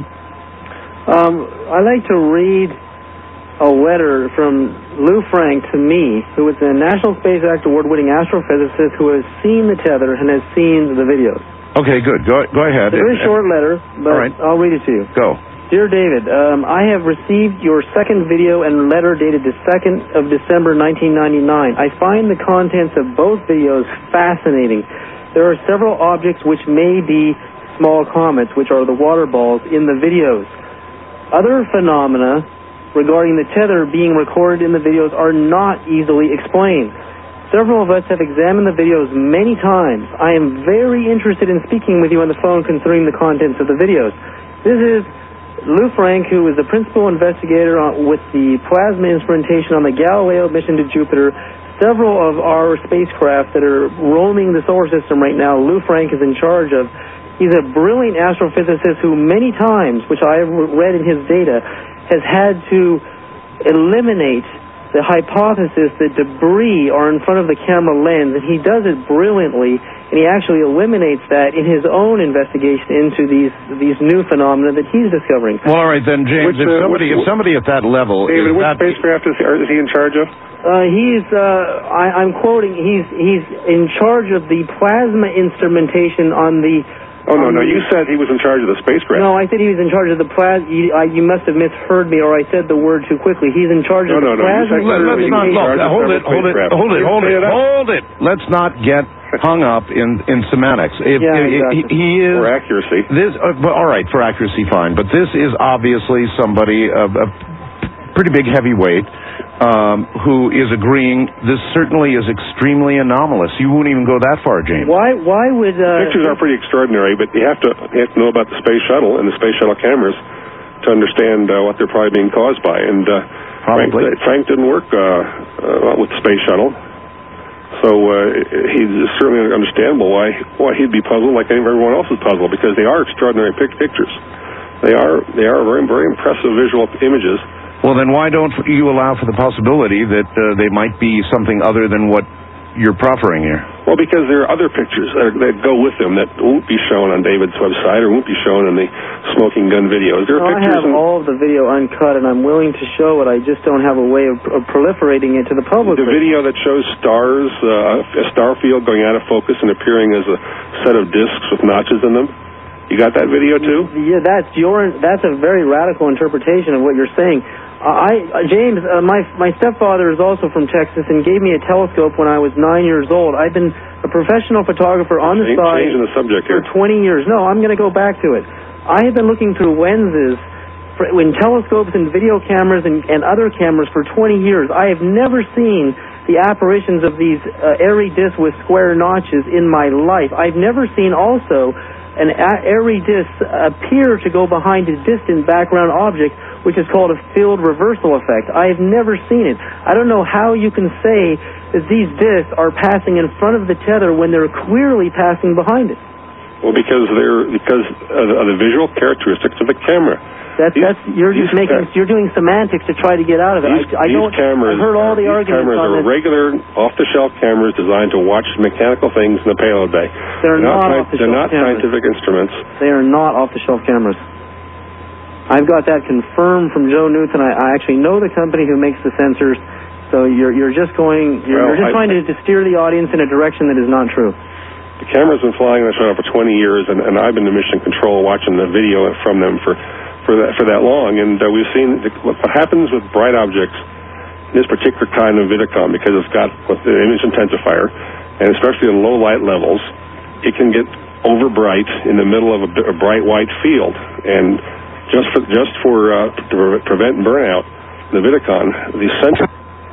I'd like to read a letter from Lou Frank to me, who is a National Space Act Award-winning astrophysicist who has seen the tether and has seen the videos. Okay, good. Go ahead. It's a very short letter, but right. I'll read it to you. Go. Dear David, I have received your second video and letter dated the 2nd of December, 1999. I find the contents of both videos fascinating. There are several objects which may be small comets, which are the water balls, in the videos. Other phenomena regarding the tether being recorded in the videos are not easily explained. Several of us have examined the videos many times. I am very interested in speaking with you on the phone concerning the contents of the videos. This is Lou Frank, who is the principal investigator with the plasma instrumentation on the Galileo mission to Jupiter. Several of our spacecraft that are roaming the solar system right now, Lou Frank is in charge of. He's a brilliant astrophysicist who many times, which I have read in his data, has had to eliminate the hypothesis that debris are in front of the camera lens, and he does it brilliantly, and he actually eliminates that in his own investigation into these new phenomena that he's discovering. Well, all right then, James. If somebody at that level, David, what spacecraft is he in charge of? I'm quoting. He's in charge of the plasma instrumentation on the Oh, no, you said he was in charge of the spacecraft. No, I said he was in charge of the plasma. You must have misheard me, or I said the word too quickly. He's in charge of the plasma. Let's not hold it. Let's not get hung up in semantics. Exactly. He is for accuracy. All right, for accuracy, fine. But this is obviously somebody a pretty big heavyweight. Who is agreeing this certainly is extremely anomalous. You wouldn't even go that far, James. Why would... Pictures are pretty extraordinary, but you have to know about the space shuttle and the space shuttle cameras to understand what they're probably being caused by. And Frank didn't work with the space shuttle, so he's certainly understandable why he'd be puzzled like everyone else is puzzled, because they are extraordinary pictures. They are very, very impressive visual images. Well, then why don't you allow for the possibility that they might be something other than what you're proffering here? Well, because there are other pictures that go with them that won't be shown on David's website or won't be shown in the smoking gun videos. There are pictures. I have all of the video uncut, and I'm willing to show it. I just don't have a way of proliferating it to the public. The video that shows stars, a star field going out of focus and appearing as a set of discs with notches in them. You got that video too? Yeah, that's a very radical interpretation of what you're saying. James, my stepfather is also from Texas and gave me a telescope when I was 9 years old. I've been a professional photographer on the side changing the subject for 20 years. No, I'm going to go back to it. I have been looking through lenses in telescopes and video cameras and other cameras for 20 years. I have never seen the apparitions of these airy discs with square notches in my life. I've never seen also an airy disc appear to go behind a distant background object, which is called a field reversal effect. I have never seen it. I don't know how you can say that these discs are passing in front of the tether when they're clearly passing behind it. Well, because of the visual characteristics of the camera. You're doing semantics to try to get out of it. I've heard all the arguments on this. These cameras are regular off-the-shelf cameras designed to watch mechanical things in the payload bay. They're not scientific instruments. They are not off-the-shelf cameras. I've got that confirmed from Joe Newton. I actually know the company who makes the sensors. So you're just trying to steer the audience in a direction that is not true. The camera's been flying in the shuttle for 20 years, and I've been in mission control watching the video from them for that long, and we've seen what happens with bright objects, this particular kind of Vidicom, because it's got the image intensifier, and especially in low light levels, it can get over bright in the middle of a bright white field, and just to prevent burnout, the Vidicon, the sensor.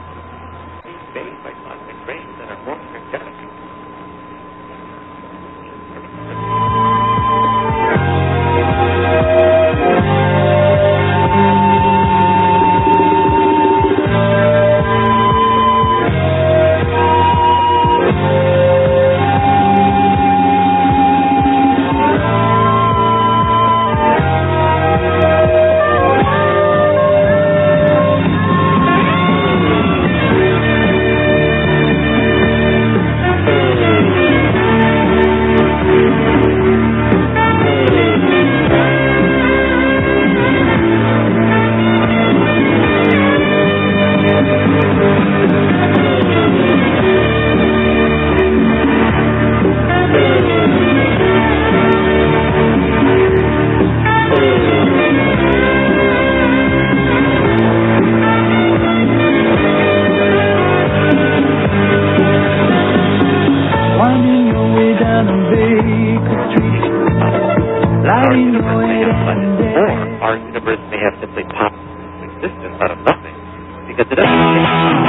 Our universe may have simply popped into existence out of nothing, because it doesn't change.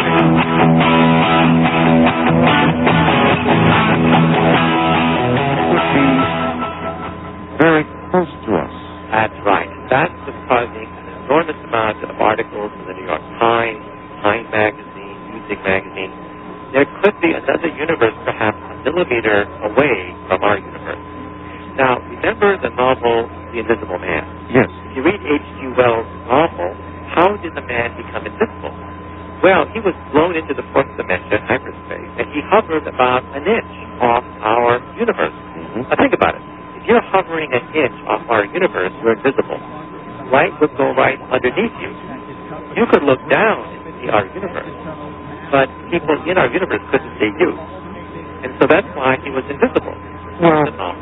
It would be very close to us. That's right. That's what's causing an enormous amount of articles in the New York Times, Time Magazine, Music Magazine. There could be another universe perhaps a millimeter away from our universe. Now, remember the novel The Invisible Man? Yes. If you read H.G. Wells' novel, how did the man become invisible? Well, he was blown into the fourth dimension, hyperspace, and he hovered about an inch off our universe. Now think about it. If you're hovering an inch off our universe, you're invisible. Light would go right underneath you. You could look down and see our universe, but people in our universe couldn't see you. And so that's why he was invisible. The novel is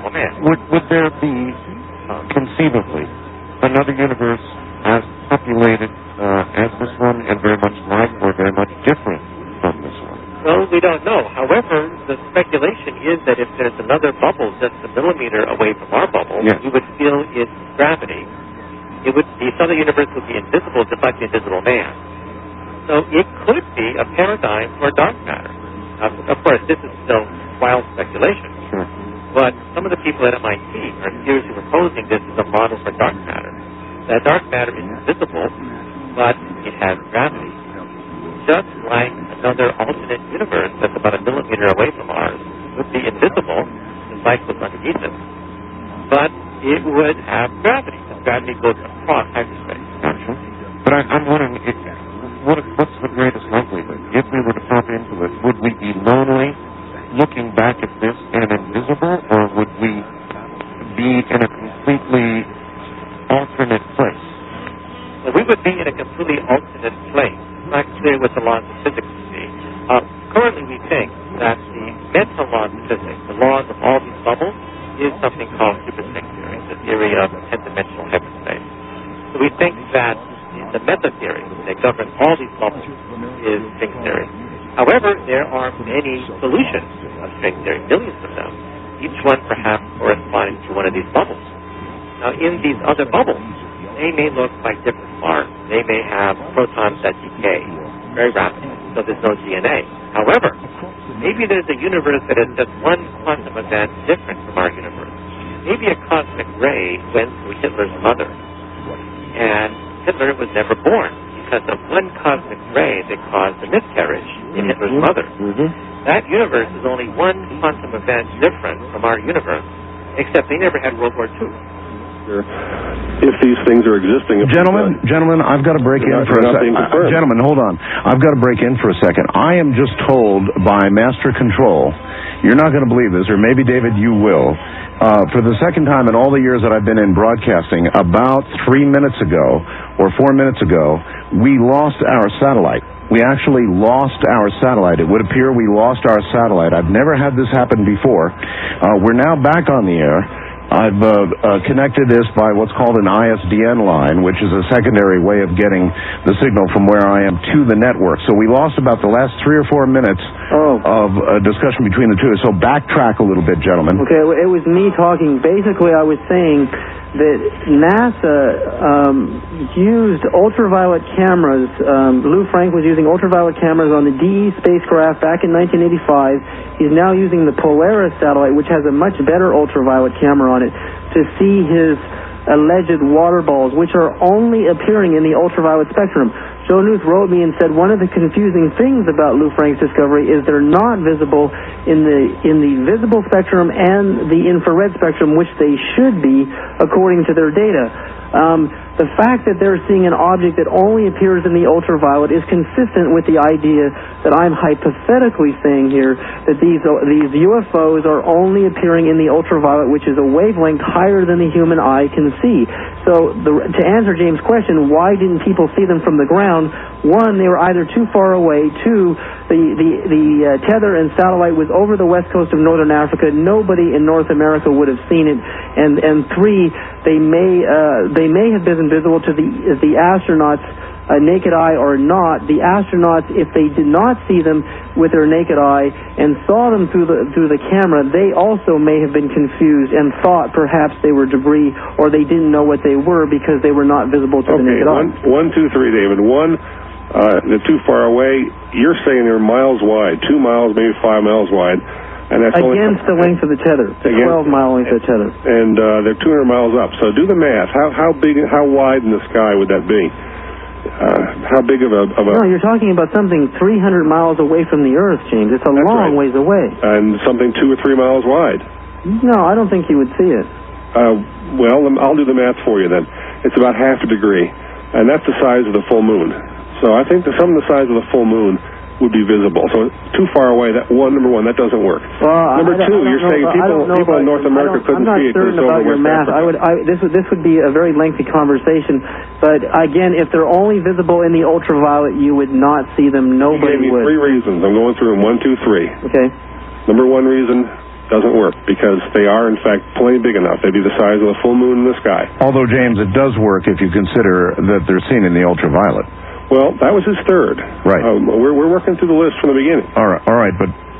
invisible man. Would there be, conceivably, another universe as populated as this one and very much like or very much different from this one? Well, we don't know. However, the speculation is that if there's another bubble just a millimeter away from our bubble, we would feel its gravity. The other universe would be invisible, just like the Invisible Man. So it could be a paradigm for dark matter. Of course, this is still wild speculation. Sure. But some of the people at MIT are seriously proposing this as a model for dark matter. That dark matter is invisible, but it has gravity. Just like another alternate universe that's about a millimeter away from ours would be invisible, just like what's underneath it. But it would have gravity, and gravity goes across hyperspace. Gotcha. But I'm wondering, what's the greatest likelihood? If we were to pop into it, would we be lonely looking back at this and invisible, or would we be in a completely alternate place? Well, we would be in a completely alternate place. It's not clear what the laws of physics would be. Currently, we think that the mental laws of physics, the laws of all these bubbles, is something called superstring theory, the theory of 10-dimensional hyperspace. So we think that the method theory that governs all these bubbles is string theory. However, there are many solutions of string theory, millions of them, each one perhaps corresponding to one of these bubbles. Now, in these other bubbles, they may look like different stars. They may have protons that decay very rapidly, so there's no DNA. However, maybe there's a universe that is just one quantum event different from our universe. Maybe a cosmic ray went through Hitler's mother, and Hitler was never born because of one cosmic ray that caused a miscarriage in Hitler's mother. That universe is only one quantum event different from our universe, except they never had World War II. If these things are existing. Gentlemen, I've got to break in for a second. Gentlemen, hold on. I've got to break in for a second. I am just told by Master Control, you're not going to believe this, or maybe, David, you will. For the second time in all the years that I've been in broadcasting, about 3 minutes ago or 4 minutes ago, we lost our satellite. We actually lost our satellite. It would appear we lost our satellite. I've never had this happen before. We're now back on the air. I've connected this by what's called an ISDN line, which is a secondary way of getting the signal from where I am to the network. So we lost about the last 3 or 4 minutes of discussion between the two. So backtrack a little bit, gentlemen. Okay, it was me talking. Basically, I was saying that NASA used ultraviolet cameras. Lou Frank was using ultraviolet cameras on the DE spacecraft back in 1985. He's now using the Polaris satellite, which has a much better ultraviolet camera on it, to see his alleged water balls, which are only appearing in the ultraviolet spectrum. Joe Newth wrote me and said one of the confusing things about Lou Frank's discovery is they're not visible in the visible spectrum and the infrared spectrum, which they should be according to their data. The fact that they're seeing an object that only appears in the ultraviolet is consistent with the idea that I'm hypothetically saying here, that these UFOs are only appearing in the ultraviolet, which is a wavelength higher than the human eye can see. So to answer James' question, why didn't people see them from the ground? One, they were either too far away. Two, the tether and satellite was over the west coast of northern Africa. Nobody in North America would have seen it. And three, they may have been visible to the astronauts naked eye or not. The astronauts, if they did not see them with their naked eye and saw them through the camera, they also may have been confused and thought perhaps they were debris, or they didn't know what they were because they were not visible to the naked eye. 1, 2, 3, David. One, they're too far away. You're saying they're miles wide, 2 miles, maybe 5 miles wide. And that's against the length of the tether, the 12-mile length of the tether. And they're 200 miles up. So do the math. How big, how wide in the sky would that be? How big of a... No, you're talking about something 300 miles away from the Earth, James. It's a long ways away. And something 2 or 3 miles wide. No, I don't think you would see it. Well, I'll do the math for you then. It's about half a degree. And that's the size of the full moon. So I think that some of the size of the full moon would be visible. So too far away, number one, that doesn't work. Well, number two, you're saying people in North America couldn't see it because it's over West Africa. This would be a very lengthy conversation. But again, if they're only visible in the ultraviolet, you would not see them. Nobody would. You gave me 3 reasons. I'm going through them. 1, 2, 3. Okay. Number 1 reason, doesn't work because they are, in fact, plenty big enough. They'd be the size of a full moon in the sky. Although, James, it does work if you consider that they're seen in the ultraviolet. Well, that was his third. Right. We're working through the list from the beginning. All right.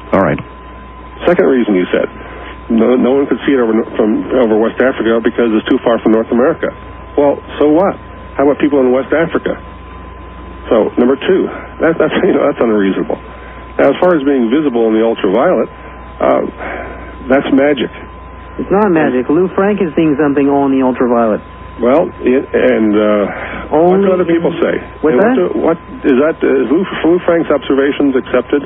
Second reason you said, no one could see it over West Africa because it's too far from North America. Well, so what? How about people in West Africa? So, number two, that's unreasonable. Now, as far as being visible in the ultraviolet, that's magic. It's not magic. Lou Frank is seeing something on the ultraviolet. Well, what do other people say? What's that? Is Lou Frank's observations accepted,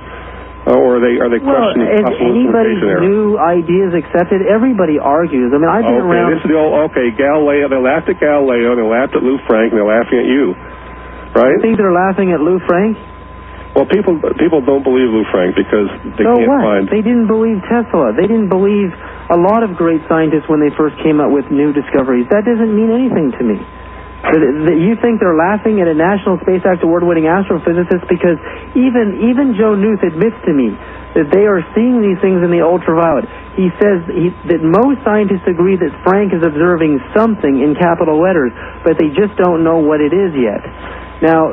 or are they questioning possible anybody's interpretation error? new ideas accepted? Everybody argues. I mean, I've been around. This is the old Galileo. They laughed at Galileo, they laughed at Lou Frank, and they're laughing at you, right? You think they're laughing at Lou Frank? Well, people don't believe Lou Frank because they can't find. They didn't believe Tesla. They didn't believe a lot of great scientists when they first came up with new discoveries. That doesn't mean anything to me. You think they're laughing at a National Space Act award-winning astrophysicist because even Joe Newth admits to me that they are seeing these things in the ultraviolet. He says that most scientists agree that Frank is observing something in capital letters, but they just don't know what it is yet. Now,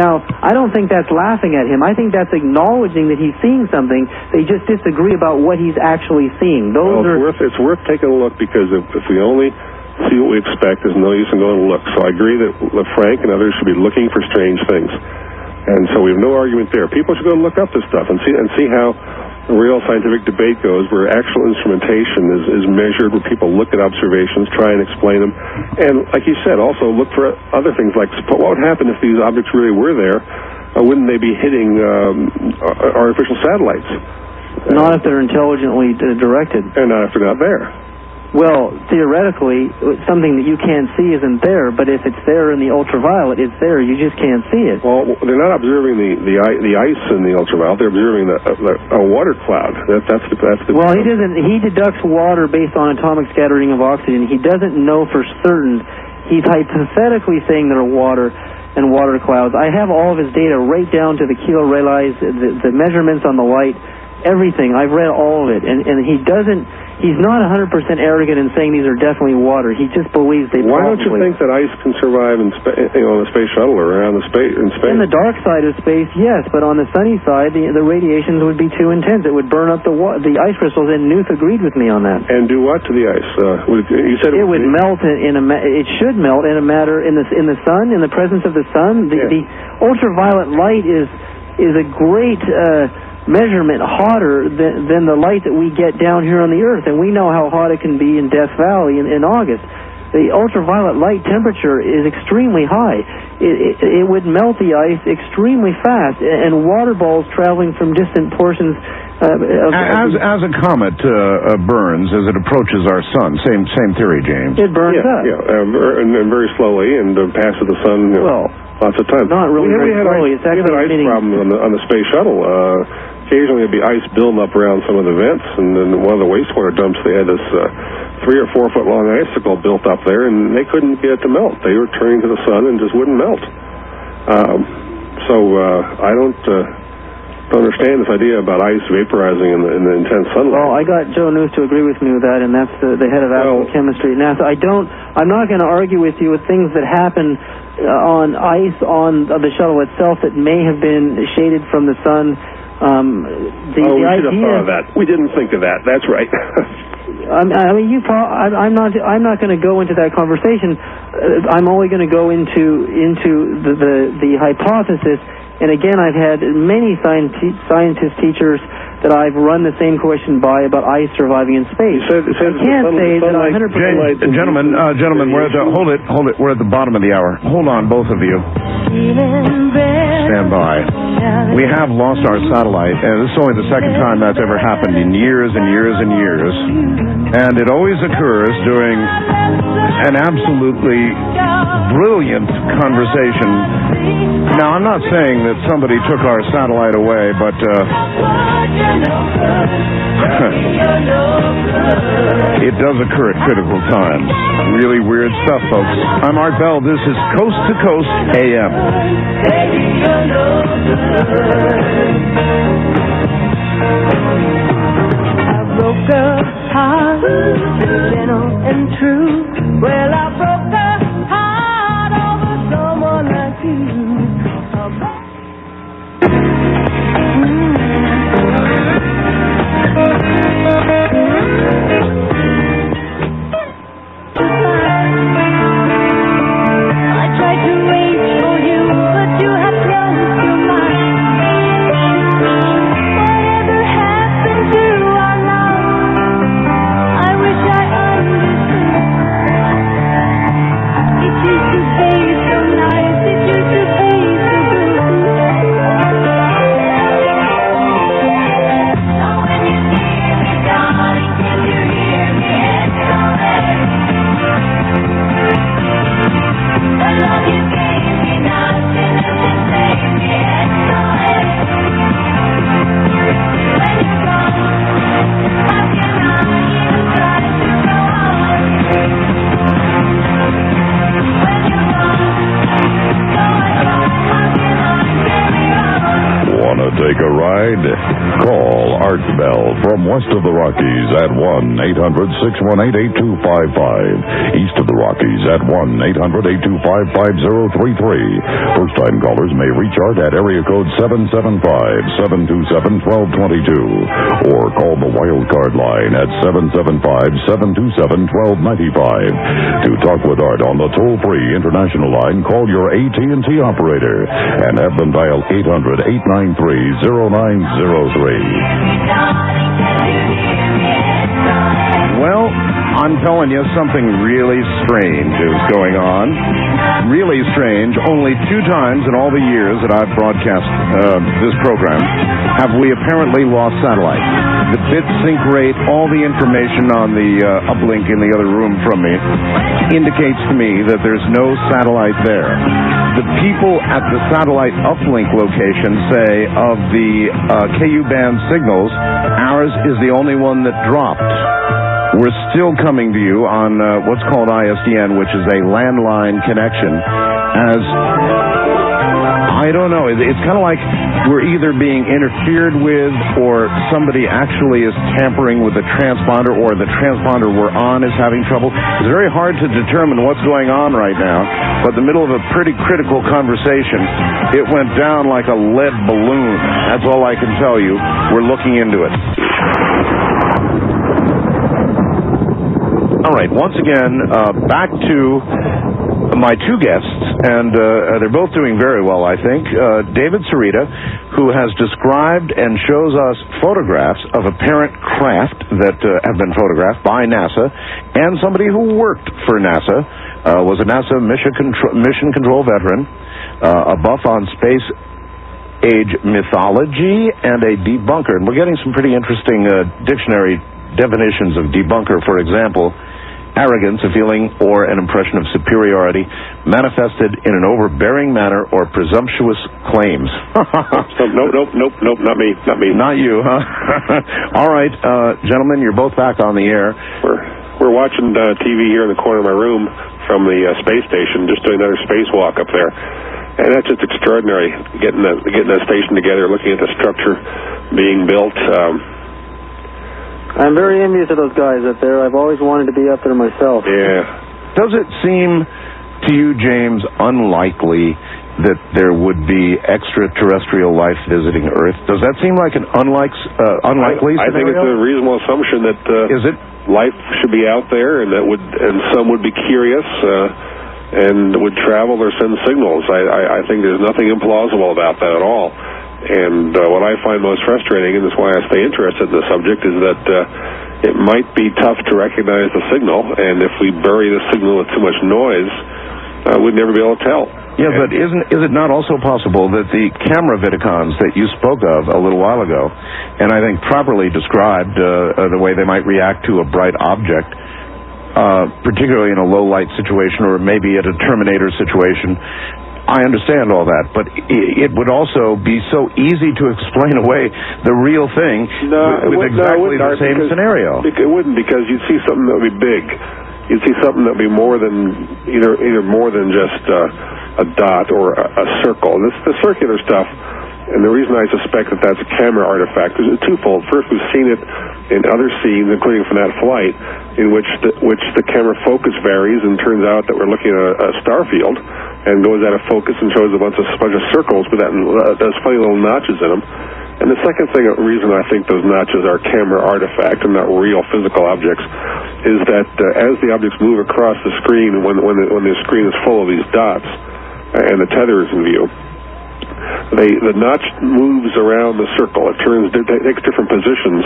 I don't think that's laughing at him. I think that's acknowledging that he's seeing something. They just disagree about what he's actually seeing. It's worth taking a look because if we only see what we expect, there's no use in going to look. So I agree that Frank and others should be looking for strange things. And so we have no argument there. People should go look up this stuff and see how the real scientific debate goes, where actual instrumentation is measured, where people look at observations, try and explain them. And like you said, also look for other things like what would happen if these objects really were there? Wouldn't they be hitting artificial satellites? Not if they're intelligently directed. And not if they're not there. Well, theoretically, something that you can't see isn't there, but if it's there in the ultraviolet, it's there. You just can't see it. Well, they're not observing the ice in the ultraviolet. They're observing a water cloud. That's the. Well, he doesn't. He deducts water based on atomic scattering of oxygen. He doesn't know for certain. He's hypothetically saying there are water and water clouds. I have all of his data right down to the kilorayleigh, the measurements on the light, everything. I've read all of it, and he doesn't. He's not 100% arrogant in saying these are definitely water. He just believes they Why don't you think that ice can survive on the space shuttle or around in space? In the dark side of space, yes, but on the sunny side, the radiations would be too intense. It would burn up the ice crystals, and Newth agreed with me on that. And do what to the ice? You said it would melt it should melt in a matter in the sun, in the presence of the sun. The ultraviolet light is a great measurement hotter than the light that we get down here on the Earth, and we know how hot it can be in Death Valley in August. The ultraviolet light temperature is extremely high. It would melt the ice extremely fast, and water balls traveling from distant portions as a comet burns as it approaches our sun. Same theory, James. It burns up. And very slowly and passes the sun. Lots of times. Not really we had slowly. We had ice problems on the space shuttle. Occasionally there'd be ice building up around some of the vents, and then one of the wastewater dumps, they had this 3 or 4 foot long icicle built up there, and they couldn't get it to melt. They were turning to the sun and just wouldn't melt. I don't understand this idea about ice vaporizing in the intense sunlight. Well, I got Joe Newth to agree with me with that, and that's the head of chemistry at NASA. I'm not going to argue with you with things that happen on ice on the shuttle itself that may have been shaded from the sun. We should have thought of that. We didn't think of that. That's right. I'm not going to go into that conversation. I'm only going to go into the hypothesis. And again, I've had many scientist teachers that I've run the same question by about ice surviving in space. I can't say that 100%. Gentlemen, we're at hold it. We're at the bottom of the hour. Hold on, both of you. Stand by. We have lost our satellite, and this is only the second time that's ever happened in years and years and years. And it always occurs during an absolutely brilliant conversation. Now, I'm not saying that somebody took our satellite away, but it does occur at critical times. Really weird stuff, folks. I'm Art Bell. This is Coast to Coast AM. I broke up young, gentle and true. Well, I broke her heart over someone like you. I tried to reach for you, but you have closed your mind. Whatever happened to our love? I wish I understood. It used to be so nice, it used to be so good. So when you hear me, darling, can you hear me? The love you gave me, nothing can save me. When you're gone, how can I even try to go on? When you're gone, so I thought, how can I carry on? Want to take a ride? Call Art Bell from west of the Rockies at 1-800-618-8255. East of the Rockies at 1-800-825-5033. First-time callers may reach Art at area code 775-727-1222 or call the wildcard line at 775-727-1295. To talk with Art on the toll-free international line, call your AT&T operator and have them dial 800-893-0903. Well, I'm telling you, something really strange is going on. Really strange. Only 2 times in all the years that I've broadcast this program have we apparently lost satellite. The bit sync rate, all the information on the uplink in the other room from me indicates to me that there's no satellite there. The people at the satellite uplink location say of the KU band signals, ours is the only one that dropped. We're still coming to you on what's called ISDN, which is a landline connection. As I don't know, it's kind of like we're either being interfered with or somebody actually is tampering with the transponder or the transponder we're on is having trouble. It's very hard to determine what's going on right now, but in the middle of a pretty critical conversation, it went down like a lead balloon. That's all I can tell you. We're looking into it. All right, once again, back to my 2 guests, and they're both doing very well, I think. David Sereda, who has described and shows us photographs of apparent craft that have been photographed by NASA, and somebody who worked for NASA, was a NASA mission control veteran, a buff on space age mythology, and a debunker. And we're getting some pretty interesting dictionary definitions of debunker. For example, arrogance, a feeling or an impression of superiority manifested in an overbearing manner or presumptuous claims. Nope, not me. Not you, huh? All right, gentlemen, you're both back on the air. We're watching TV here in the corner of my room from the space station, just doing another spacewalk up there. And that's just extraordinary, getting that station together, looking at the structure being built. I'm very envious of those guys up there. I've always wanted to be up there myself. Yeah. Does it seem to you, James, unlikely that there would be extraterrestrial life visiting Earth? Does that seem like an unlikely scenario? I think it's a reasonable assumption that is it? Life should be out there, and some would be curious and would travel or send signals. I think there's nothing implausible about that at all. And what I find most frustrating, and that's why I stay interested in the subject, is that it might be tough to recognize the signal, and if we bury the signal with too much noise, we'd never be able to tell. Yeah, but is it not also possible that the camera Vidicons that you spoke of a little while ago, and I think properly described the way they might react to a bright object, particularly in a low-light situation or maybe at a Terminator situation, I understand all that, but it would also be so easy to explain away the real thing with exactly the same scenario. It wouldn't, because you'd see something that would be big. You'd see something that would be more than either more than just a dot or a circle. The circular stuff And the reason I suspect that that's a camera artifact is twofold. First, we've seen it in other scenes, including from that flight, in which the camera focus varies, and turns out that we're looking at a star field, and goes out of focus and shows a bunch of circles with those funny little notches in them. And the second reason I think those notches are camera artifact and not real physical objects is that as the objects move across the screen, when the screen is full of these dots and the tether is in view, the notch moves around the circle. It takes different positions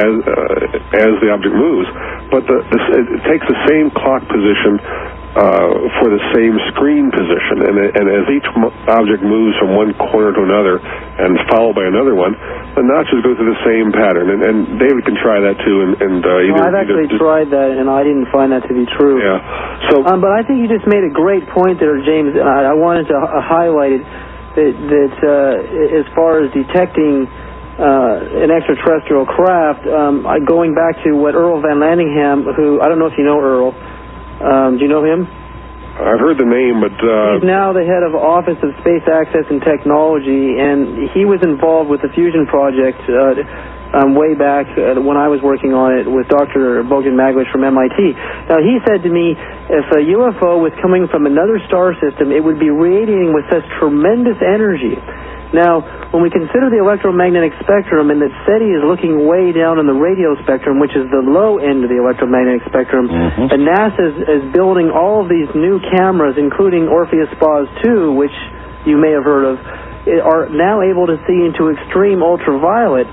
as the object moves, but it takes the same clock position for the same screen position. And as each object moves from one corner to another and followed by another one, the notches go through the same pattern. And David can try that too. I've actually tried that, and I didn't find that to be true. Yeah. So, but I think you just made a great point there, James. And I wanted to highlight it. That as far as detecting an extraterrestrial craft, going back to what Earl Van Landingham, who, I don't know if you know Earl, do you know him? I've heard the name, but... He's now the head of Office of Space Access and Technology, and he was involved with the Fusion Project way back when I was working on it with Dr. Bogdan Maglish from MIT. Now, he said to me, if a UFO was coming from another star system, it would be radiating with such tremendous energy. Now, when we consider the electromagnetic spectrum and that SETI is looking way down in the radio spectrum, which is the low end of the electromagnetic spectrum, and NASA is building all of these new cameras, including Orpheus SPAS 2, which you may have heard of, are now able to see into extreme ultraviolet.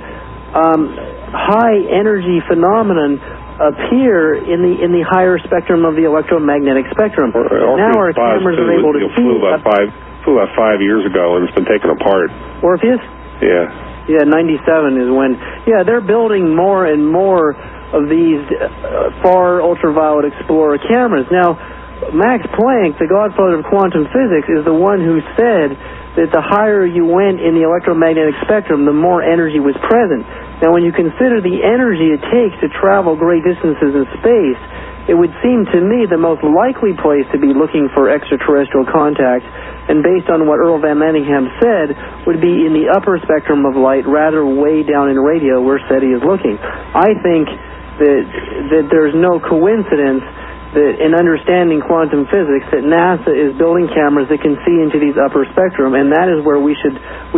High energy phenomenon appear in the higher spectrum of the electromagnetic spectrum. Now our cameras are able to see. Flew about 5 years ago, and it's been taken apart. Orpheus? Yeah. Yeah, 97 is when. Yeah, they're building more and more of these far ultraviolet explorer cameras. Now, Max Planck, the godfather of quantum physics, is the one who said that the higher you went in the electromagnetic spectrum, the more energy was present. Now, when you consider the energy it takes to travel great distances in space, it would seem to me the most likely place to be looking for extraterrestrial contact, and based on what Earl Van Landingham said, would be in the upper spectrum of light, rather way down in radio where SETI is looking. I think that there's no coincidence that in understanding quantum physics that NASA is building cameras that can see into these upper spectrum, and that is where we should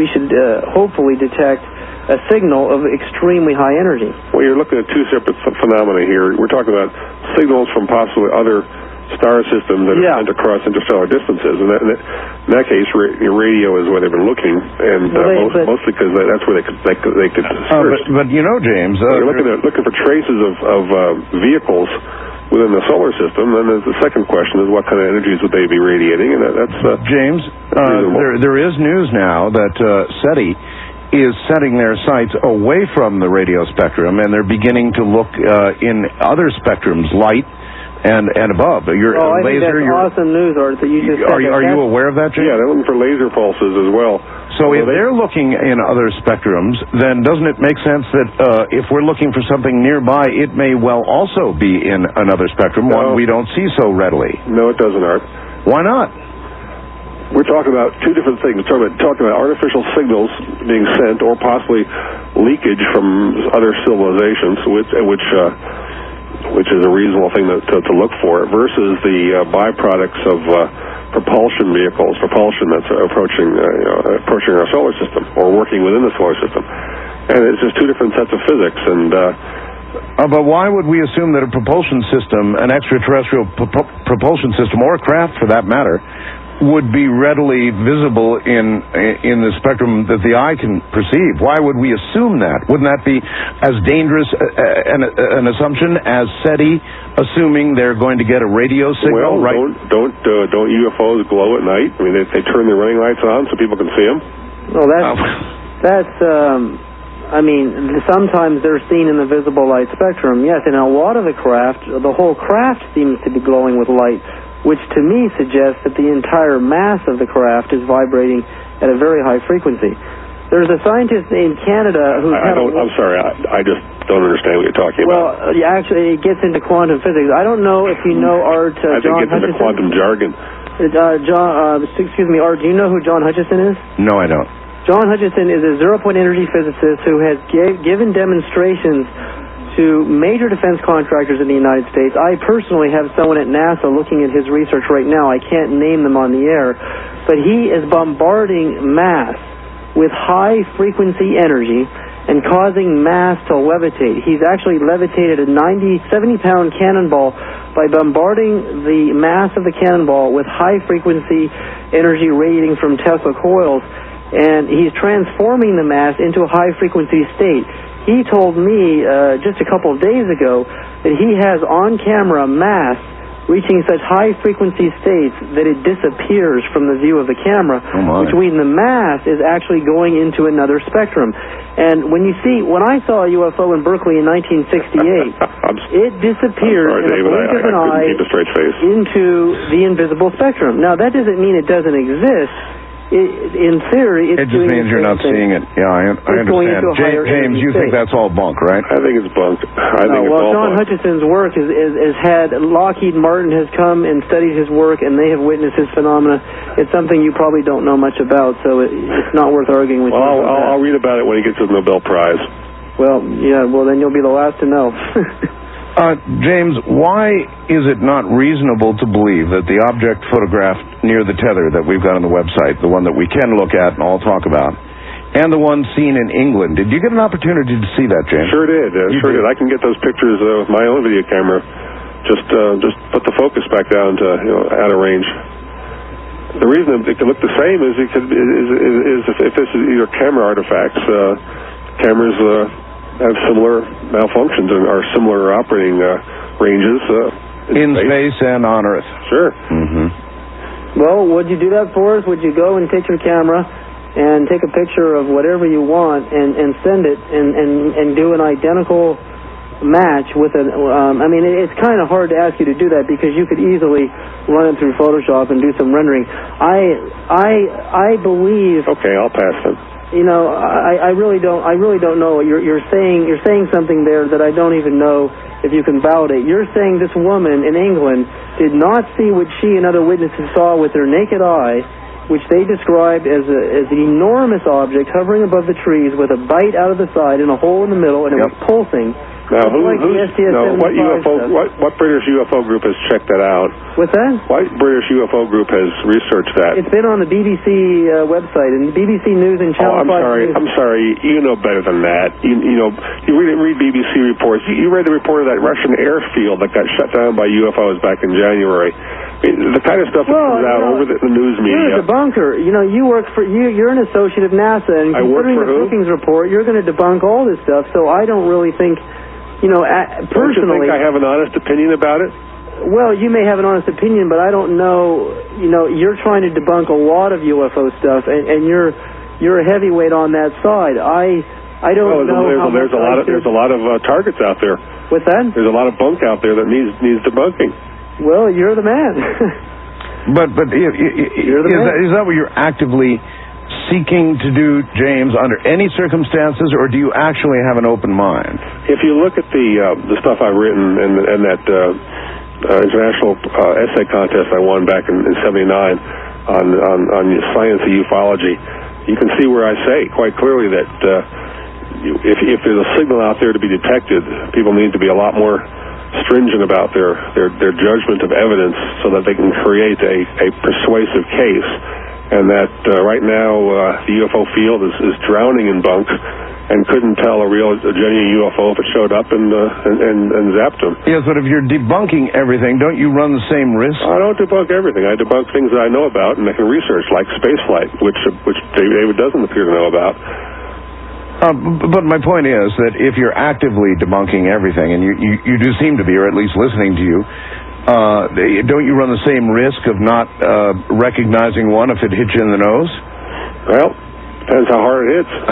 hopefully detect a signal of extremely high energy. Well, you're looking at two separate phenomena here. We're talking about signals from possibly other star systems that are sent across interstellar distances, and in that case, radio is where they've been looking, and mostly because that's where they could search. But you know, James, you're looking for traces of vehicles within the solar system, and the second question is what kind of energies would they be radiating, and that's James. There is news now that SETI is setting their sights away from the radio spectrum, and they're beginning to look in other spectrums, light and above. I think that's awesome news, Art, that you just said. Are you aware of that, James? Yeah, they're looking for laser pulses as well. So if they're looking in other spectrums, then doesn't it make sense that if we're looking for something nearby, it may well also be in another spectrum, one we don't see so readily? No, it doesn't, Art. Why not? We're talking about two different things. We're talking about artificial signals being sent or possibly leakage from other civilizations, which is a reasonable thing to look for, versus the byproducts of propulsion vehicles, that's approaching our solar system or working within the solar system. And it's just two different sets of physics. And but why would we assume that a propulsion system, an extraterrestrial propulsion system, or a craft for that matter, would be readily visible in the spectrum that the eye can perceive? Why would we assume that? Wouldn't that be as dangerous an assumption as SETI assuming they're going to get a radio signal? Well, right? Don't UFOs glow at night? I mean, they turn their running lights on so people can see them. Well, that's I mean, sometimes they're seen in the visible light spectrum. Yes, and a lot of the whole craft seems to be glowing with light, which to me suggests that the entire mass of the craft is vibrating at a very high frequency. There's a scientist in Canada who... I'm sorry, I just don't understand what you're talking about. Well, actually, it gets into quantum physics. I don't know if you know Art I think it gets into quantum jargon. Art, do you know who John Hutchison is? No, I don't. John Hutchison is a zero-point energy physicist who has given demonstrations to major defense contractors in the United States. I personally have someone at NASA looking at his research right now. I can't name them on the air, but he is bombarding mass with high-frequency energy and causing mass to levitate. He's actually levitated a 70-pound cannonball by bombarding the mass of the cannonball with high-frequency energy radiating from Tesla coils, and he's transforming the mass into a high-frequency state. He told me just a couple of days ago that he has on camera mass reaching such high-frequency states that it disappears from the view of the camera, which means the mass is actually going into another spectrum. And when I saw a UFO in Berkeley in 1968, it disappeared in a blink of an eye into the invisible spectrum. Now, that doesn't mean it doesn't exist. In theory, it just means you're not seeing it. Yeah, I understand. James, you think that's all bunk, right? I think it's bunk. I think it's all John bunk. Hutchison's work has had Lockheed Martin has come and studied his work, and they have witnessed his phenomena. It's something you probably don't know much about, so it's not worth arguing with you. Well, I'll read about it when he gets his Nobel Prize. Well, yeah. Well, then you'll be the last to know. James, why is it not reasonable to believe that the object photographed near the tether that we've got on the website, the one that we can look at and all talk about, and the one seen in England, did you get an opportunity to see that, James? Sure did. Sure did. I can get those pictures with my own video camera. Just put the focus back down to out of range. The reason it could look the same is if this is either camera artifacts. Cameras have similar malfunctions and are similar operating ranges in space and on Earth. Sure. Mm-hmm. Well, would you do that for us? Would you go and take your camera and take a picture of whatever you want and send it and do an identical match with an? I mean, it's kind of hard to ask you to do that because you could easily run it through Photoshop and do some rendering. I believe. Okay, I'll pass them. I really don't know. You're saying something there that I don't even know if you can validate. You're saying this woman in England did not see what she and other witnesses saw with their naked eye, which they described as an enormous object hovering above the trees with a bite out of the side and a hole in the middle, and it was pulsing. Now, what British UFO group has checked that out? What's that? What British UFO group has researched that? It's been on the BBC website and BBC News and Channel 5 News. I'm sorry. You know better than that. You read BBC reports. You read the report of that Russian airfield that got shut down by UFOs back in January. The kind of stuff that comes out over the news media. You're a debunker. You work for you're an associate of NASA, and considering the Brookings report, you're going to debunk all this stuff. So I don't really think. Personally... Don't you think I have an honest opinion about it? Well, you may have an honest opinion, but I don't know... you're trying to debunk a lot of UFO stuff, and you're a heavyweight on that side. I don't know how much there's a lot of targets out there. What's that? There's a lot of bunk out there that needs debunking. Well, you're the man. But is that what you're actively seeking to do, James, under any circumstances, or do you actually have an open mind? If you look at the stuff I've written and that international essay contest I won back in '79 on science of ufology, you can see where I say quite clearly that if there's a signal out there to be detected, people need to be a lot more stringent about their judgment of evidence so that they can create a persuasive case. And that right now the UFO field is drowning in bunk and couldn't tell a genuine UFO if it showed up and zapped them. Yes, but if you're debunking everything, don't you run the same risk? I don't debunk everything. I debunk things that I know about and I can research, like spaceflight, which David doesn't appear to know about. But my point is that if you're actively debunking everything, and you do seem to be, or at least listening to you, don't you run the same risk of not recognizing one if it hits you in the nose? Well, depends how hard it hits.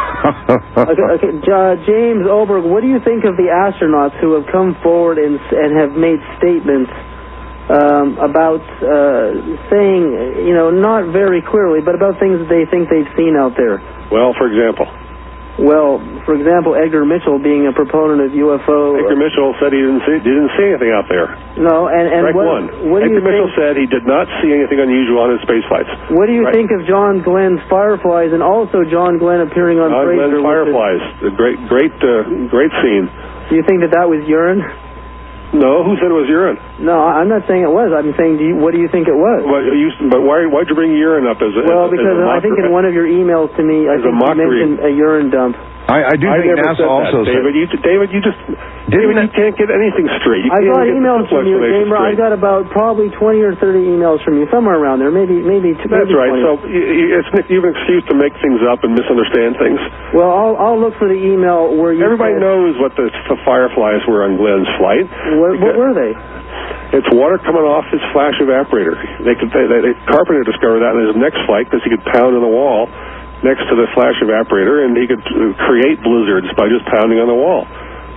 James Oberg, what do you think of the astronauts who have come forward and have made statements about saying, not very clearly, but about things that they think they've seen out there? Well, for example? Well, for example, Edgar Mitchell being a proponent of UFO... Edgar Mitchell said he didn't see anything out there. No, and Correct one. What do you Edgar Mitchell said he did not see anything unusual on his space flights. What do you think of John Glenn's Fireflies and also John Glenn appearing on John Frasier? Glenn's Fireflies, a great scene. Do you think that was urine? No, who said it was urine? No, I'm not saying it was. I'm saying, what do you think it was? But why'd you bring urine up as a... Well, because I think in one of your emails to me, I think you mentioned a urine dump. I do think NASA also said... David, you can't get anything straight. I got emails from you, Gamer. I got about probably 20 or 30 emails from you, somewhere around there, maybe That's right. 20. So you have an excuse to make things up and misunderstand things. Well, I'll look for the email where you... Everybody knows what the Fireflies were on Glenn's flight. What were they? It's water coming off his flash evaporator. Carpenter discovered that in his next flight because he could pound on the wall next to the flash evaporator, and he could create blizzards by just pounding on the wall.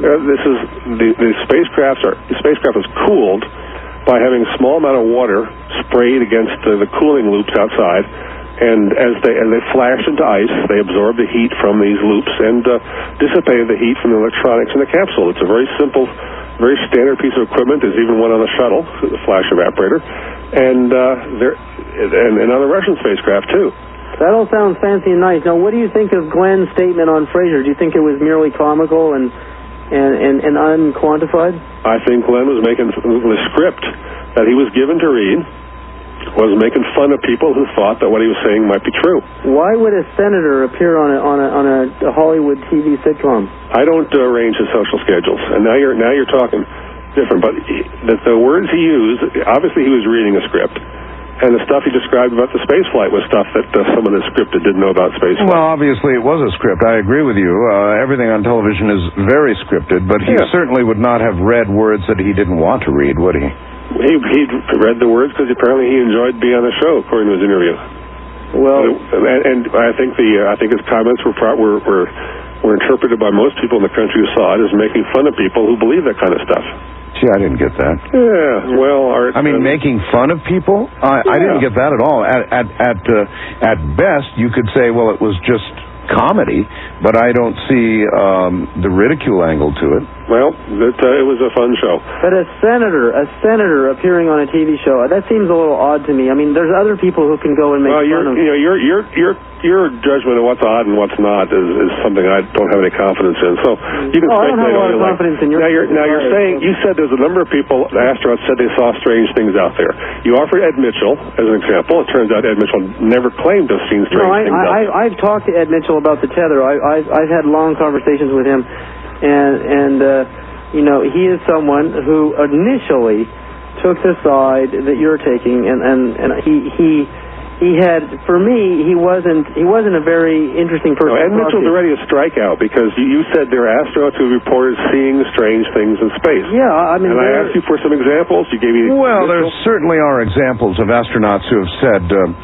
The spacecraft is cooled by having a small amount of water sprayed against the cooling loops outside, and as they flash into ice, they absorb the heat from these loops and dissipate the heat from the electronics in the capsule. It's a very simple, very standard piece of equipment. There's even one on the shuttle, the flash evaporator, and on the Russian spacecraft too. That all sounds fancy and nice. Now, what do you think of Glenn's statement on Frasier? Do you think it was merely comical and unquantified? I think Glenn was making the script that he was given to read was making fun of people who thought that what he was saying might be true. Why would a senator appear on a Hollywood TV sitcom? I don't arrange his social schedules, and now you're talking different. But the words he used, obviously he was reading a script. And the stuff he described about the spaceflight was stuff that someone that scripted didn't know about spaceflight. Well, obviously it was a script. I agree with you. Everything on television is very scripted, but he certainly would not have read words that he didn't want to read, would he? He read the words because apparently he enjoyed being on the show, according to his interview. Well, and I think his comments were interpreted by most people in the country who saw it as making fun of people who believe that kind of stuff. Gee, I didn't get that. Yeah, well, Art... I mean, making fun of people? I didn't get that at all. At best, you could say, well, it was just comedy, but I don't see the ridicule angle to it. Well, it was a fun show. But a senator appearing on a TV show, that seems a little odd to me. I mean, there's other people who can go and make fun of... Your judgment of what's odd and what's not is something I don't have any confidence in. So you can speculate. I don't have a lot of confidence in your... Now you're saying, you said there's a number of people, the astronauts said they saw strange things out there. You offered Ed Mitchell as an example. It turns out Ed Mitchell never claimed to have seen strange things out there. I've talked to Ed Mitchell about the tether. I've had long conversations with him, and you know, he is someone who initially took the side that you're taking, and he had, for me, he wasn't a very interesting person. No, Ed Mitchell's already a strikeout because you said there are astronauts who reported seeing strange things in space. Yeah, I mean... And I asked you for some examples. You gave me... Well, there certainly are examples of astronauts who have said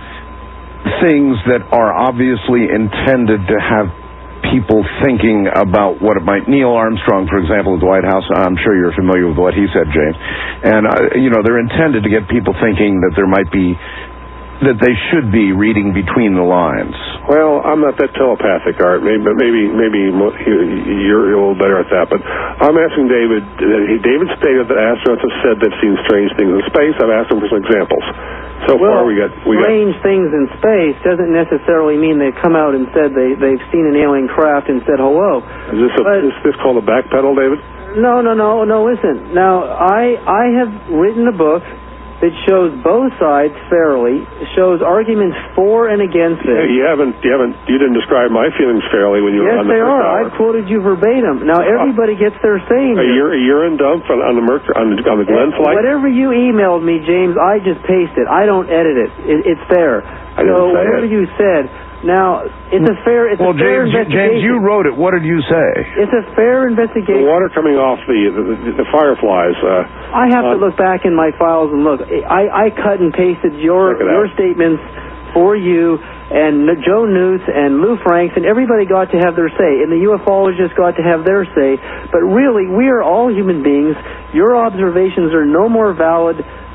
things that are obviously intended to have people thinking about what it might... Neil Armstrong, for example, at the White House, I'm sure you're familiar with what he said, James. And, you know, they're intended to get people thinking that there might be... that they should be reading between the lines. Well, I'm not that telepathic, Art. Maybe you're a little better at that. But I'm asking David. David stated that astronauts have said they've seen strange things in space. I've asked him for some examples. So far, we got strange things in space doesn't necessarily mean they've come out and said they've seen an alien craft and said hello. Is this called a backpedal, David? No. Listen. Now, I have written a book that shows both sides fairly, shows arguments for and against it. You didn't describe my feelings fairly when you were on the first hour. Yes, they are. I've quoted you verbatim. Now, everybody gets their say. A urine dump on the Glenn flight? Whatever you emailed me, James, I just paste it. I don't edit it. It's there. So whatever you said... Now, it's a fair investigation. James, you wrote it. What did you say? It's a fair investigation. The water coming off the Fireflies. I have to look back in my files and look. I cut and pasted your statements for you, and Joe Newth and Lou Franks, and everybody got to have their say, and the ufologists got to have their say. But really, we are all human beings. Your observations are no more valid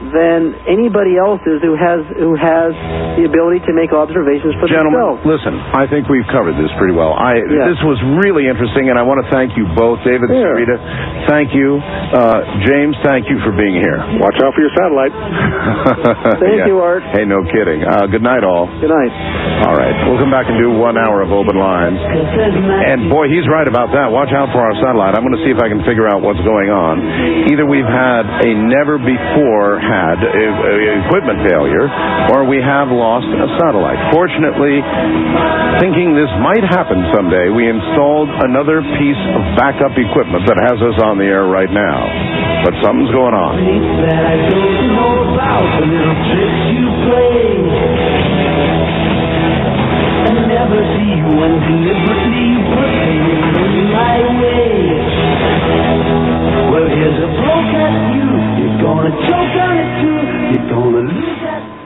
than anybody else is who has the ability to make observations for Gentlemen, themselves. listen, I think we've covered this pretty well. This was really interesting, and I want to thank you both, David and Sarita. Thank you. James, thank you for being here. Watch out for your satellite. Thank you, Art. Hey, no kidding. Good night, all. Good night. All right. We'll come back and do 1 hour of open lines. And, boy, he's right about that. Watch out for our satellite. I'm going to see if I can figure out what's going on. Either we've had a never-before-had equipment failure, or we have lost a satellite. Fortunately, thinking this might happen someday, we installed another piece of backup equipment that has us on the air right now. But something's going on. That I don't know about the little tricks you play. I never see you when deliberately you put me in my way. Well, here's a broke at you. You're gonna choke on it too. You're gonna lose that.